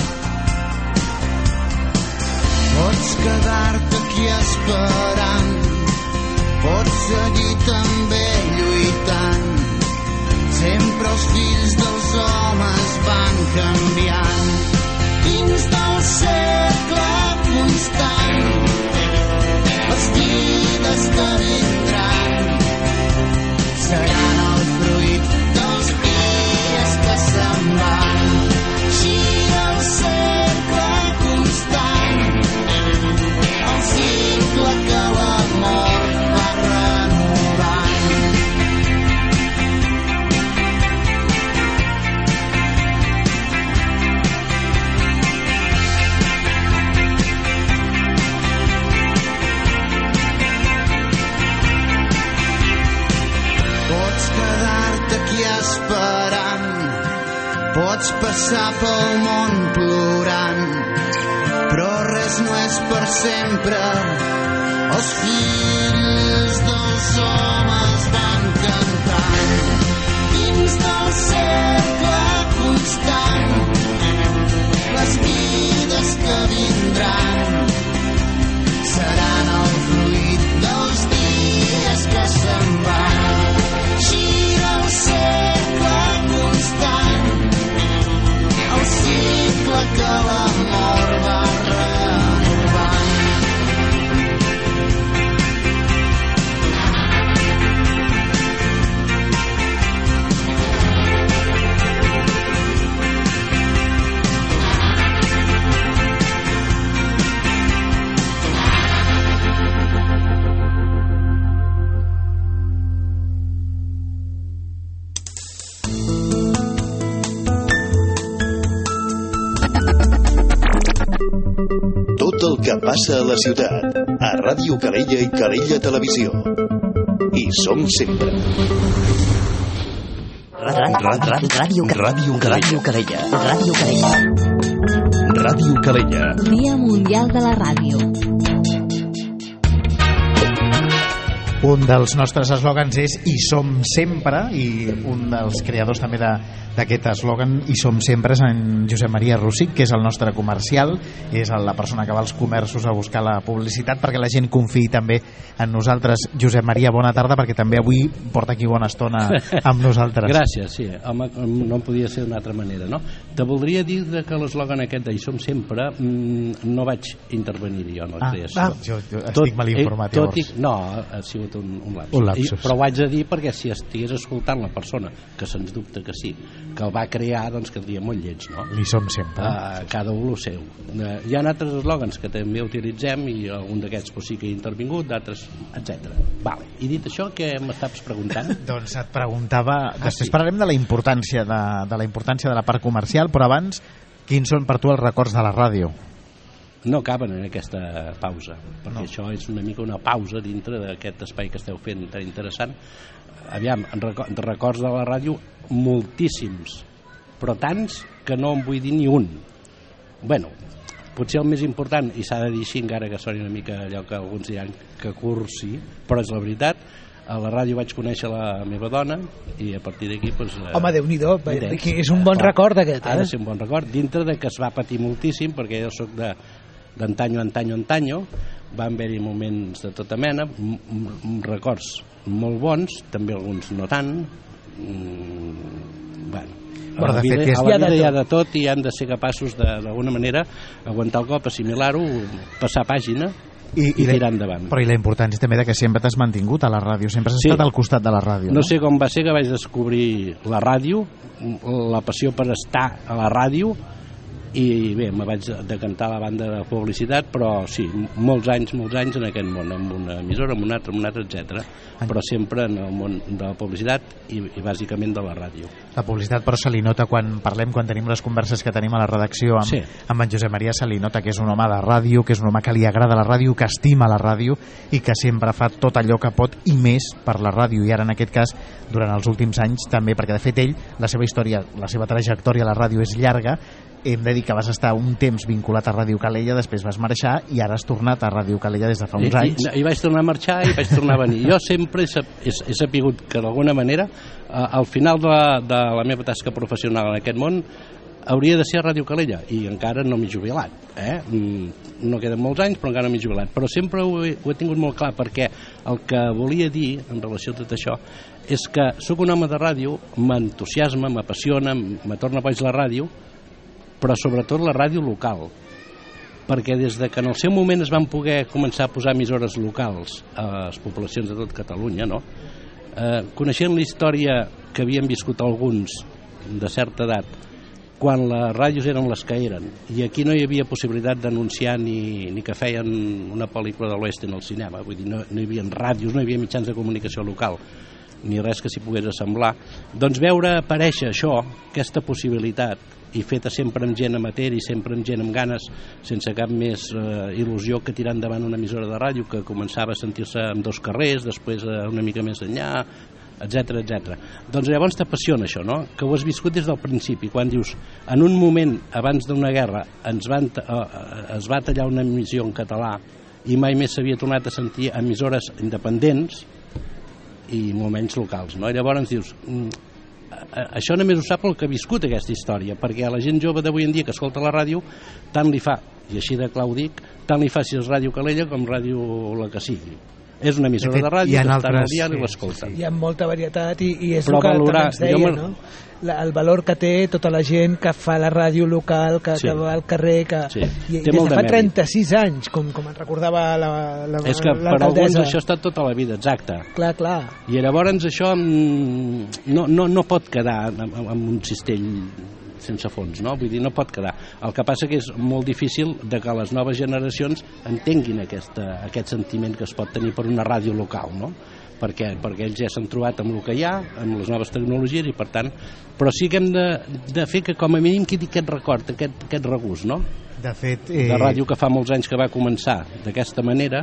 Pots quedar-te aquí esperant, pots seguir també lluitant. Sempre els fills dels homes van canviant dins del cercle constant. Les vides que vindran seran el fruit dels dies que se'n van. Gira el cercle constant, el cicle que l'amor va renovant. Pots quedar-te aquí esperant, pots passar pel món plorant, però res no és per sempre. Els fills dels homes van cantant dins del cercle constant. Les vides que vindran seran el fruit dels dies que se'n van. Gira el cercle constant, el cicle que l'amor va renovant. Tot el que passa a la ciutat, a Ràdio Calella i Calella Televisió. Hi som sempre. Ràdio Ràdio Calella. Ràdio Calella. Ràdio Calella. Dia Mundial de la Ràdio. Un dels nostres eslògans és Hi som sempre, i un dels creadors també de, d'aquest eslògan Hi som sempre és en Josep Maria Rosic, que és el nostre comercial, és la persona que va als comerços a buscar la publicitat perquè la gent confiï també en nosaltres. Josep Maria, bona tarda, perquè també avui porta aquí bona estona amb nosaltres. Gràcies, sí, home, no podia ser d'una altra manera, no? Te voldria dir que l'eslògan aquest de Hi som sempre no vaig intervenir-hi jo en la ah, creació. Ah, jo, jo estic mal informat, tot, llavors. I, no, ha sigut un, un lapsus, un lapsus. I, però ho haig de dir perquè si estigués escoltant la persona, que sens dubte que sí, que el va crear, doncs quedaria molt lleig, no? Li som sempre. Uh, cada un el seu. Uh, hi ha altres eslògans que també utilitzem i algun d'aquests pues, sí que he intervingut, d'altres, etcètera. Vale. I dit això, què m'estaves preguntant? Doncs et preguntava... Ah, després sí. parlarem de la importància de, de la importància de la part comercial, però abans, quins són per tu els records de la ràdio? No caben en aquesta pausa, perquè no. Això és una mica una pausa dintre d'aquest espai que esteu fent tan interessant. Aviam, de records de la ràdio, moltíssims, però tants que no en vull dir ni un. Bueno, potser el més important, i s'ha de dir així, encara que soni una mica allò que alguns diran que cursi, però és la veritat, a la ràdio vaig conèixer la meva dona i a partir d'aquí doncs, home, Déu-n'hi-do, és un bon record aquest, eh? Ha de ser un bon record, dintre de que es va patir moltíssim, perquè jo soc de d'antanyo, antanyo, antanyo, van haver-hi moments de tota mena, m -m records molt bons, també alguns no tant. Mm, bueno, a la vida, a la vida hi ha de tot i han de ser capaços d'alguna manera aguantar el cop, assimilar-ho, passar pàgina i, i, i tirar endavant. Però i la importància també de que sempre t'has mantingut a la ràdio, sempre has sí. estat al costat de la ràdio. No? no sé com va ser que vaig descobrir la ràdio, la passió per estar a la ràdio, i bé, me vaig decantar a la banda de publicitat, però sí, molts anys, molts anys en aquest món, amb una emissora, amb una altra, amb una altra, etcètera. Però sempre en el món de la publicitat i, i bàsicament de la ràdio. La publicitat, però se li nota quan parlem, quan tenim les converses que tenim a la redacció amb, sí. amb en Josep Maria, se li nota que és un home de ràdio, que és un home que li agrada la ràdio, que estima la ràdio i que sempre fa tot allò que pot i més per la ràdio. I ara, en aquest cas, durant els últims anys també, perquè de fet ell, la seva història, la seva trajectòria a la ràdio és llarga, hem de dir que vas estar un temps vinculat a Ràdio Calella, després vas marxar i ara has tornat a Ràdio Calella des de fa uns I, anys. I, I vaig tornar a marxar i vaig tornar a venir. Jo sempre he, he, he sapigut que d'alguna manera al final de la, de la meva tasca professional en aquest món hauria de ser a Ràdio Calella i encara no m'he jubilat, eh? No queden molts anys però encara no m'he jubilat, però sempre ho he, ho he tingut molt clar, perquè el que volia dir en relació a tot això és que sóc un home de ràdio, m'entusiasma, m'apassiona, me torna boig la ràdio, però sobretot la ràdio local, perquè des de que en el seu moment es van poder començar a posar emissores locals a les poblacions de tot Catalunya, no? Eh, coneixent la història que havien viscut alguns de certa edat quan les ràdios eren les que eren i aquí no hi havia possibilitat d'anunciar ni, ni que feien una pel·lícula de l'oest en el cinema, vull dir, no, no hi havia ràdios, no hi havia mitjans de comunicació local ni res que s'hi pogués assemblar, doncs veure aparèixer això, aquesta possibilitat, i feta sempre amb gent amateur i sempre amb gent amb ganes, sense cap més eh, il·lusió que tirar endavant una emissora de ràdio que començava a sentir-se en dos carrers, després eh, una mica més enllà, etcètera, etcètera. Doncs llavors t'apassiona això, no? Que ho has viscut des del principi, quan dius, en un moment abans d'una guerra ens van uh, es va tallar una emissió en català i mai més s'havia tornat a sentir emissores independents i molt menys locals, no? I llavors dius, mm, això només ho sap el que ha viscut aquesta història, perquè a la gent jove d'avui en dia que escolta la ràdio, tant li fa, i així de clar ho dic, tant li fa si és Ràdio Calella com Ràdio la que sigui. És una emissora de, fet, de ràdio que altres, està al diari i l'escolten. Hi ha molta varietat i, i és però el que valorar, també ens deia, jo no? La, el valor que té tota la gent que fa la ràdio local, que, sí. que va al carrer, que sí. i, des de fa trenta-sis anys, com, com ens recordava la, la, és que per alguns això ha estat tota la vida, exacte. Clar, clar. I llavors això no, no, no pot quedar amb, amb un cistell sense fons, no? Vull dir, no pot quedar. El que passa que és molt difícil de que les noves generacions entenguin aquesta, aquest sentiment que es pot tenir per una ràdio local, no? Perquè, perquè ells ja s'han trobat amb el que hi ha, amb les noves tecnologies i per tant, però sí que hem de, de fer que com a mínim quedi aquest record, aquest, aquest regust, no? De fet... Eh... De ràdio que fa molts anys que va començar d'aquesta manera.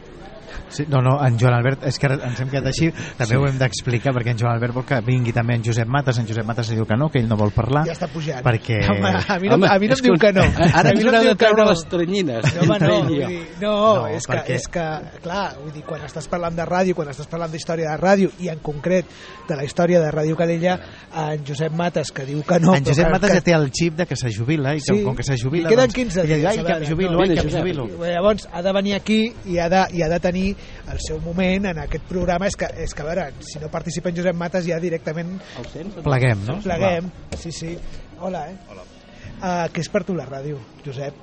Sí, no, no, en Joan Albert, és que ens hem quedat així, també sí. Ho hem d'explicar, perquè en Joan Albert vol que vingui també en Josep Mates, en Josep Mates diu que no, que ell no vol parlar. Ja està pujant. Perquè... Home, a mi no, Home, a mi no em diu que no. Ara ens haurà de treure les tranyines. No, home, no, vull dir, no, no és, perquè... que, és que, clar, vull dir, quan estàs parlant de ràdio, quan estàs parlant d'història de ràdio, i en concret de la història de Ràdio Calella, en Josep Mates, que diu que no... En Josep que, Mates que... ja té el xip de que se jubila, i que, sí, com que se jubila... I queden doncs, quinze dies. Ai, que em jubilo, ai, que em jubilo. Llavors, ha de venir aquí i ha de, i ha de tenir el seu moment en aquest programa. És que, és que a veure, si no participa en Josep Mates ja directament... Pleguem, no? Pleguem, sí, sí. Hola, eh? Hola. Uh, què és per tu la ràdio, Josep?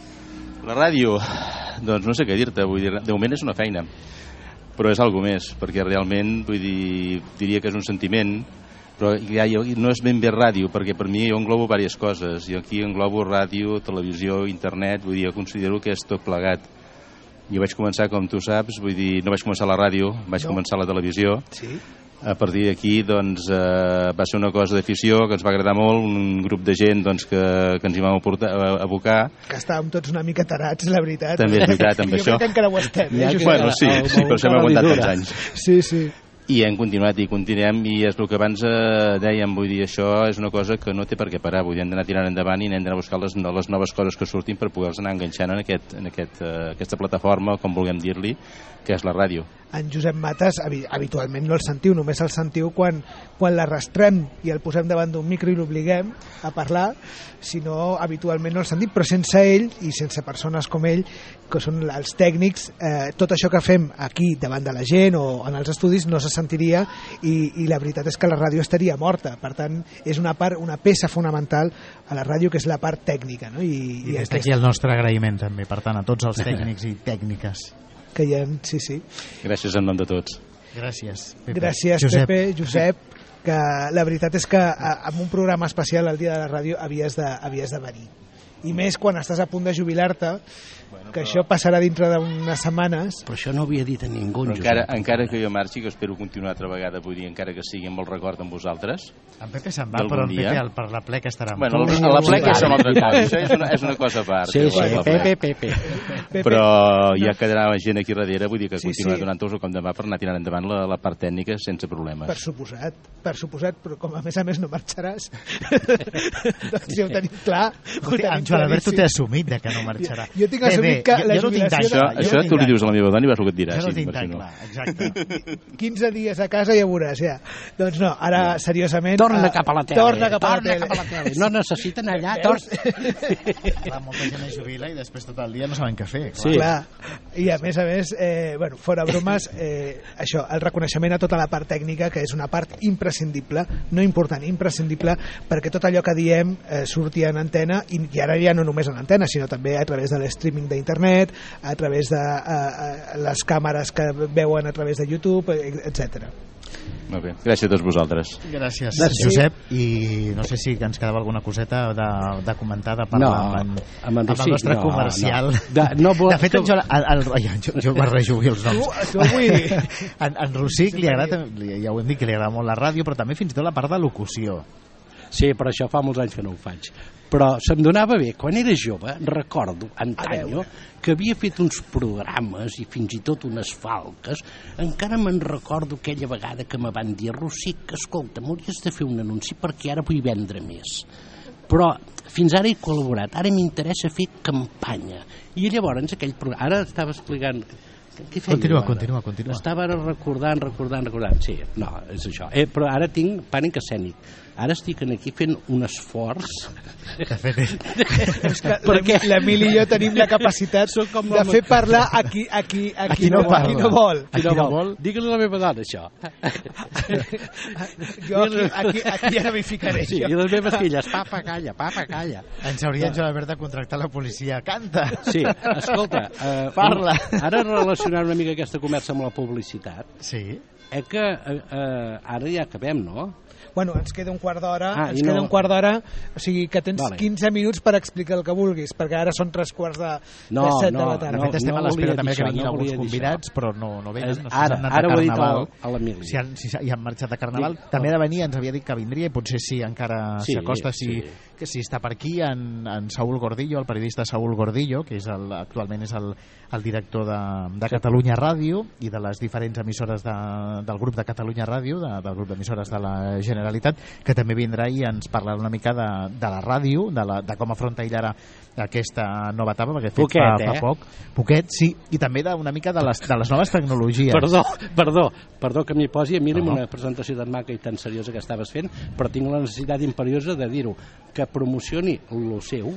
La ràdio, doncs no sé què dir-te, vull dir, de moment és una feina, però és algo més, perquè realment, vull dir, diria que és un sentiment, però ja, no és ben bé ràdio, perquè per mi jo englobo diverses coses, jo aquí englobo ràdio, televisió, internet, vull dir, jo considero que és tot plegat. Jo vaig començar, com tu saps, vull dir, no vaig començar a la ràdio, vaig no. començar a la televisió. Sí. A partir d'aquí, doncs, eh, va ser una cosa d'afició que ens va agradar molt, un grup de gent doncs, que, que ens hi vam aportar, abocar. Que estàvem tots una mica tarats, la veritat. També és veritat, amb jo això. Jo crec que encara ho estem. Eh, ja, bueno, sí, sí, però això hem aguantat tants anys. Sí, sí. I hem continuat i continuem, i és el que abans eh, dèiem, vull dir, això és una cosa que no té per què parar, vull dir, hem d'anar tirant endavant i hem d'anar a buscar les, les noves coses que surtin per poder-les anar enganxant en, aquest, en aquest, eh, aquesta plataforma, com vulguem dir-li, que és la ràdio. En Josep Mates habitualment no el sentiu, només el sentiu quan, quan l'arrastrem i el posem davant d'un micro i l'obliguem a parlar, si no habitualment no el sentim, però sense ell i sense persones com ell, que són els tècnics, eh, tot això que fem aquí davant de la gent o en els estudis no se sentiria i, i la veritat és que la ràdio estaria morta. Per tant, és una part, una peça fonamental a la ràdio, que és la part tècnica, no? I, I, i des d'aquí el nostre agraïment també, per tant, a tots els tècnics i tècniques que hi ha, sí, sí. Gràcies en nom de tots. Gràcies, Pepe. Gràcies, Josep. Pepe, Josep, que la veritat és que amb un programa especial al Dia de la Ràdio havies de, havies de venir. i més quan estàs a punt de jubilar-te, bueno, que però... això passarà dintre d'unes setmanes. Però això no ho havia dit a ningú, Josep. Encara, encara que jo marxi, que espero continuar altra vegada, vull dir, encara que sigui amb el record amb vosaltres. En Pepe se'n va, però en Pepe el, per la plec estarà amb bueno, tu. Bueno, la plec és una altra cosa, això és una, és una cosa a part. Sí, sí, Pepe, Pepe. Però ja quedarà gent aquí darrere, vull dir que sí, continuar sí. donant-vos com demà per anar tirant endavant la, la part tècnica sense problemes. Per suposat, per suposat, però com a més a més no marxaràs, doncs ja ho tenim clar. En Joan Albert, tu t'he assumit de que no marxarà. Jo tinc assumit que la jubilació... Això, això tu li dius a la meva dona i veus el que et dirà. Jo no tinc tan clar, exacte. quinze dies a casa ja veuràs, ja. Doncs no, ara seriosament... Torna cap a la tele. Torna cap a la tele. Cap a la tele. No necessiten allà, tots. Clar, molta gent es jubila i després tot el dia no saben què fer. Clar. Sí, clar. I a més a més, eh, bueno, fora bromes, eh, això, el reconeixement a tota la part tècnica, que és una part imprescindible, no important, imprescindible, perquè tot allò que diem eh, surti en antena, i, i ara ja no només en antena, sinó també a través de l'streaming d'internet, a través de eh, les càmeres que veuen a través de YouTube, etcètera. Molt bé, gràcies a tots vosaltres. Gràcies, Gràcies. Josep, i no sé si ens quedava alguna coseta de, de comentar, de parlar no, amb, en, amb, amb el nostre no, comercial. No. De, no, de fet, en jo, el, el, el, jo, jo barrejo els noms. Tu, tu avui... en, en Rossic li agrada, ja ho hem dit, que li agrada molt la ràdio, però també fins i tot la part de locució. Sí, però això fa molts anys que no ho faig. Però se'm donava bé, quan era jove, recordo, antanyo, que havia fet uns programes i fins i tot unes falques. Encara me'n recordo aquella vegada que me van dir, Rossic, que escolta, m'hauries de fer un anunci perquè ara vull vendre més. Però fins ara he col·laborat, ara m'interessa fer campanya. I llavors aquell programa, ara estava explicant... Continua, continua, continua. Estava ara recordant, recordant, recordant. Sí, no, és això. Eh, però ara tinc pànic escènic. Ara estic aquí fent un esforç. De fet, és que perquè l'Emili i jo tenim la capacitat de fer parlar a qui, a qui, a qui, no, a qui no vol. A qui no vol. Digue-li a la meva dona, això. Jo aquí, aquí, aquí ja no m'hi ficaré. Sí, i les meves filles, papa, calla, papa, calla. Ens hauria d'haver de contractar la policia. Canta! Sí, escolta. Eh, Parla. Ara relacionant una mica aquesta conversa amb la publicitat. Sí. Eh que eh, eh, ara ja acabem, no? Bueno, ens queda un quart d'hora, ah, ens no... queda un quart d'hora, o sigui que tens vale. quinze minuts per explicar el que vulguis, perquè ara són tres quarts de, no, de set no, de la tarda. De fet, estem no, a l'espera també que vinguin no alguns convidats, però no, no venen. No ara si ara ho he dit a l'Emili. Si, han, si hi han marxat de Carnaval. Sí, també ha de venir, ens havia dit que vindria, i potser sí, encara sí, s'acosta, si, sí. que si està per aquí, en, en Saúl Gordillo, el periodista Saúl Gordillo, que és el, actualment és el, el director de, de Catalunya Ràdio i de les diferents emissores de, del grup de Catalunya Ràdio, de, del grup d'emissores de la Generalitat, que també vindrà i ens parlarà una mica de, de la ràdio, de, la, de com afronta ell ara aquesta nova etapa, perquè fet Poquet, fa, eh? fa poc. Poquet, sí, i també de, una mica de les, de les noves tecnologies. Perdó, perdó, perdó que m'hi posi a mi amb una presentació tan maca i tan seriosa que estaves fent, però tinc la necessitat imperiosa de dir-ho, que promocioni lo seu,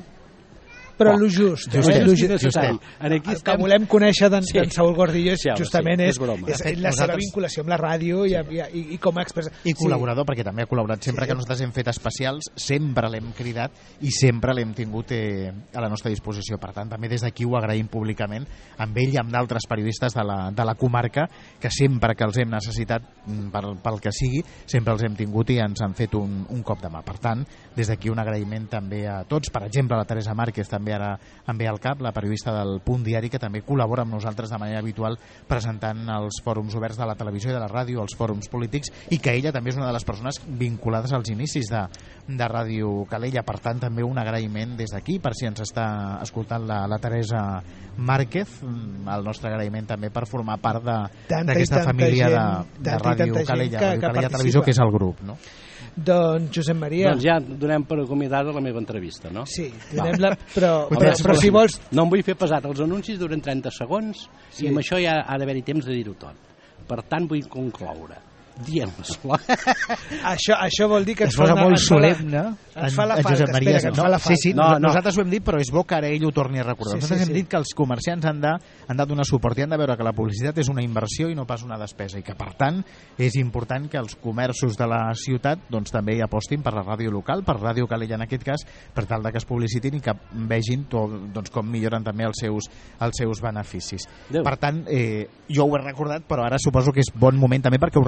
però el just, just, eh? just, just, just el que estem... volem conèixer d'en sí. Saúl Gordillo és, sí, justament sí, és, és, és, és la seva vinculació amb la ràdio i, i, i, i com a expressa. I col·laborador, sí. perquè també ha col·laborat sempre sí. que nosaltres hem fet especials, sempre l'hem cridat i sempre l'hem tingut eh, a la nostra disposició. Per tant, també des d'aquí ho agraïm públicament amb ell i amb d'altres periodistes de la, de la comarca, que sempre que els hem necessitat pel, pel que sigui, sempre els hem tingut i ens han fet un, un cop de mà. Per tant, des d'aquí un agraïment també a tots, per exemple a la Teresa Márquez, també ara em ve al cap, la periodista del Punt Diari, que també col·labora amb nosaltres de manera habitual presentant els fòrums oberts de la televisió i de la ràdio, els fòrums polítics, i que ella també és una de les persones vinculades als inicis de, de Ràdio Calella. Per tant, també un agraïment des d'aquí, per si ens està escoltant la, la Teresa Márquez, el nostre agraïment també per formar part d'aquesta família gent, de, de Ràdio Calella, que, Ràdio Calella Televisió, que és el grup, no? Doncs Josep Maria, doncs ja donem per acomiadada la meva entrevista, no? Sí, donem-la, però, però, però si vols... No em vull fer pesat, els anuncis duren trenta segons sí. i amb això ja ha d'haver-hi temps de dir-ho tot. Per tant, vull concloure dient-nos-ho. això, això vol dir que ens es posa molt solemne ens fa la falca, espera, que ens fa la falca. Sí, sí, no, no. Nosaltres ho hem dit, però és bo que ara ell ho torni a recordar. Sí, nosaltres sí, hem sí. dit que els comerciants han de, han de donar suport i han de veure que la publicitat és una inversió i no pas una despesa, i que per tant és important que els comerços de la ciutat doncs també hi apostin per la ràdio local, per Ràdio Calella en aquest cas, per tal de que es publicitin i que vegin to, doncs, com milloren també els seus, els seus beneficis. Déu. Per tant, eh, jo ho he recordat, però ara suposo que és bon moment també perquè ho recordi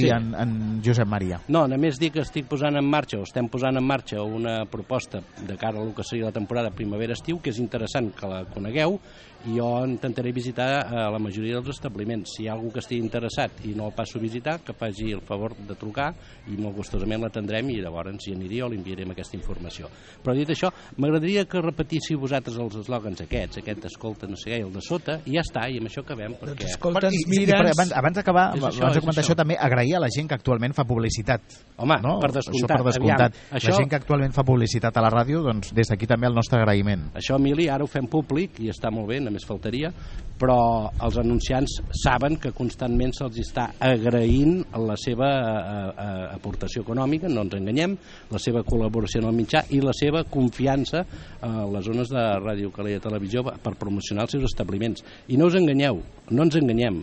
dir Sí. en, en Josep Maria? No, només dic que estic posant en marxa, o estem posant en marxa una proposta de cara a el que seria la temporada primavera-estiu, que és interessant que la conegueu, i jo intentaré visitar a la majoria dels establiments. Si hi ha algú que estigui interessat i no el passo a visitar, que faci el favor de trucar i molt gustosament l'atendrem i llavors hi aniria o li enviarem aquesta informació. Però dit això, m'agradaria que repetíssiu vosaltres els eslògans aquests, aquest escolta no sé què i el de sota, i ja està, i amb això acabem. Perquè... Bueno, i, i, i, abans, abans d'acabar, abans de comentar això, també agrair a la gent que actualment fa publicitat. Home, no? per descomptat. Això per descomptat. Aviam, això... La gent que actualment fa publicitat a la ràdio, doncs des d'aquí també el nostre agraïment. Això, Emili, ara ho fem públic i està molt bé, només faltaria, però els anunciants saben que constantment se'ls està agraint la seva a, a, aportació econòmica, no ens enganyem, la seva col·laboració en el mitjà i la seva confiança a les zones de Ràdio Calella Televisió per promocionar els seus establiments. I no us enganyeu, no ens enganyem.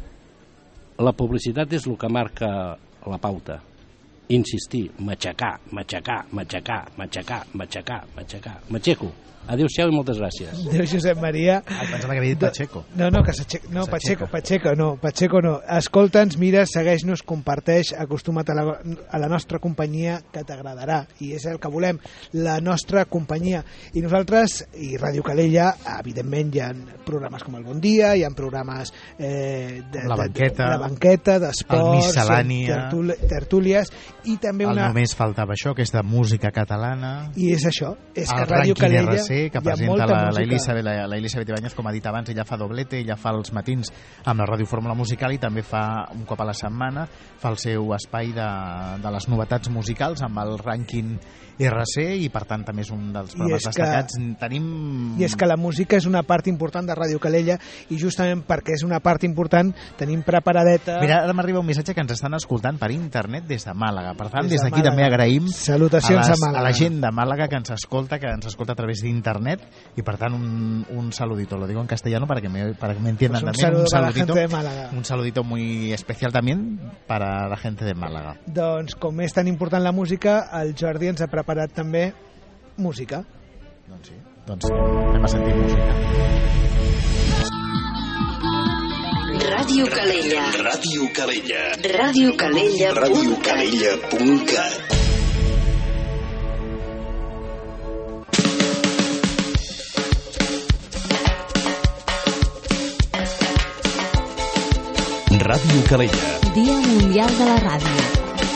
La publicitat és el que marca la pauta. Insistir, matxacar, matxacar, matxacar, matxacar, matxacar, matxacar. M'aixeco. Adéu-siau i moltes gràcies. Adéu, Josep Maria. Ai, pensava que havia dit Pacheco. No, no, que s'aixeca. No, Pacheco, Pacheco, no, Pacheco no. Escolta'ns, mira, segueix-nos, comparteix, acostuma't a la, a la nostra companyia, que t'agradarà. I és el que volem, la nostra companyia. I nosaltres, i Ràdio Calella, evidentment hi ha programes com el Bon Dia, hi ha programes eh, de, la banqueta, de, la banqueta d'esports, el Miscel·lània, tertúlies, i també una... El només faltava això, que és de música catalana. I és això, és que el Ràdio Calella... R C, que presenta la, la, Elisabet, la, la Elisabet Ibáñez, com ha dit abans, ella fa doblete, ella fa els matins amb la Ràdio Fórmula Musical i també fa un cop a la setmana, fa el seu espai de, de les novetats musicals amb el rànquing R C i per tant també és un dels programes destacats. Que, Tenim... I és que la música és una part important de Ràdio Calella i justament perquè és una part important tenim preparadeta... Mira, ara m'arriba un missatge que ens estan escoltant per internet des de Màlaga. Per tant, des, des d'aquí de també agraïm salutacions a, les, a, a la gent de Màlaga que ens escolta, que ens escolta a través d'internet i per tant un, un saludito. Lo digo en castellano para que me, para que me entiendan pues un también. Saludo un saludito, para la gente de Málaga. Un saludito muy especial también para la gente de Málaga. Doncs com és tan important la música, el Jordi ens ha preparat també música. Doncs sí, doncs anem a sentir música. Ràdio Calella. Ràdio Calella. Ràdio Calella. Ràdio Calella punt cat. Ràdio Calella. Dia Mundial de la Ràdio.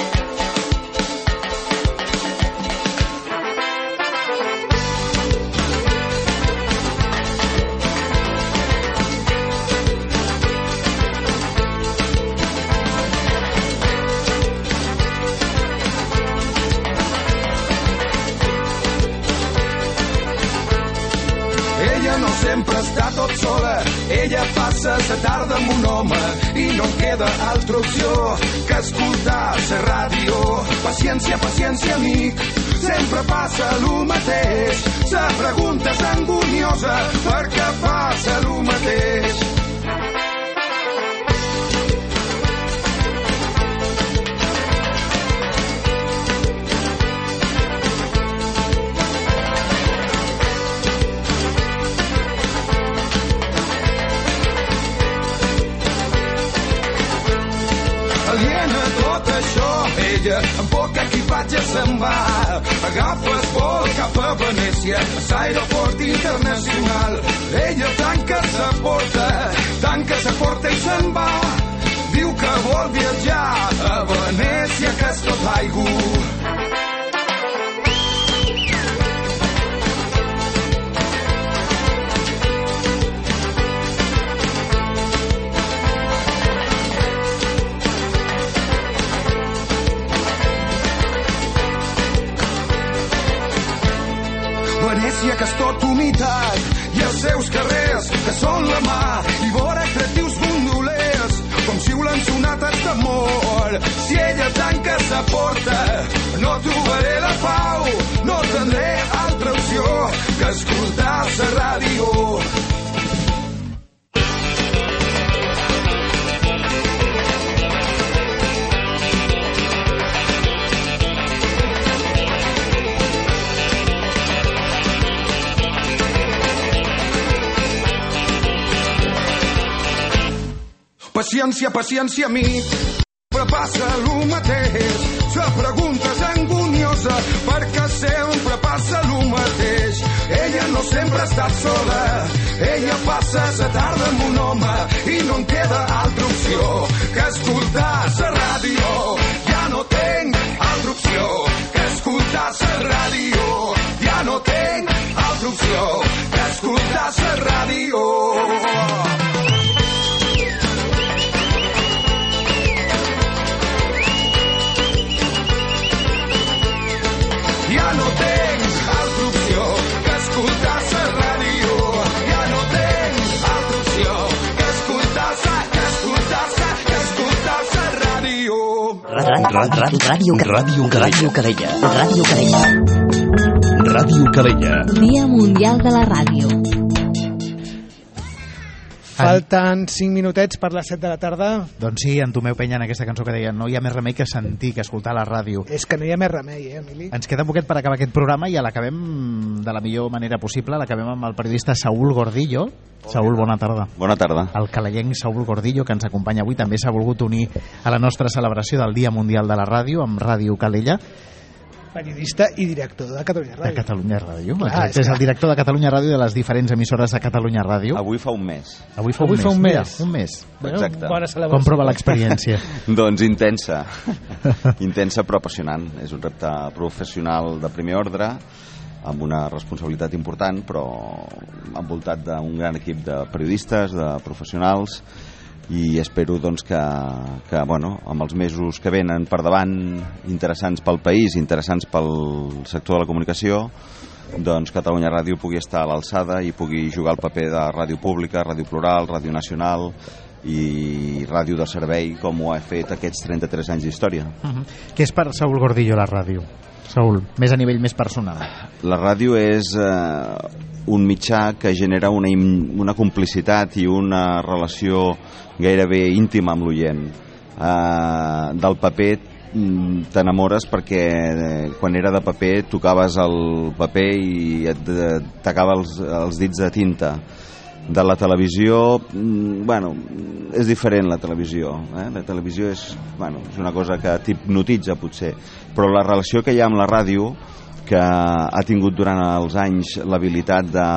sempre està tot sola. Ella passa la tarda amb un home i no queda altra opció que escoltar la ràdio. Paciència, paciència, amic, sempre passa el mateix. La pregunta és anguniosa, per què passa el mateix? Aliena tot això, ella amb poc equipatge se'n va. Agafa el vol cap a Venècia, a l'aeroport internacional. Ella tanca sa porta, tanca sa porta i se'n va. Diu que vol viatjar a Venècia, que és tot aigua. Venècia, que és tot humitat, i els seus carrers, que són la mà, i vora creatius gondolers, com xiulen sonates d'amor. Si ella tanca sa porta, no trobaré la pau, no tindré altra opció que escoltar sa ràdio. Paciència, paciència, amic, sempre passa el mateix. La pregunta és anguniosa perquè sempre passa el mateix. Ella no sempre està sola, ella passa la tarda amb un home i no em queda altra opció que escoltar la ràdio. Ja no tenc altra opció que escoltar la ràdio. Ja no tenc altra opció que escoltar la ràdio. Ja no tenc altra opció que escoltar la ràdio. Ja no tenc altra opció que escoltar la, que escoltar la, que escoltar la ràdio. Ràdio Ràdio Calella. Ràdio Calella. Ràdio Calella. Ràdio Calella. Dia Mundial de la Ràdio. Falten cinc minutets per les set de la tarda. Doncs sí, en Tomeu Penya en aquesta cançó que deia no hi ha més remei que sentir, que escoltar la ràdio. És que no hi ha més remei, eh, Emili? Ens queda un poquet per acabar aquest programa i l'acabem de la millor manera possible. L'acabem amb el periodista Saúl Gordillo. Saúl, bona tarda. Bona tarda. El calellenc Saúl Gordillo, que ens acompanya avui, també s'ha volgut unir a la nostra celebració del Dia Mundial de la Ràdio amb Ràdio Calella. Periodista i director de Catalunya Ràdio. De Catalunya Ràdio. Clar, Exacte, és, és el director de Catalunya Ràdio de les diferents emissores de Catalunya Ràdio. Avui fa un mes. Avui fa un Avui mes. Fa un Mira, mes. un mes. Bueno, exacte. Bona celebració. Com prova l'experiència? Doncs intensa. Intensa però apassionant. És un repte professional de primer ordre, amb una responsabilitat important, però envoltat d'un gran equip de periodistes, de professionals, i espero doncs, que, que bueno, amb els mesos que venen per davant, interessants pel país, interessants pel sector de la comunicació, doncs Catalunya Ràdio pugui estar a l'alçada i pugui jugar el paper de ràdio pública, ràdio plural, ràdio nacional i ràdio de servei, com ho ha fet aquests trenta-tres anys d'història. Uh-huh. Què és per Saúl Gordillo la ràdio? Saúl, més a nivell més personal. La ràdio és eh, un mitjà que genera una, una complicitat i una relació gairebé íntima amb l'oient. Eh, del paper t'enamores perquè eh, quan era de paper tocaves el paper i et tacava els, els dits de tinta. De la televisió, bueno, és diferent la televisió, eh? La televisió és, bueno, és una cosa que t'hipnotitza potser, però la relació que hi ha amb la ràdio, que ha tingut durant els anys l'habilitat de,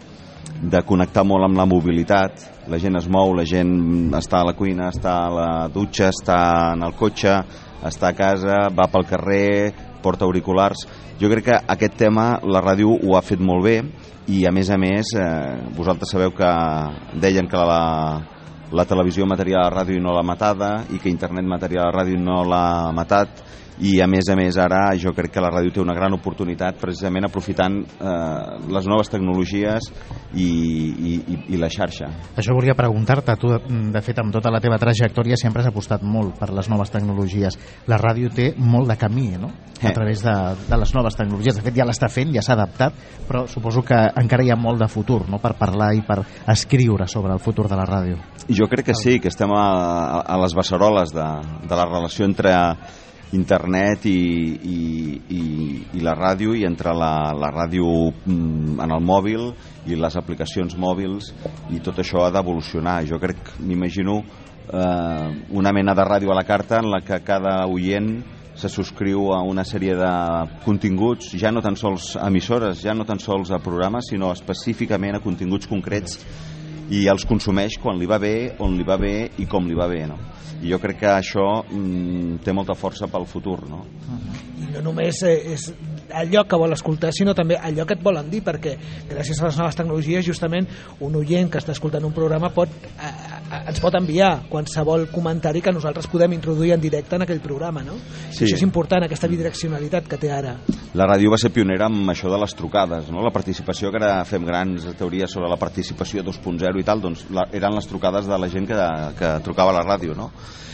de connectar molt amb la mobilitat, la gent es mou, la gent està a la cuina, està a la dutxa, està en el cotxe, està a casa, va pel carrer, porta auriculars. Jo crec que aquest tema la ràdio ho ha fet molt bé i a més a més eh, vosaltres sabeu que deien que la, la televisió mataria la ràdio i no l'ha matada i que internet mataria la ràdio i no l'ha matat, i a més a més ara jo crec que la ràdio té una gran oportunitat precisament aprofitant eh, les noves tecnologies i, i, i, i la xarxa. Això volia preguntar-te, tu de fet amb tota la teva trajectòria sempre has apostat molt per les noves tecnologies. La ràdio té molt de camí, no? A través de, de les noves tecnologies. De fet ja l'està fent, ja s'ha adaptat, però suposo que encara hi ha molt de futur, no?, per parlar i per escriure sobre el futur de la ràdio. Jo crec que sí, que estem a, a les beceroles de, de la relació entre internet i, i, i, i la ràdio, i entre la, la ràdio en el mòbil i les aplicacions mòbils, i tot això ha d'evolucionar. Jo crec, m'imagino eh, una mena de ràdio a la carta en la que cada oient se subscriu a una sèrie de continguts, ja no tan sols a emissores, ja no tan sols a programes, sinó específicament a continguts concrets, i els consumeix quan li va bé, on li va bé i com li va bé, no? I jo crec que això mm, té molta força pel futur, no? I no només és allò que vol escoltar, sinó també allò que et volen dir, perquè gràcies a les noves tecnologies justament un oient que està escoltant un programa pot, eh, ens pot enviar qualsevol comentari que nosaltres podem introduir en directe en aquell programa, no? Sí. Això és important, aquesta bidireccionalitat que té ara. La ràdio va ser pionera amb això de les trucades, no? La participació, que ara fem grans teories sobre la participació dos punt zero i tal, doncs la, eren les trucades de la gent que, que trucava a la ràdio, no?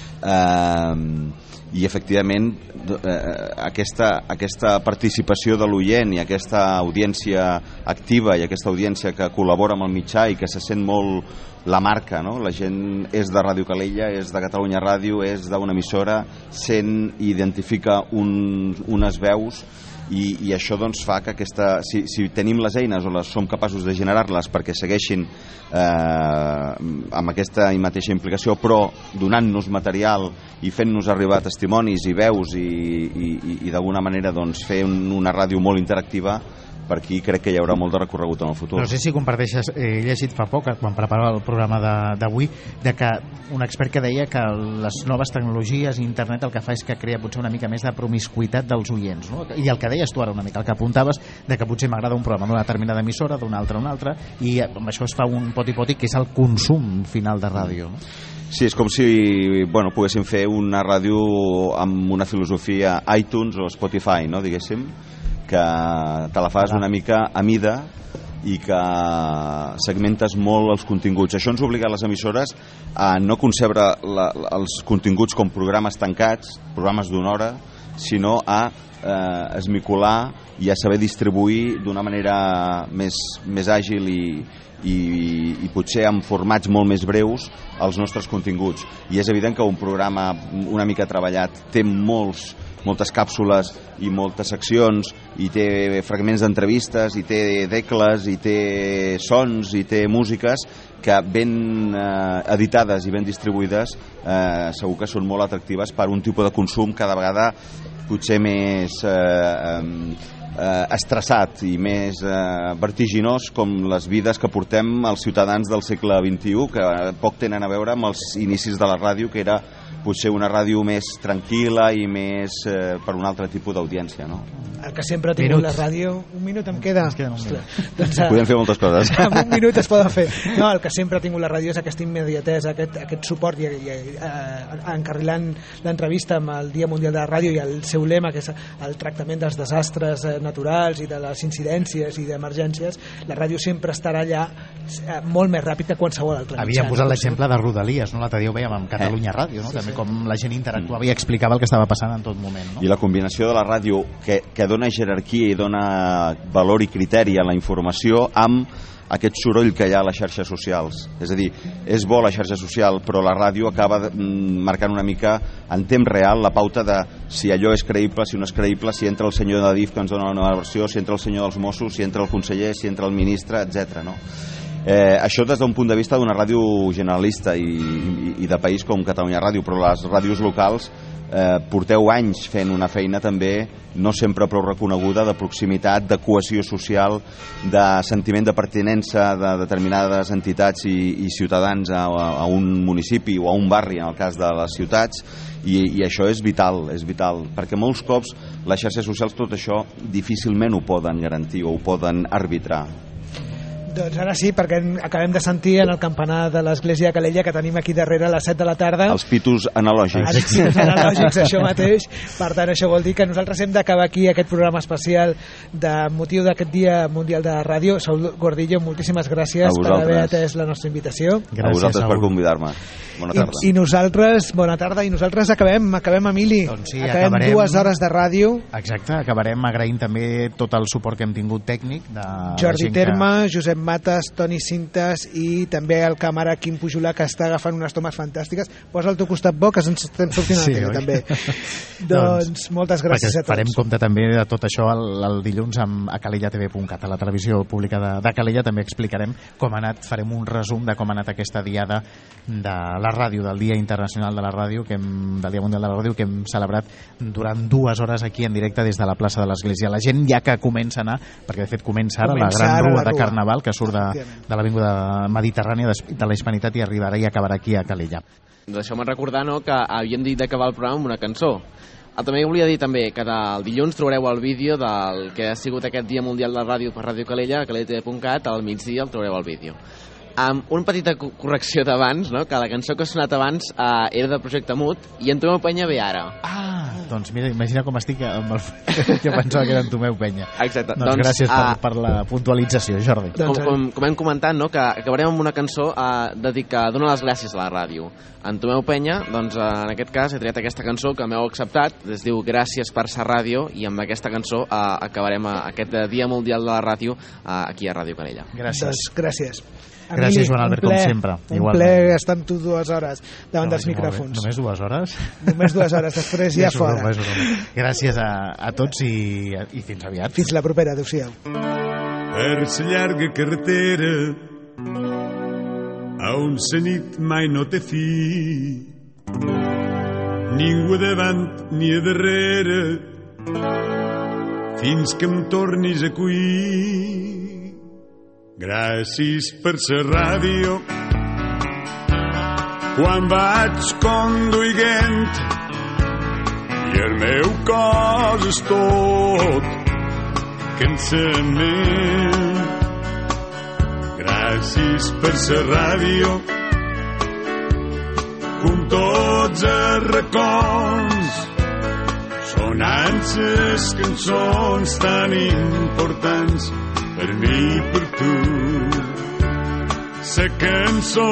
Eh, i efectivament eh, aquesta, aquesta participació de l'oient i aquesta audiència activa i aquesta audiència que col·labora amb el mitjà i que se sent molt, la marca, no? La gent és de Ràdio Calella, és de Catalunya Ràdio, és d'una emissora, sent i identifica un, unes veus i, i això doncs fa que aquesta, si, si tenim les eines o les som capaços de generar-les perquè segueixin eh, amb aquesta mateixa implicació, però donant-nos material i fent-nos arribar testimonis i veus i, i, i, i d'alguna manera doncs, fer un, una ràdio molt interactiva, per aquí crec que hi haurà molt de recorregut en el futur. No sé si comparteixes, he llegit fa poc, quan preparava el programa d'avui, de que un expert que deia que les noves tecnologies i internet el que fa és que crea potser una mica més de promiscuitat dels oients, no? I el que deies tu ara una mica, el que apuntaves, de que potser m'agrada un programa d'una determinada emissora, d'una altra, una altra, i amb això es fa un poti-poti que és el consum final de ràdio, no? Sí, és com si bueno, poguéssim fer una ràdio amb una filosofia iTunes o Spotify, no, diguéssim, que te la fas una mica a mida i que segmentes molt els continguts. Això ens obliga a les emissores a no concebre la, els continguts com programes tancats, programes d'una hora, sinó a eh, esmicolar i a saber distribuir d'una manera més, més àgil i, i, i potser amb formats molt més breus els nostres continguts. I és evident que un programa una mica treballat té molts moltes càpsules i moltes seccions i té fragments d'entrevistes i té decles i té sons i té músiques que ben eh, editades i ben distribuïdes eh, segur que són molt atractives per un tipus de consum cada vegada potser més eh, eh, estressat i més eh, vertiginós com les vides que portem els ciutadans del segle vint-i-u, que poc tenen a veure amb els inicis de la ràdio, que era potser una ràdio més tranquil·la i més eh, per un altre tipus d'audiència, no? El que sempre ha tingut la ràdio... Un minut em queda. Ens queda un minut. Doncs, podem fer moltes coses. En un minut es poden fer. No, el que sempre ha tingut la ràdio és aquesta immediatesa, aquest, aquest suport i, i eh, encarrilant l'entrevista amb el Dia Mundial de la Ràdio i el seu lema, que és el tractament dels desastres naturals i de les incidències i d'emergències, la ràdio sempre estarà allà eh, molt més ràpid que qualsevol altre mitjà. Havíem posat l'exemple de Rodalies, no? L'altre dia ho vèiem amb Catalunya eh. Ràdio, no? Sí, també sí. Com la gent interactuava i explicava el que estava passant en tot moment, no? I la combinació de la ràdio que, que dona jerarquia i dona valor i criteri a la informació amb aquest soroll que hi ha a les xarxes socials. És a dir, és bo la xarxa social, però la ràdio acaba marcant una mica en temps real la pauta de si allò és creïble, si no és creïble, si entra el senyor de D I F que ens dona una nova versió, si entra el senyor dels Mossos, si entra el conseller, si entra el ministre, etcètera. No? Eh, això des d'un punt de vista d'una ràdio generalista i, i, i de país com Catalunya Ràdio, però les ràdios locals eh, porteu anys fent una feina també no sempre prou reconeguda de proximitat, de cohesió social, de sentiment de pertinença de determinades entitats i, i ciutadans a, a un municipi o a un barri, en el cas de les ciutats, i, i això és vital, és vital, perquè molts cops les xarxes socials tot això difícilment ho poden garantir o ho poden arbitrar. Doncs ara sí, perquè acabem de sentir en el campanar de l'església de Calella que tenim aquí darrere a les set de la tarda. Els pitos analògics. Els pitos analògics, això mateix. Per tant, això vol dir que nosaltres hem d'acabar aquí aquest programa especial de motiu d'aquest Dia Mundial de la Ràdio. Saúl Gordillo, moltíssimes gràcies per haver atès la nostra invitació. Gràcies, a vosaltres per convidar-me. Bona tarda. I, I nosaltres, bona tarda, i nosaltres acabem, acabem, Emili. Doncs sí, acabem acabarem, dues hores de ràdio. Exacte, acabarem agraint també tot el suport que hem tingut tècnic de Jordi Terma, que... Josep Mates, Toni Cintas i també el càmera Quim Pujolà, que està agafant unes tomes fantàstiques. Posa al teu costat bo, que ens estem sortint a la sí, tele, oi? també. Doncs moltes gràcies a tots. Farem compte també de tot això el, el dilluns amb a calella t v punt cat, a la televisió pública de, de Calella. També explicarem com ha anat, farem un resum de com ha anat aquesta diada de la ràdio, del Dia Internacional de la Ràdio, que hem, del Dia Mundial de la Ràdio, que hem celebrat durant dues hores aquí en directe des de la plaça de l'Església. La gent ja que comença a anar, perquè de fet comença ara comença la gran ara rua la de rua. Carnaval que surt de, de l'avinguda mediterrània de, de la Hispanitat i arribarà i acabarà aquí a Calella. Doncs això m'ha recordar, no?, que havíem dit d'acabar el programa amb una cançó. Ah, també volia dir també que el dilluns trobareu el vídeo del que ha sigut aquest Dia Mundial de la Ràdio per Ràdio Calella, a calella t v punt cat, al migdia el trobareu el vídeo. Amb una petita correcció d'abans, no?, que la cançó que ha sonat abans eh, era del Projecte Mut i en Tomeu Penya ve ara. Ah, doncs mira, imagina com estic amb el... que pensava que era en Tomeu Penya. Exacte. Doncs, doncs gràcies per, uh, per la puntualització, Jordi. Com, com, com hem comentat, no?, que acabarem amb una cançó uh, dedicada, dona les gràcies a la ràdio. En Tomeu Penya, doncs uh, en aquest cas he triat aquesta cançó que m'heu acceptat, es diu Gràcies per ser ràdio, i amb aquesta cançó uh, acabarem uh, aquest Dia Mundial de la Ràdio uh, aquí a Ràdio Calella. Gràcies. Doncs, gràcies. Gràcies, Joan Albert, com sempre. Un ple estar amb tu dues hores davant dels micròfons. Només dues hores? Només dues hores, després ja fora. Gràcies a, a tots i, i fins aviat. Fins la propera, adéu-siau. Per la llarga carretera on la nit mai no té fi, ningú davant ni a darrere, fins que em tornis a cuir. Gràcies per la ràdio quan vaig conduint i el meu cos és tot cansament. Gràcies per la ràdio com tots els racons sonant les cançons tan importants per mi i per tu. La cançó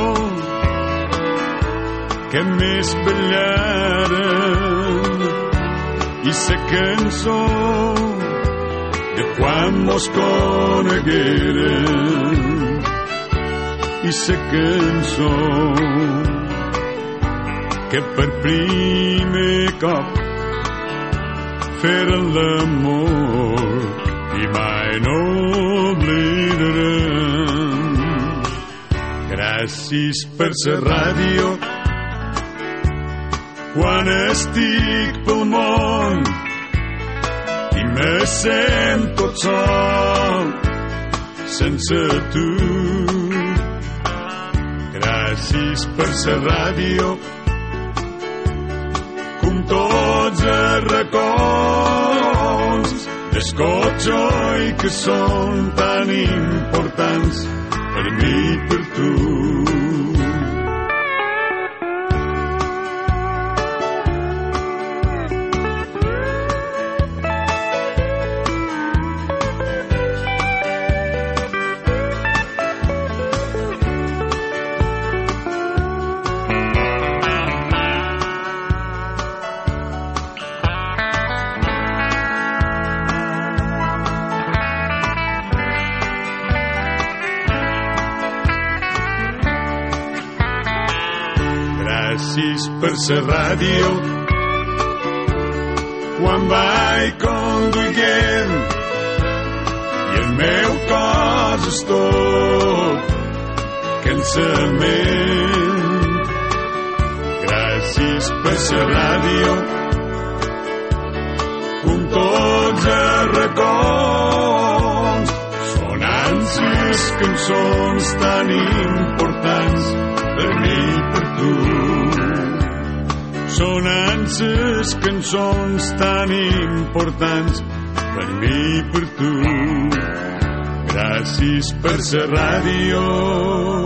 que més ballarem i la cançó de quan mos coneguérem i la cançó que per primer cop feren l'amor i mai no oblidarem. Gràcies per la ràdio quan estic pel món i me sent tot sol sense tu. Gràcies per la ràdio com tots els racons d'escotxo i que són tan importants per mi i per tu. Per la ràdio quan vaig conduint i el meu cos és tot cansament. Gràcies per la ràdio com tots els racons sonant les cançons tan importants per mi i per tu. Sonant les cançons tan importants per mi i per tu. Gràcies per la ràdio.